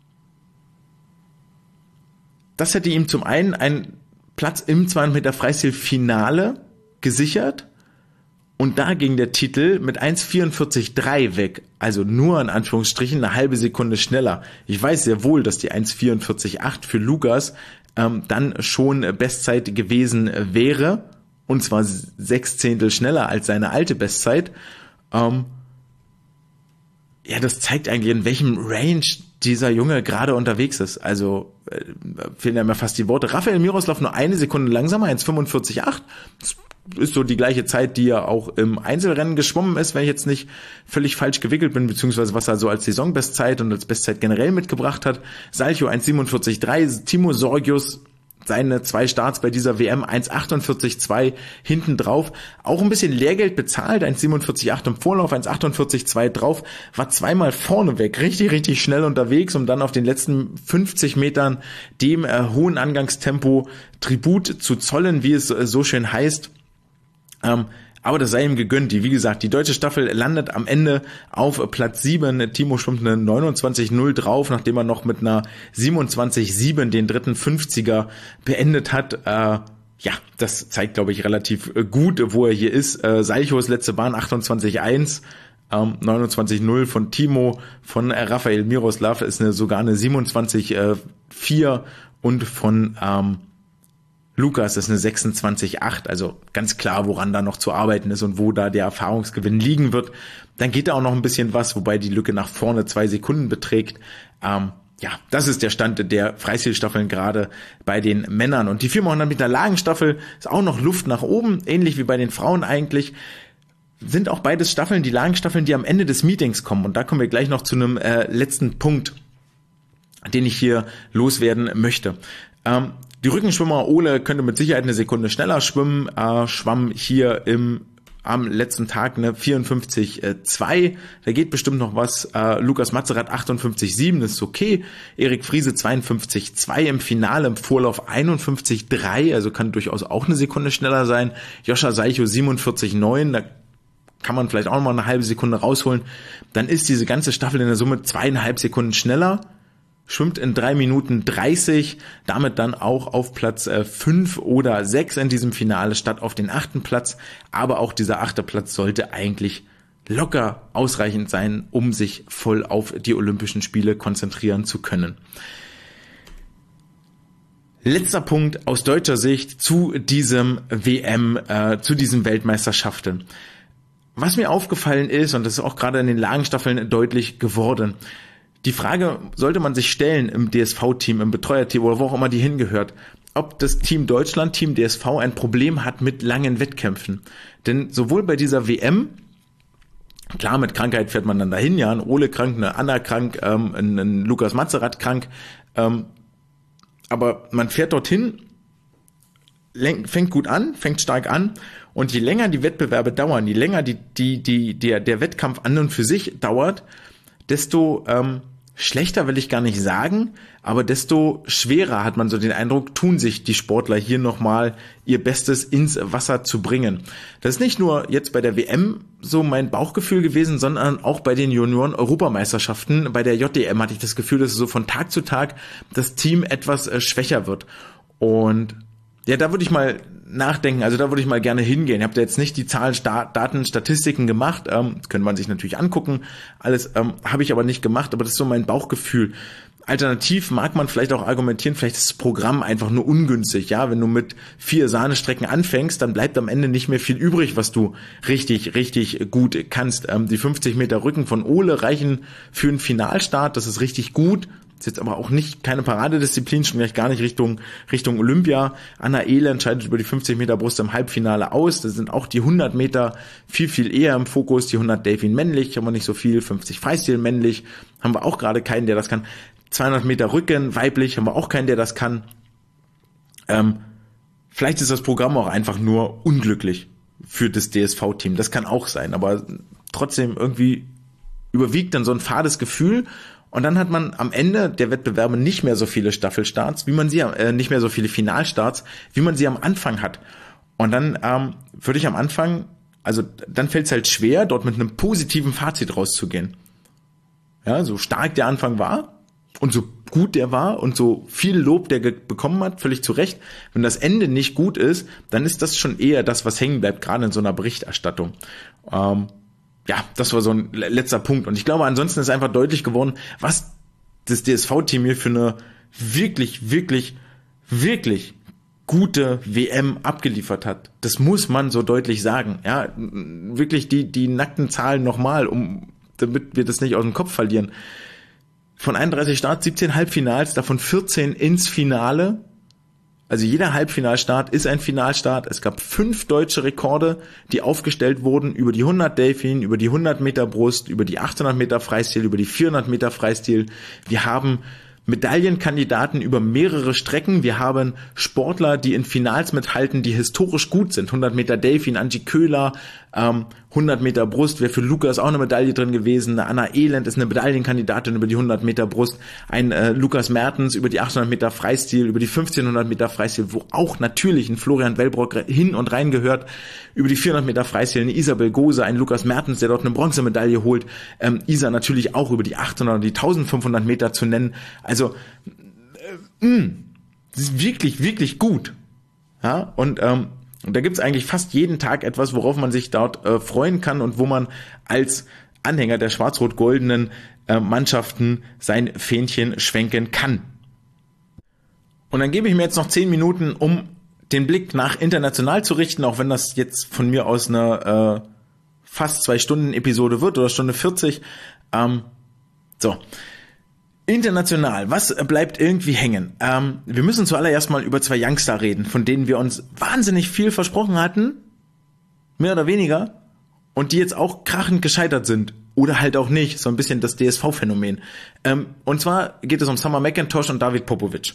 Das hätte ihm zum einen einen Platz im zweihundert Meter Freistil-Finale gesichert und da ging der Titel mit eins vierundvierzig drei weg, also nur in Anführungsstrichen eine halbe Sekunde schneller. Ich weiß sehr wohl, dass die eins vierundvierzig acht für Lukas ähm, dann schon Bestzeit gewesen wäre und zwar sechs Zehntel schneller als seine alte Bestzeit. Ähm, ja, das zeigt eigentlich, in welchem Range dieser Junge gerade unterwegs ist. Also äh, fehlen ja mir fast die Worte. Rafael Miroslav nur eine Sekunde langsamer, eins fünfundvierzig acht. Das ist so die gleiche Zeit, die er auch im Einzelrennen geschwommen ist, wenn ich jetzt nicht völlig falsch gewickelt bin, beziehungsweise was er so als Saisonbestzeit und als Bestzeit generell mitgebracht hat. Salchow eins siebenundvierzig drei, Timo Sorgius seine zwei Starts bei dieser W M eins achtundvierzig zwei hinten drauf. Auch ein bisschen Lehrgeld bezahlt, eins siebenundvierzig acht im Vorlauf, eins achtundvierzig zwei drauf, war zweimal vorneweg, richtig, richtig schnell unterwegs, um dann auf den letzten fünfzig Metern dem äh, hohen Angangstempo Tribut zu zollen, wie es äh, so schön heißt. Ähm, Aber das sei ihm gegönnt. Die, wie gesagt, die deutsche Staffel landet am Ende auf Platz sieben. Timo schwimmt eine neunundzwanzig null drauf, nachdem er noch mit einer siebenundzwanzig sieben den dritten fünfziger beendet hat. Äh, ja, das zeigt, glaube ich, relativ gut, wo er hier ist. Äh, Salchos letzte Bahn achtundzwanzig eins. Ähm, neunundzwanzig null von Timo, von äh, Rafael Miroslav ist eine, sogar eine siebenundzwanzig vier und von ähm, Lukas ist eine sechsundzwanzig acht, also ganz klar, woran da noch zu arbeiten ist und wo da der Erfahrungsgewinn liegen wird. Dann geht da auch noch ein bisschen was, wobei die Lücke nach vorne zwei Sekunden beträgt. Ähm, ja, das ist der Stand der Freistilstaffeln gerade bei den Männern. Und die viermal hundert Meter Lagenstaffel ist auch noch Luft nach oben, ähnlich wie bei den Frauen eigentlich. Sind auch beides Staffeln, die Lagenstaffeln, die am Ende des Meetings kommen. Und da kommen wir gleich noch zu einem äh, letzten Punkt, den ich hier loswerden möchte. Ähm, Die Rückenschwimmer Ole könnte mit Sicherheit eine Sekunde schneller schwimmen, äh, schwamm hier im am letzten Tag eine vierundfünfzig zwei, da geht bestimmt noch was. Äh, Lukas Matzerath achtundfünfzig sieben, das ist okay. Erik Friese zweiundfünfzig zwei im Finale, im Vorlauf einundfünfzig drei, also kann durchaus auch eine Sekunde schneller sein. Joscha Salcho siebenundvierzig neun, da kann man vielleicht auch noch mal eine halbe Sekunde rausholen. Dann ist diese ganze Staffel in der Summe zweieinhalb Sekunden schneller. Schwimmt in drei Minuten dreißig, damit dann auch auf Platz äh, fünf oder sechs in diesem Finale statt auf den achten Platz. Aber auch dieser achte Platz sollte eigentlich locker ausreichend sein, um sich voll auf die Olympischen Spiele konzentrieren zu können. Letzter Punkt aus deutscher Sicht zu diesem W M, äh, zu diesen Weltmeisterschaften. Was mir aufgefallen ist, und das ist auch gerade in den Lagenstaffeln deutlich geworden, die Frage sollte man sich stellen im D S V-Team, im Betreuerteam oder wo auch immer die hingehört, ob das Team Deutschland, Team D S V ein Problem hat mit langen Wettkämpfen. Denn sowohl bei dieser W M, klar, mit Krankheit fährt man dann dahin, ja, ein Ole krank, eine Anna krank, ähm, ein, ein Lukas Matzerath krank, ähm, aber man fährt dorthin, fängt gut an, fängt stark an und je länger die Wettbewerbe dauern, je länger die, die, die, der, der Wettkampf an und für sich dauert, desto ähm, schlechter will ich gar nicht sagen, aber desto schwerer hat man so den Eindruck, tun sich die Sportler hier nochmal ihr Bestes ins Wasser zu bringen. Das ist nicht nur jetzt bei der W M so mein Bauchgefühl gewesen, sondern auch bei den Junioren-Europameisterschaften. Bei der J D M hatte ich das Gefühl, dass so von Tag zu Tag das Team etwas äh, schwächer wird. Und ja, da würde ich mal nachdenken, also da würde ich mal gerne hingehen. Ich habe da jetzt nicht die Zahlen, Sta- Daten, Statistiken gemacht, ähm, das könnte man sich natürlich angucken, alles ähm, habe ich aber nicht gemacht, aber das ist so mein Bauchgefühl. Alternativ mag man vielleicht auch argumentieren, vielleicht ist das Programm einfach nur ungünstig, ja, wenn du mit vier Sahnestrecken anfängst, dann bleibt am Ende nicht mehr viel übrig, was du richtig, richtig gut kannst. Ähm, die fünfzig Meter Rücken von Ole reichen für einen Finalstart, das ist richtig gut. Ist jetzt aber auch nicht keine Paradedisziplin, schon gleich gar nicht Richtung Richtung Olympia. Anna Elend scheidet über die fünfzig Meter Brust im Halbfinale aus. Da sind auch die hundert Meter viel, viel eher im Fokus. Die hundert Delfin männlich, haben wir nicht so viel. fünfzig Freistil männlich, haben wir auch gerade keinen, der das kann. zweihundert Meter Rücken weiblich, haben wir auch keinen, der das kann. Ähm, vielleicht ist das Programm auch einfach nur unglücklich für das D S V-Team. Das kann auch sein, aber trotzdem irgendwie überwiegt dann so ein fades Gefühl. Und dann hat man am Ende der Wettbewerbe nicht mehr so viele Staffelstarts, wie man sie, äh, nicht mehr so viele Finalstarts, wie man sie am Anfang hat. Und dann ähm, würde ich am Anfang, also dann fällt es halt schwer, dort mit einem positiven Fazit rauszugehen. Ja, so stark der Anfang war und so gut der war und so viel Lob der ge- bekommen hat, völlig zu Recht. Wenn das Ende nicht gut ist, dann ist das schon eher das, was hängen bleibt, gerade in so einer Berichterstattung. Ähm, Ja, das war so ein letzter Punkt. Und ich glaube, ansonsten ist einfach deutlich geworden, was das D S V-Team hier für eine wirklich, wirklich, wirklich gute W M abgeliefert hat. Das muss man so deutlich sagen. Ja, wirklich die, die nackten Zahlen nochmal, um, damit wir das nicht aus dem Kopf verlieren. Von einunddreißig Starts, siebzehn Halbfinals, davon vierzehn ins Finale. Also jeder Halbfinalstart ist ein Finalstart. Es gab fünf deutsche Rekorde, die aufgestellt wurden über die hundert Delfin, über die hundert Meter Brust, über die achthundert Meter Freistil, über die vierhundert Meter Freistil. Wir haben Medaillenkandidaten über mehrere Strecken. Wir haben Sportler, die in Finals mithalten, die historisch gut sind. hundert Meter Delfin, Angie Köhler, Ähm, hundert Meter Brust wäre für Lukas auch eine Medaille drin gewesen. Eine Anna Elend ist eine Medaillenkandidatin über die hundert Meter Brust. Ein äh, Lukas Mertens über die achthundert Meter Freistil, über die fünfzehnhundert Meter Freistil, wo auch natürlich ein Florian Wellbrock hin und rein gehört. Über die vierhundert Meter Freistil eine Isabel Gose, ein Lukas Mertens, der dort eine Bronzemedaille holt. Ähm, Isa natürlich auch über die achthundert und die eintausendfünfhundert Meter zu nennen. Also, äh, mh, das ist wirklich, wirklich gut. Ja, und ähm, Und da gibt's eigentlich fast jeden Tag etwas, worauf man sich dort äh, freuen kann und wo man als Anhänger der schwarz-rot-goldenen äh, Mannschaften sein Fähnchen schwenken kann. Und dann gebe ich mir jetzt noch zehn Minuten, um den Blick nach international zu richten, auch wenn das jetzt von mir aus eine äh, fast zwei Stunden Episode wird oder Stunde vierzig. Ähm, so. International, was bleibt irgendwie hängen? Ähm, wir müssen zuallererst mal über zwei Youngster reden, von denen wir uns wahnsinnig viel versprochen hatten, mehr oder weniger, und die jetzt auch krachend gescheitert sind. Oder halt auch nicht, so ein bisschen das D S V-Phänomen. Ähm, und zwar geht es um Summer McIntosh und David Popovic.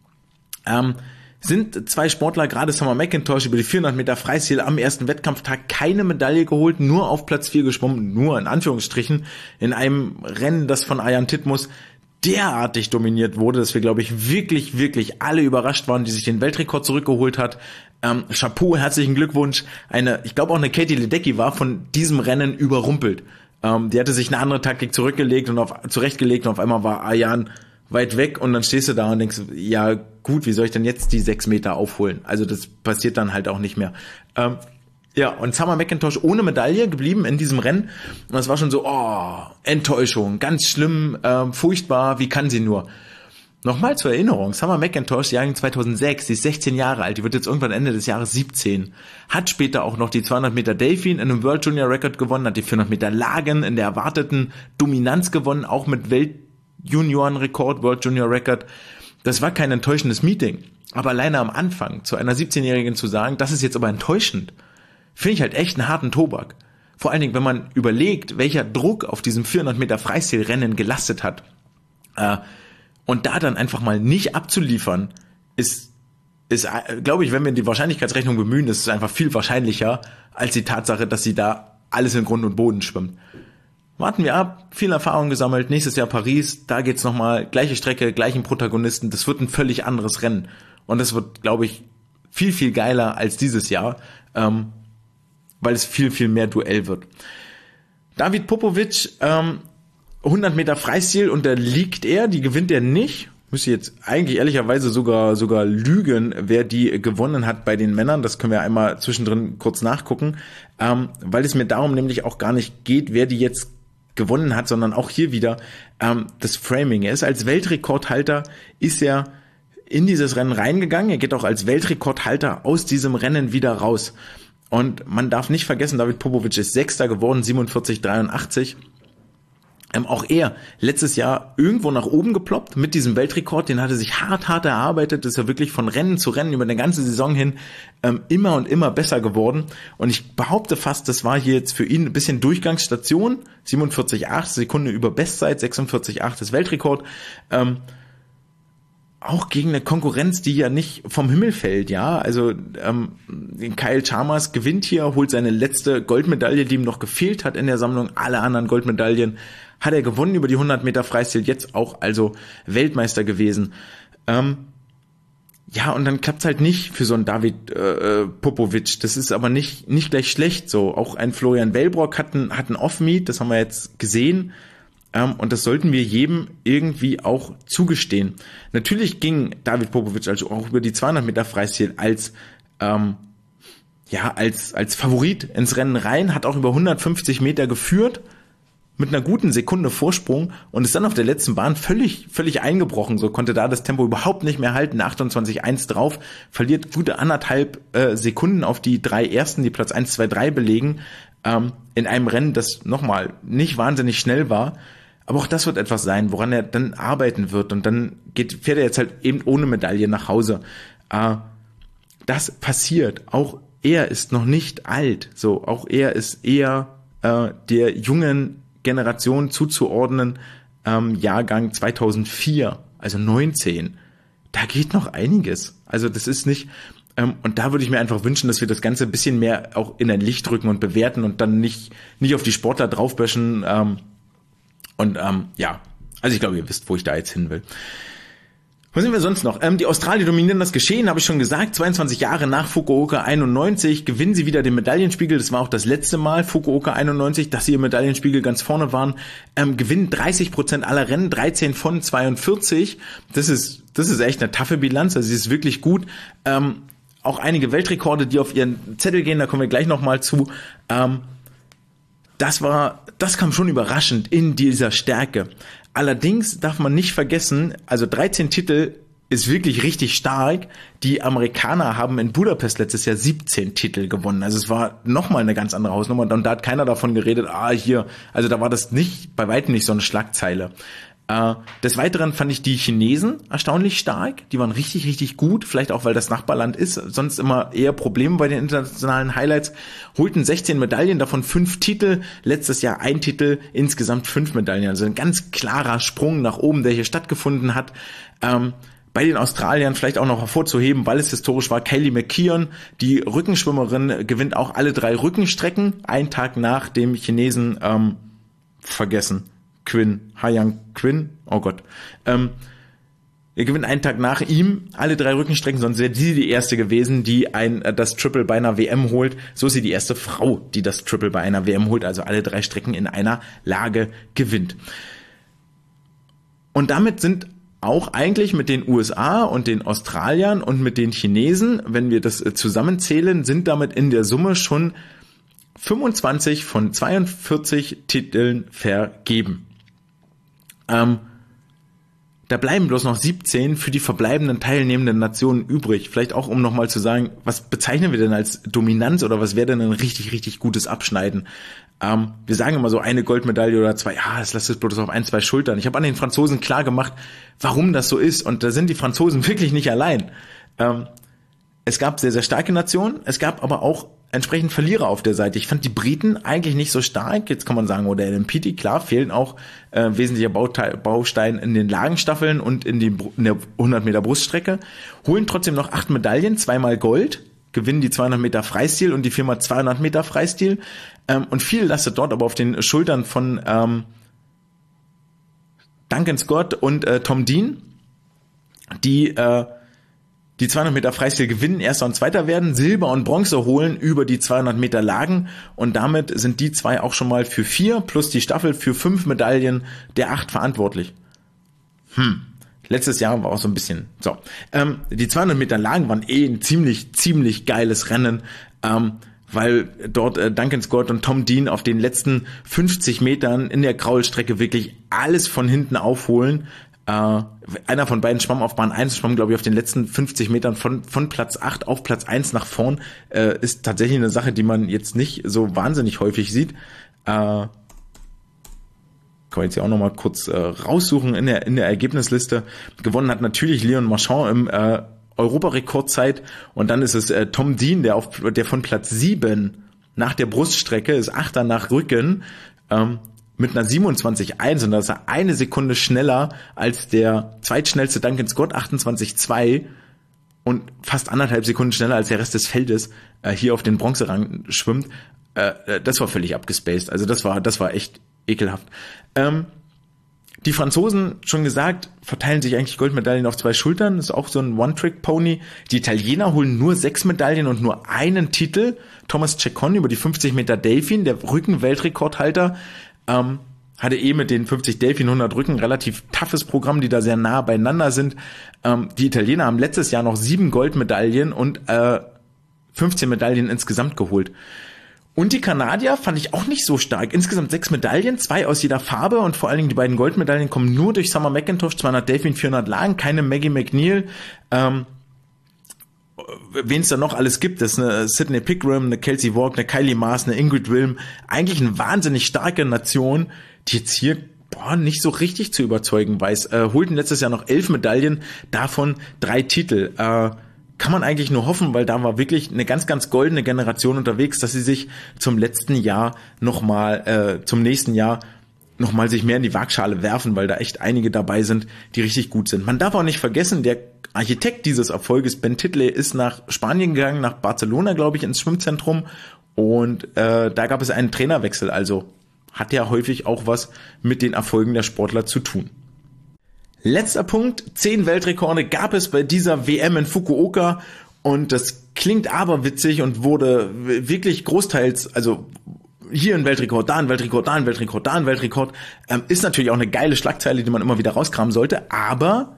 Ähm, sind zwei Sportler, gerade Summer McIntosh, über die vierhundert Meter Freistil am ersten Wettkampftag keine Medaille geholt, nur auf Platz vier geschwommen, nur in Anführungsstrichen, in einem Rennen, das von Ayan Titmus derartig dominiert wurde, dass wir, glaube ich, wirklich, wirklich alle überrascht waren, die sich den Weltrekord zurückgeholt hat. Ähm, Chapeau, herzlichen Glückwunsch. Eine, ich glaube auch eine Katie Ledecky war von diesem Rennen überrumpelt. Ähm, die hatte sich eine andere Taktik zurückgelegt und auf, zurechtgelegt und auf einmal war Ayan weit weg und dann stehst du da und denkst, ja gut, wie soll ich denn jetzt die sechs Meter aufholen? Also das passiert dann halt auch nicht mehr. Ähm, Ja, und Summer McIntosh ohne Medaille geblieben in diesem Rennen. Und das war schon so, oh, Enttäuschung, ganz schlimm, äh, furchtbar, wie kann sie nur? Nochmal zur Erinnerung, Summer McIntosh, Jahrgang zweitausendsechs, die ist sechzehn Jahre alt, die wird jetzt irgendwann Ende des Jahres siebzehn. Hat später auch noch die zweihundert Meter Delfin in einem World Junior Record gewonnen, hat die vierhundert Meter Lagen in der erwarteten Dominanz gewonnen, auch mit Weltjuniorenrekord, World Junior Record. Das war kein enttäuschendes Meeting. Aber alleine am Anfang zu einer siebzehnjährigen zu sagen, das ist jetzt aber enttäuschend, finde ich halt echt einen harten Tobak. Vor allen Dingen, wenn man überlegt, welcher Druck auf diesem vierhundert Meter Freistilrennen gelastet hat. Äh, und da dann einfach mal nicht abzuliefern, ist, ist, äh, glaube ich, wenn wir die Wahrscheinlichkeitsrechnung bemühen, ist es einfach viel wahrscheinlicher, als die Tatsache, dass sie da alles in Grund und Boden schwimmt. Warten wir ab, viel Erfahrung gesammelt, nächstes Jahr Paris, da geht's nochmal, gleiche Strecke, gleichen Protagonisten, das wird ein völlig anderes Rennen. Und das wird, glaube ich, viel, viel geiler als dieses Jahr. Ähm, weil es viel, viel mehr Duell wird. David Popovic, ähm, hundert Meter Freistil unterliegt er, die gewinnt er nicht. Müsste jetzt eigentlich ehrlicherweise sogar sogar lügen, wer die gewonnen hat bei den Männern. Das können wir einmal zwischendrin kurz nachgucken, ähm, weil es mir darum nämlich auch gar nicht geht, wer die jetzt gewonnen hat, sondern auch hier wieder ähm, das Framing. Er ist als Weltrekordhalter, ist er in dieses Rennen reingegangen. Er geht auch als Weltrekordhalter aus diesem Rennen wieder raus. Und man darf nicht vergessen, David Popovic ist Sechster geworden, siebenundvierzig dreiundachtzig. Ähm, auch er letztes Jahr irgendwo nach oben geploppt mit diesem Weltrekord. Den hat er sich hart, hart erarbeitet. Ist er wirklich von Rennen zu Rennen über eine ganze Saison hin ähm, immer und immer besser geworden. Und ich behaupte fast, das war hier jetzt für ihn ein bisschen Durchgangsstation. siebenundvierzig Komma acht, Sekunde über Bestzeit, sechsundvierzig Komma acht ist Weltrekord. Ähm, auch gegen eine Konkurrenz, die ja nicht vom Himmel fällt, ja, also ähm, Kyle Chalmers gewinnt hier, holt seine letzte Goldmedaille, die ihm noch gefehlt hat in der Sammlung, alle anderen Goldmedaillen hat er gewonnen über die hundert Meter Freistil, jetzt auch also Weltmeister gewesen. Ähm, ja, und dann klappt's halt nicht für so einen David äh, Popovic, das ist aber nicht nicht gleich schlecht so, auch ein Florian Wellbrock hat ein, hat ein Off-Meet, das haben wir jetzt gesehen. Und das sollten wir jedem irgendwie auch zugestehen. Natürlich ging David Popovic also auch über die zweihundert Meter Freistil als ähm, ja als als Favorit ins Rennen rein, hat auch über hundertfünfzig Meter geführt mit einer guten Sekunde Vorsprung und ist dann auf der letzten Bahn völlig völlig eingebrochen. So konnte da das Tempo überhaupt nicht mehr halten. achtundzwanzig Komma eins drauf, verliert gute anderthalb äh, Sekunden auf die drei ersten, die Platz eins, zwei, drei belegen ähm, in einem Rennen, das nochmal nicht wahnsinnig schnell war. Aber auch das wird etwas sein, woran er dann arbeiten wird. Und dann geht, fährt er jetzt halt eben ohne Medaille nach Hause. Äh, das passiert. Auch er ist noch nicht alt. So, auch er ist eher äh, der jungen Generation zuzuordnen. Ähm, Jahrgang zweitausendvier, also neunzehn. Da geht noch einiges. Also das ist nicht Ähm, und da würde ich mir einfach wünschen, dass wir das Ganze ein bisschen mehr auch in ein Licht rücken und bewerten und dann nicht, nicht auf die Sportler draufböschen. Ähm, und ähm, ja, also ich glaube, ihr wisst, wo ich da jetzt hin will. Was sind wir sonst noch? Ähm, die Australier dominieren das Geschehen, habe ich schon gesagt. zweiundzwanzig Jahre nach Fukuoka einundneunzig gewinnen sie wieder den Medaillenspiegel. Das war auch das letzte Mal, Fukuoka einundneunzig, dass sie im Medaillenspiegel ganz vorne waren. Ähm, gewinnen dreißig Prozent aller Rennen, dreizehn von zweiundvierzig. Das ist, das ist echt eine taffe Bilanz. Also sie ist wirklich gut. Ähm, auch einige Weltrekorde, die auf ihren Zettel gehen, da kommen wir gleich nochmal zu. Ähm, das war, das kam schon überraschend in dieser Stärke. Allerdings darf man nicht vergessen, also dreizehn Titel ist wirklich richtig stark. Die Amerikaner haben in Budapest letztes Jahr siebzehn Titel gewonnen. Also es war nochmal eine ganz andere Hausnummer. Und da hat keiner davon geredet, ah hier, also da war das nicht, bei weitem nicht so eine Schlagzeile. Äh, des Weiteren fand ich die Chinesen erstaunlich stark. Die waren richtig, richtig gut. Vielleicht auch, weil das Nachbarland ist. Sonst immer eher Probleme bei den internationalen Highlights. Holten sechzehn Medaillen, davon fünf Titel. Letztes Jahr ein Titel, insgesamt fünf Medaillen. Also ein ganz klarer Sprung nach oben, der hier stattgefunden hat. Ähm, bei den Australiern vielleicht auch noch hervorzuheben, weil es historisch war, Kaylee McKeown, die Rückenschwimmerin, gewinnt auch alle drei Rückenstrecken. Einen Tag nach dem Chinesen ähm, vergessen. Quinn, Ha-Young Quinn, oh Gott. Ähm, er gewinnt einen Tag nach ihm alle drei Rückenstrecken, sonst wäre sie die erste gewesen, die ein äh, das Triple bei einer W M holt. So ist sie die erste Frau, die das Triple bei einer W M holt, also alle drei Strecken in einer Lage gewinnt. Und damit sind auch eigentlich mit den U S A und den Australiern und mit den Chinesen, wenn wir das äh, zusammenzählen, sind damit in der Summe schon fünfundzwanzig von zweiundvierzig Titeln vergeben. Ähm, da bleiben bloß noch siebzehn für die verbleibenden teilnehmenden Nationen übrig. Vielleicht auch, um nochmal zu sagen, was bezeichnen wir denn als Dominanz oder was wäre denn ein richtig, richtig gutes Abschneiden? Ähm, wir sagen immer so eine Goldmedaille oder zwei, ja, das lasst es bloß auf ein, zwei Schultern. Ich habe an den Franzosen klar gemacht, warum das so ist. Und da sind die Franzosen wirklich nicht allein. Ähm, es gab sehr, sehr starke Nationen. Es gab aber auch entsprechend Verlierer auf der Seite. Ich fand die Briten eigentlich nicht so stark. Jetzt kann man sagen, oder Alan Peaty, klar, fehlen auch äh, wesentliche Bauteil, Bausteine in den Lagenstaffeln und in, die, in der hundert Meter Bruststrecke. Holen trotzdem noch acht Medaillen, zweimal Gold, gewinnen die zweihundert Meter Freistil und die viermal zweihundert Meter Freistil. Ähm, und viel lastet dort aber auf den Schultern von ähm, Duncan Scott und äh, Tom Dean, die äh, die zweihundert Meter Freistil gewinnen, Erster und Zweiter werden, Silber und Bronze holen über die zweihundert Meter Lagen und damit sind die zwei auch schon mal für vier plus die Staffel für fünf Medaillen der acht verantwortlich. Hm. Letztes Jahr war auch so ein bisschen so. Ähm, die zweihundert Meter Lagen waren eh ein ziemlich, ziemlich geiles Rennen, ähm, weil dort äh, Duncan Scott und Tom Dean auf den letzten fünfzig Metern in der Kraulstrecke wirklich alles von hinten aufholen. Uh, einer von beiden schwamm auf Bahn eins, schwamm glaube ich auf den letzten fünfzig Metern von von Platz acht auf Platz eins nach vorn, uh, ist tatsächlich eine Sache, die man jetzt nicht so wahnsinnig häufig sieht. Uh, kann man jetzt hier auch nochmal kurz uh, raussuchen in der in der Ergebnisliste. Gewonnen hat natürlich Leon Marchand im uh, Europarekordzeit und dann ist es uh, Tom Dean, der auf der von Platz sieben nach der Bruststrecke ist Achter nach Rücken. Um, mit einer siebenundzwanzig eins und das ist eine Sekunde schneller als der zweitschnellste Duncan Scott, achtundzwanzig zwei und fast anderthalb Sekunden schneller als der Rest des Feldes äh, hier auf den Bronzerang schwimmt. Äh, das war völlig abgespaced. Also das war das war echt ekelhaft. Ähm, die Franzosen, schon gesagt, verteilen sich eigentlich Goldmedaillen auf zwei Schultern. Das ist auch so ein One-Trick-Pony. Die Italiener holen nur sechs Medaillen und nur einen Titel. Thomas Ceccon über die fünfzig Meter Delfin, der Rücken-Weltrekordhalter, Ähm, hatte eh mit den fünfzig Delfin hundert Rücken relativ toughes Programm, die da sehr nah beieinander sind. Ähm, die Italiener haben letztes Jahr noch sieben Goldmedaillen und äh, fünfzehn Medaillen insgesamt geholt. Und die Kanadier fand ich auch nicht so stark. Insgesamt sechs Medaillen, zwei aus jeder Farbe und vor allen Dingen die beiden Goldmedaillen kommen nur durch Summer McIntosh, zweihundert Delfin, vierhundert Lagen, keine Maggie McNeil. Ähm, wen es da noch alles gibt, das ist eine Sydney Pickram, eine Kelsey Walk, eine Kylie Maas, eine Ingrid Wilm, eigentlich eine wahnsinnig starke Nation, die jetzt hier boah, nicht so richtig zu überzeugen weiß. Äh, holten letztes Jahr noch elf Medaillen, davon drei Titel. Äh, kann man eigentlich nur hoffen, weil da war wirklich eine ganz, ganz goldene Generation unterwegs, dass sie sich zum letzten Jahr nochmal, äh, zum nächsten Jahr nochmal sich mehr in die Waagschale werfen, weil da echt einige dabei sind, die richtig gut sind. Man darf auch nicht vergessen, der Architekt dieses Erfolges, Ben Titley, ist nach Spanien gegangen, nach Barcelona, glaube ich, ins Schwimmzentrum, und äh, da gab es einen Trainerwechsel, also hat ja häufig auch was mit den Erfolgen der Sportler zu tun. Letzter Punkt, zehn Weltrekorde gab es bei dieser W M in Fukuoka, und das klingt aberwitzig und wurde wirklich großteils, also hier ein Weltrekord, da ein Weltrekord, da ein Weltrekord, da ein Weltrekord, ähm, ist natürlich auch eine geile Schlagzeile, die man immer wieder rauskramen sollte, aber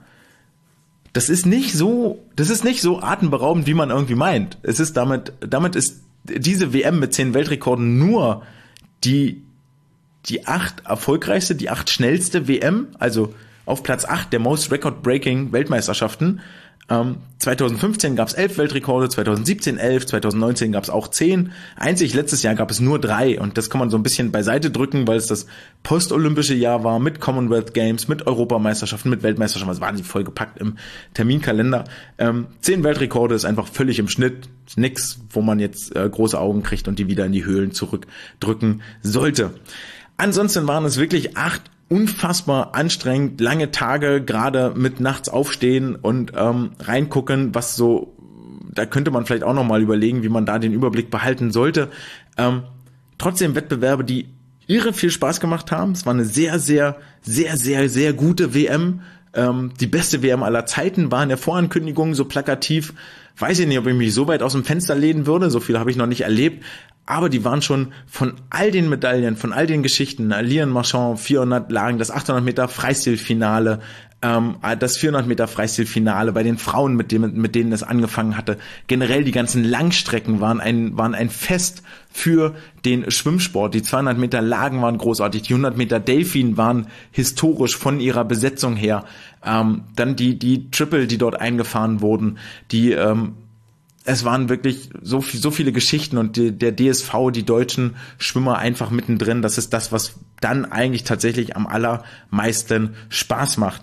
das ist nicht so, das ist nicht so atemberaubend, wie man irgendwie meint. Es ist damit, damit ist diese W M mit zehn Weltrekorden nur die, die acht erfolgreichste, die acht schnellste W M, also auf Platz acht der Most Record-Breaking Weltmeisterschaften. Ähm, zwanzig fünfzehn gab es elf Weltrekorde, zwanzig siebzehn elf, zwanzig neunzehn gab es auch zehn. Einzig letztes Jahr gab es nur drei, und das kann man so ein bisschen beiseite drücken, weil es das postolympische Jahr war mit Commonwealth Games, mit Europameisterschaften, mit Weltmeisterschaften. Das war nicht vollgepackt im Terminkalender. Ähm, zehn Weltrekorde ist einfach völlig im Schnitt. Nix, wo man jetzt äh, große Augen kriegt und die wieder in die Höhlen zurückdrücken sollte. Ansonsten waren es wirklich acht unfassbar anstrengend, lange Tage, gerade mit nachts aufstehen und ähm, reingucken, was so, da könnte man vielleicht auch nochmal überlegen, wie man da den Überblick behalten sollte. Ähm, trotzdem Wettbewerbe, die irre viel Spaß gemacht haben. Es war eine sehr, sehr, sehr, sehr, sehr gute W M. Ähm, die beste W M aller Zeiten war in der Vorankündigung so plakativ. Weiß ich nicht, ob ich mich so weit aus dem Fenster lehnen würde, so viel habe ich noch nicht erlebt. Aber die waren schon von all den Medaillen, von all den Geschichten, Lian Marchand, vierhundert Lagen, das achthundert Meter Freistilfinale, ähm, das vierhundert Meter Freistilfinale bei den Frauen, mit denen, mit denen es angefangen hatte. Generell die ganzen Langstrecken waren ein, waren ein Fest für den Schwimmsport. Die zweihundert Meter Lagen waren großartig, die hundert Meter Delfin waren historisch von ihrer Besetzung her. Ähm, dann die, die Triple, die dort eingefahren wurden, die, ähm, es waren wirklich so viel, so viele Geschichten, und die, der D S V, die deutschen Schwimmer einfach mittendrin. Das ist das, was dann eigentlich tatsächlich am allermeisten Spaß macht.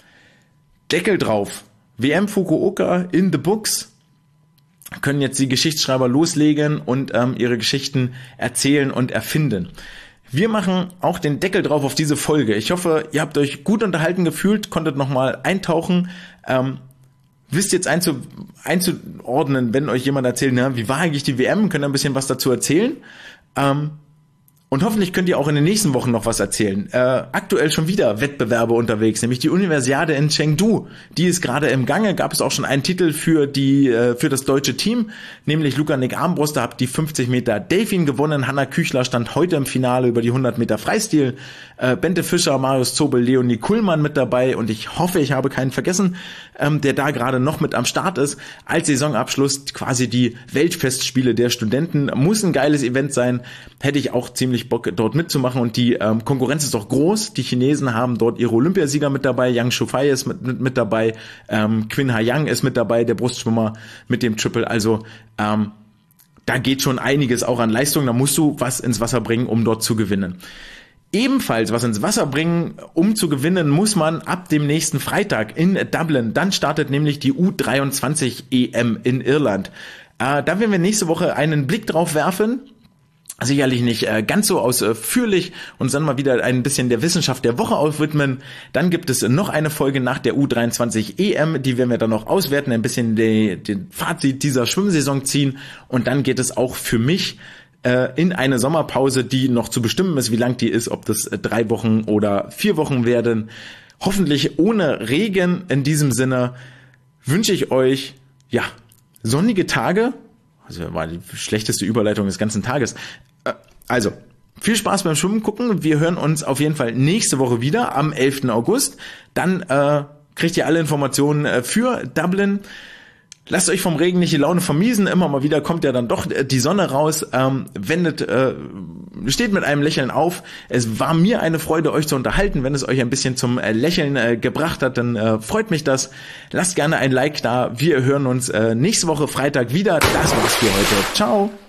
Deckel drauf. W M Fukuoka in the books. Können jetzt die Geschichtsschreiber loslegen und ähm, ihre Geschichten erzählen und erfinden. Wir machen auch den Deckel drauf auf diese Folge. Ich hoffe, ihr habt euch gut unterhalten gefühlt, konntet nochmal eintauchen. Ähm, wisst jetzt einzu, einzuordnen, wenn euch jemand erzählt, na, wie war eigentlich die W M, könnt ihr ein bisschen was dazu erzählen. Ähm, und hoffentlich könnt ihr auch in den nächsten Wochen noch was erzählen. Äh, aktuell schon wieder Wettbewerbe unterwegs, nämlich die Universiade in Chengdu. Die ist gerade im Gange, gab es auch schon einen Titel für die äh, für das deutsche Team, nämlich Luca Nick Armbruster hat die fünfzig Meter Delfin gewonnen. Hanna Küchler stand heute im Finale über die hundert Meter Freistil. Äh, Bente Fischer, Marius Zobel, Leonie Kuhlmann mit dabei, und ich hoffe, ich habe keinen vergessen, ähm, der da gerade noch mit am Start ist. Als Saisonabschluss quasi die Weltfestspiele der Studenten. Muss ein geiles Event sein. Hätte ich auch ziemlich Bock, dort mitzumachen, und die ähm, Konkurrenz ist doch groß. Die Chinesen haben dort ihre Olympiasieger mit dabei. Yang Shufei ist mit, mit, mit dabei. Ähm, Qin Haiyang ist mit dabei, der Brustschwimmer mit dem Triple. Also ähm, da geht schon einiges auch an Leistung. Da musst du was ins Wasser bringen, um dort zu gewinnen. Ebenfalls was ins Wasser bringen, um zu gewinnen, muss man ab dem nächsten Freitag in Dublin. Dann startet nämlich die U dreiundzwanzig E M in Irland. Äh, da werden wir nächste Woche einen Blick drauf werfen. Sicherlich nicht äh, ganz so ausführlich, und dann mal wieder ein bisschen der Wissenschaft der Woche aufwidmen. Dann gibt es noch eine Folge nach der U dreiundzwanzig E M, die werden wir dann noch auswerten, ein bisschen den die Fazit dieser Schwimmsaison ziehen, und dann geht es auch für mich äh, in eine Sommerpause, die noch zu bestimmen ist, wie lang die ist, ob das äh, drei Wochen oder vier Wochen werden. Hoffentlich ohne Regen. In diesem Sinne wünsche ich euch, ja, sonnige Tage. Also war die schlechteste Überleitung des ganzen Tages. Also, viel Spaß beim Schwimmen gucken. Wir hören uns auf jeden Fall nächste Woche wieder am elften August. Dann äh, kriegt ihr alle Informationen äh, für Dublin. Lasst euch vom Regen nicht die Laune vermiesen. Immer mal wieder kommt ja dann doch die Sonne raus. Ähm, wendet, äh, steht mit einem Lächeln auf. Es war mir eine Freude, euch zu unterhalten. Wenn es euch ein bisschen zum äh, Lächeln äh, gebracht hat, dann äh, freut mich das. Lasst gerne ein Like da. Wir hören uns äh, nächste Woche Freitag wieder. Das war's für heute. Ciao.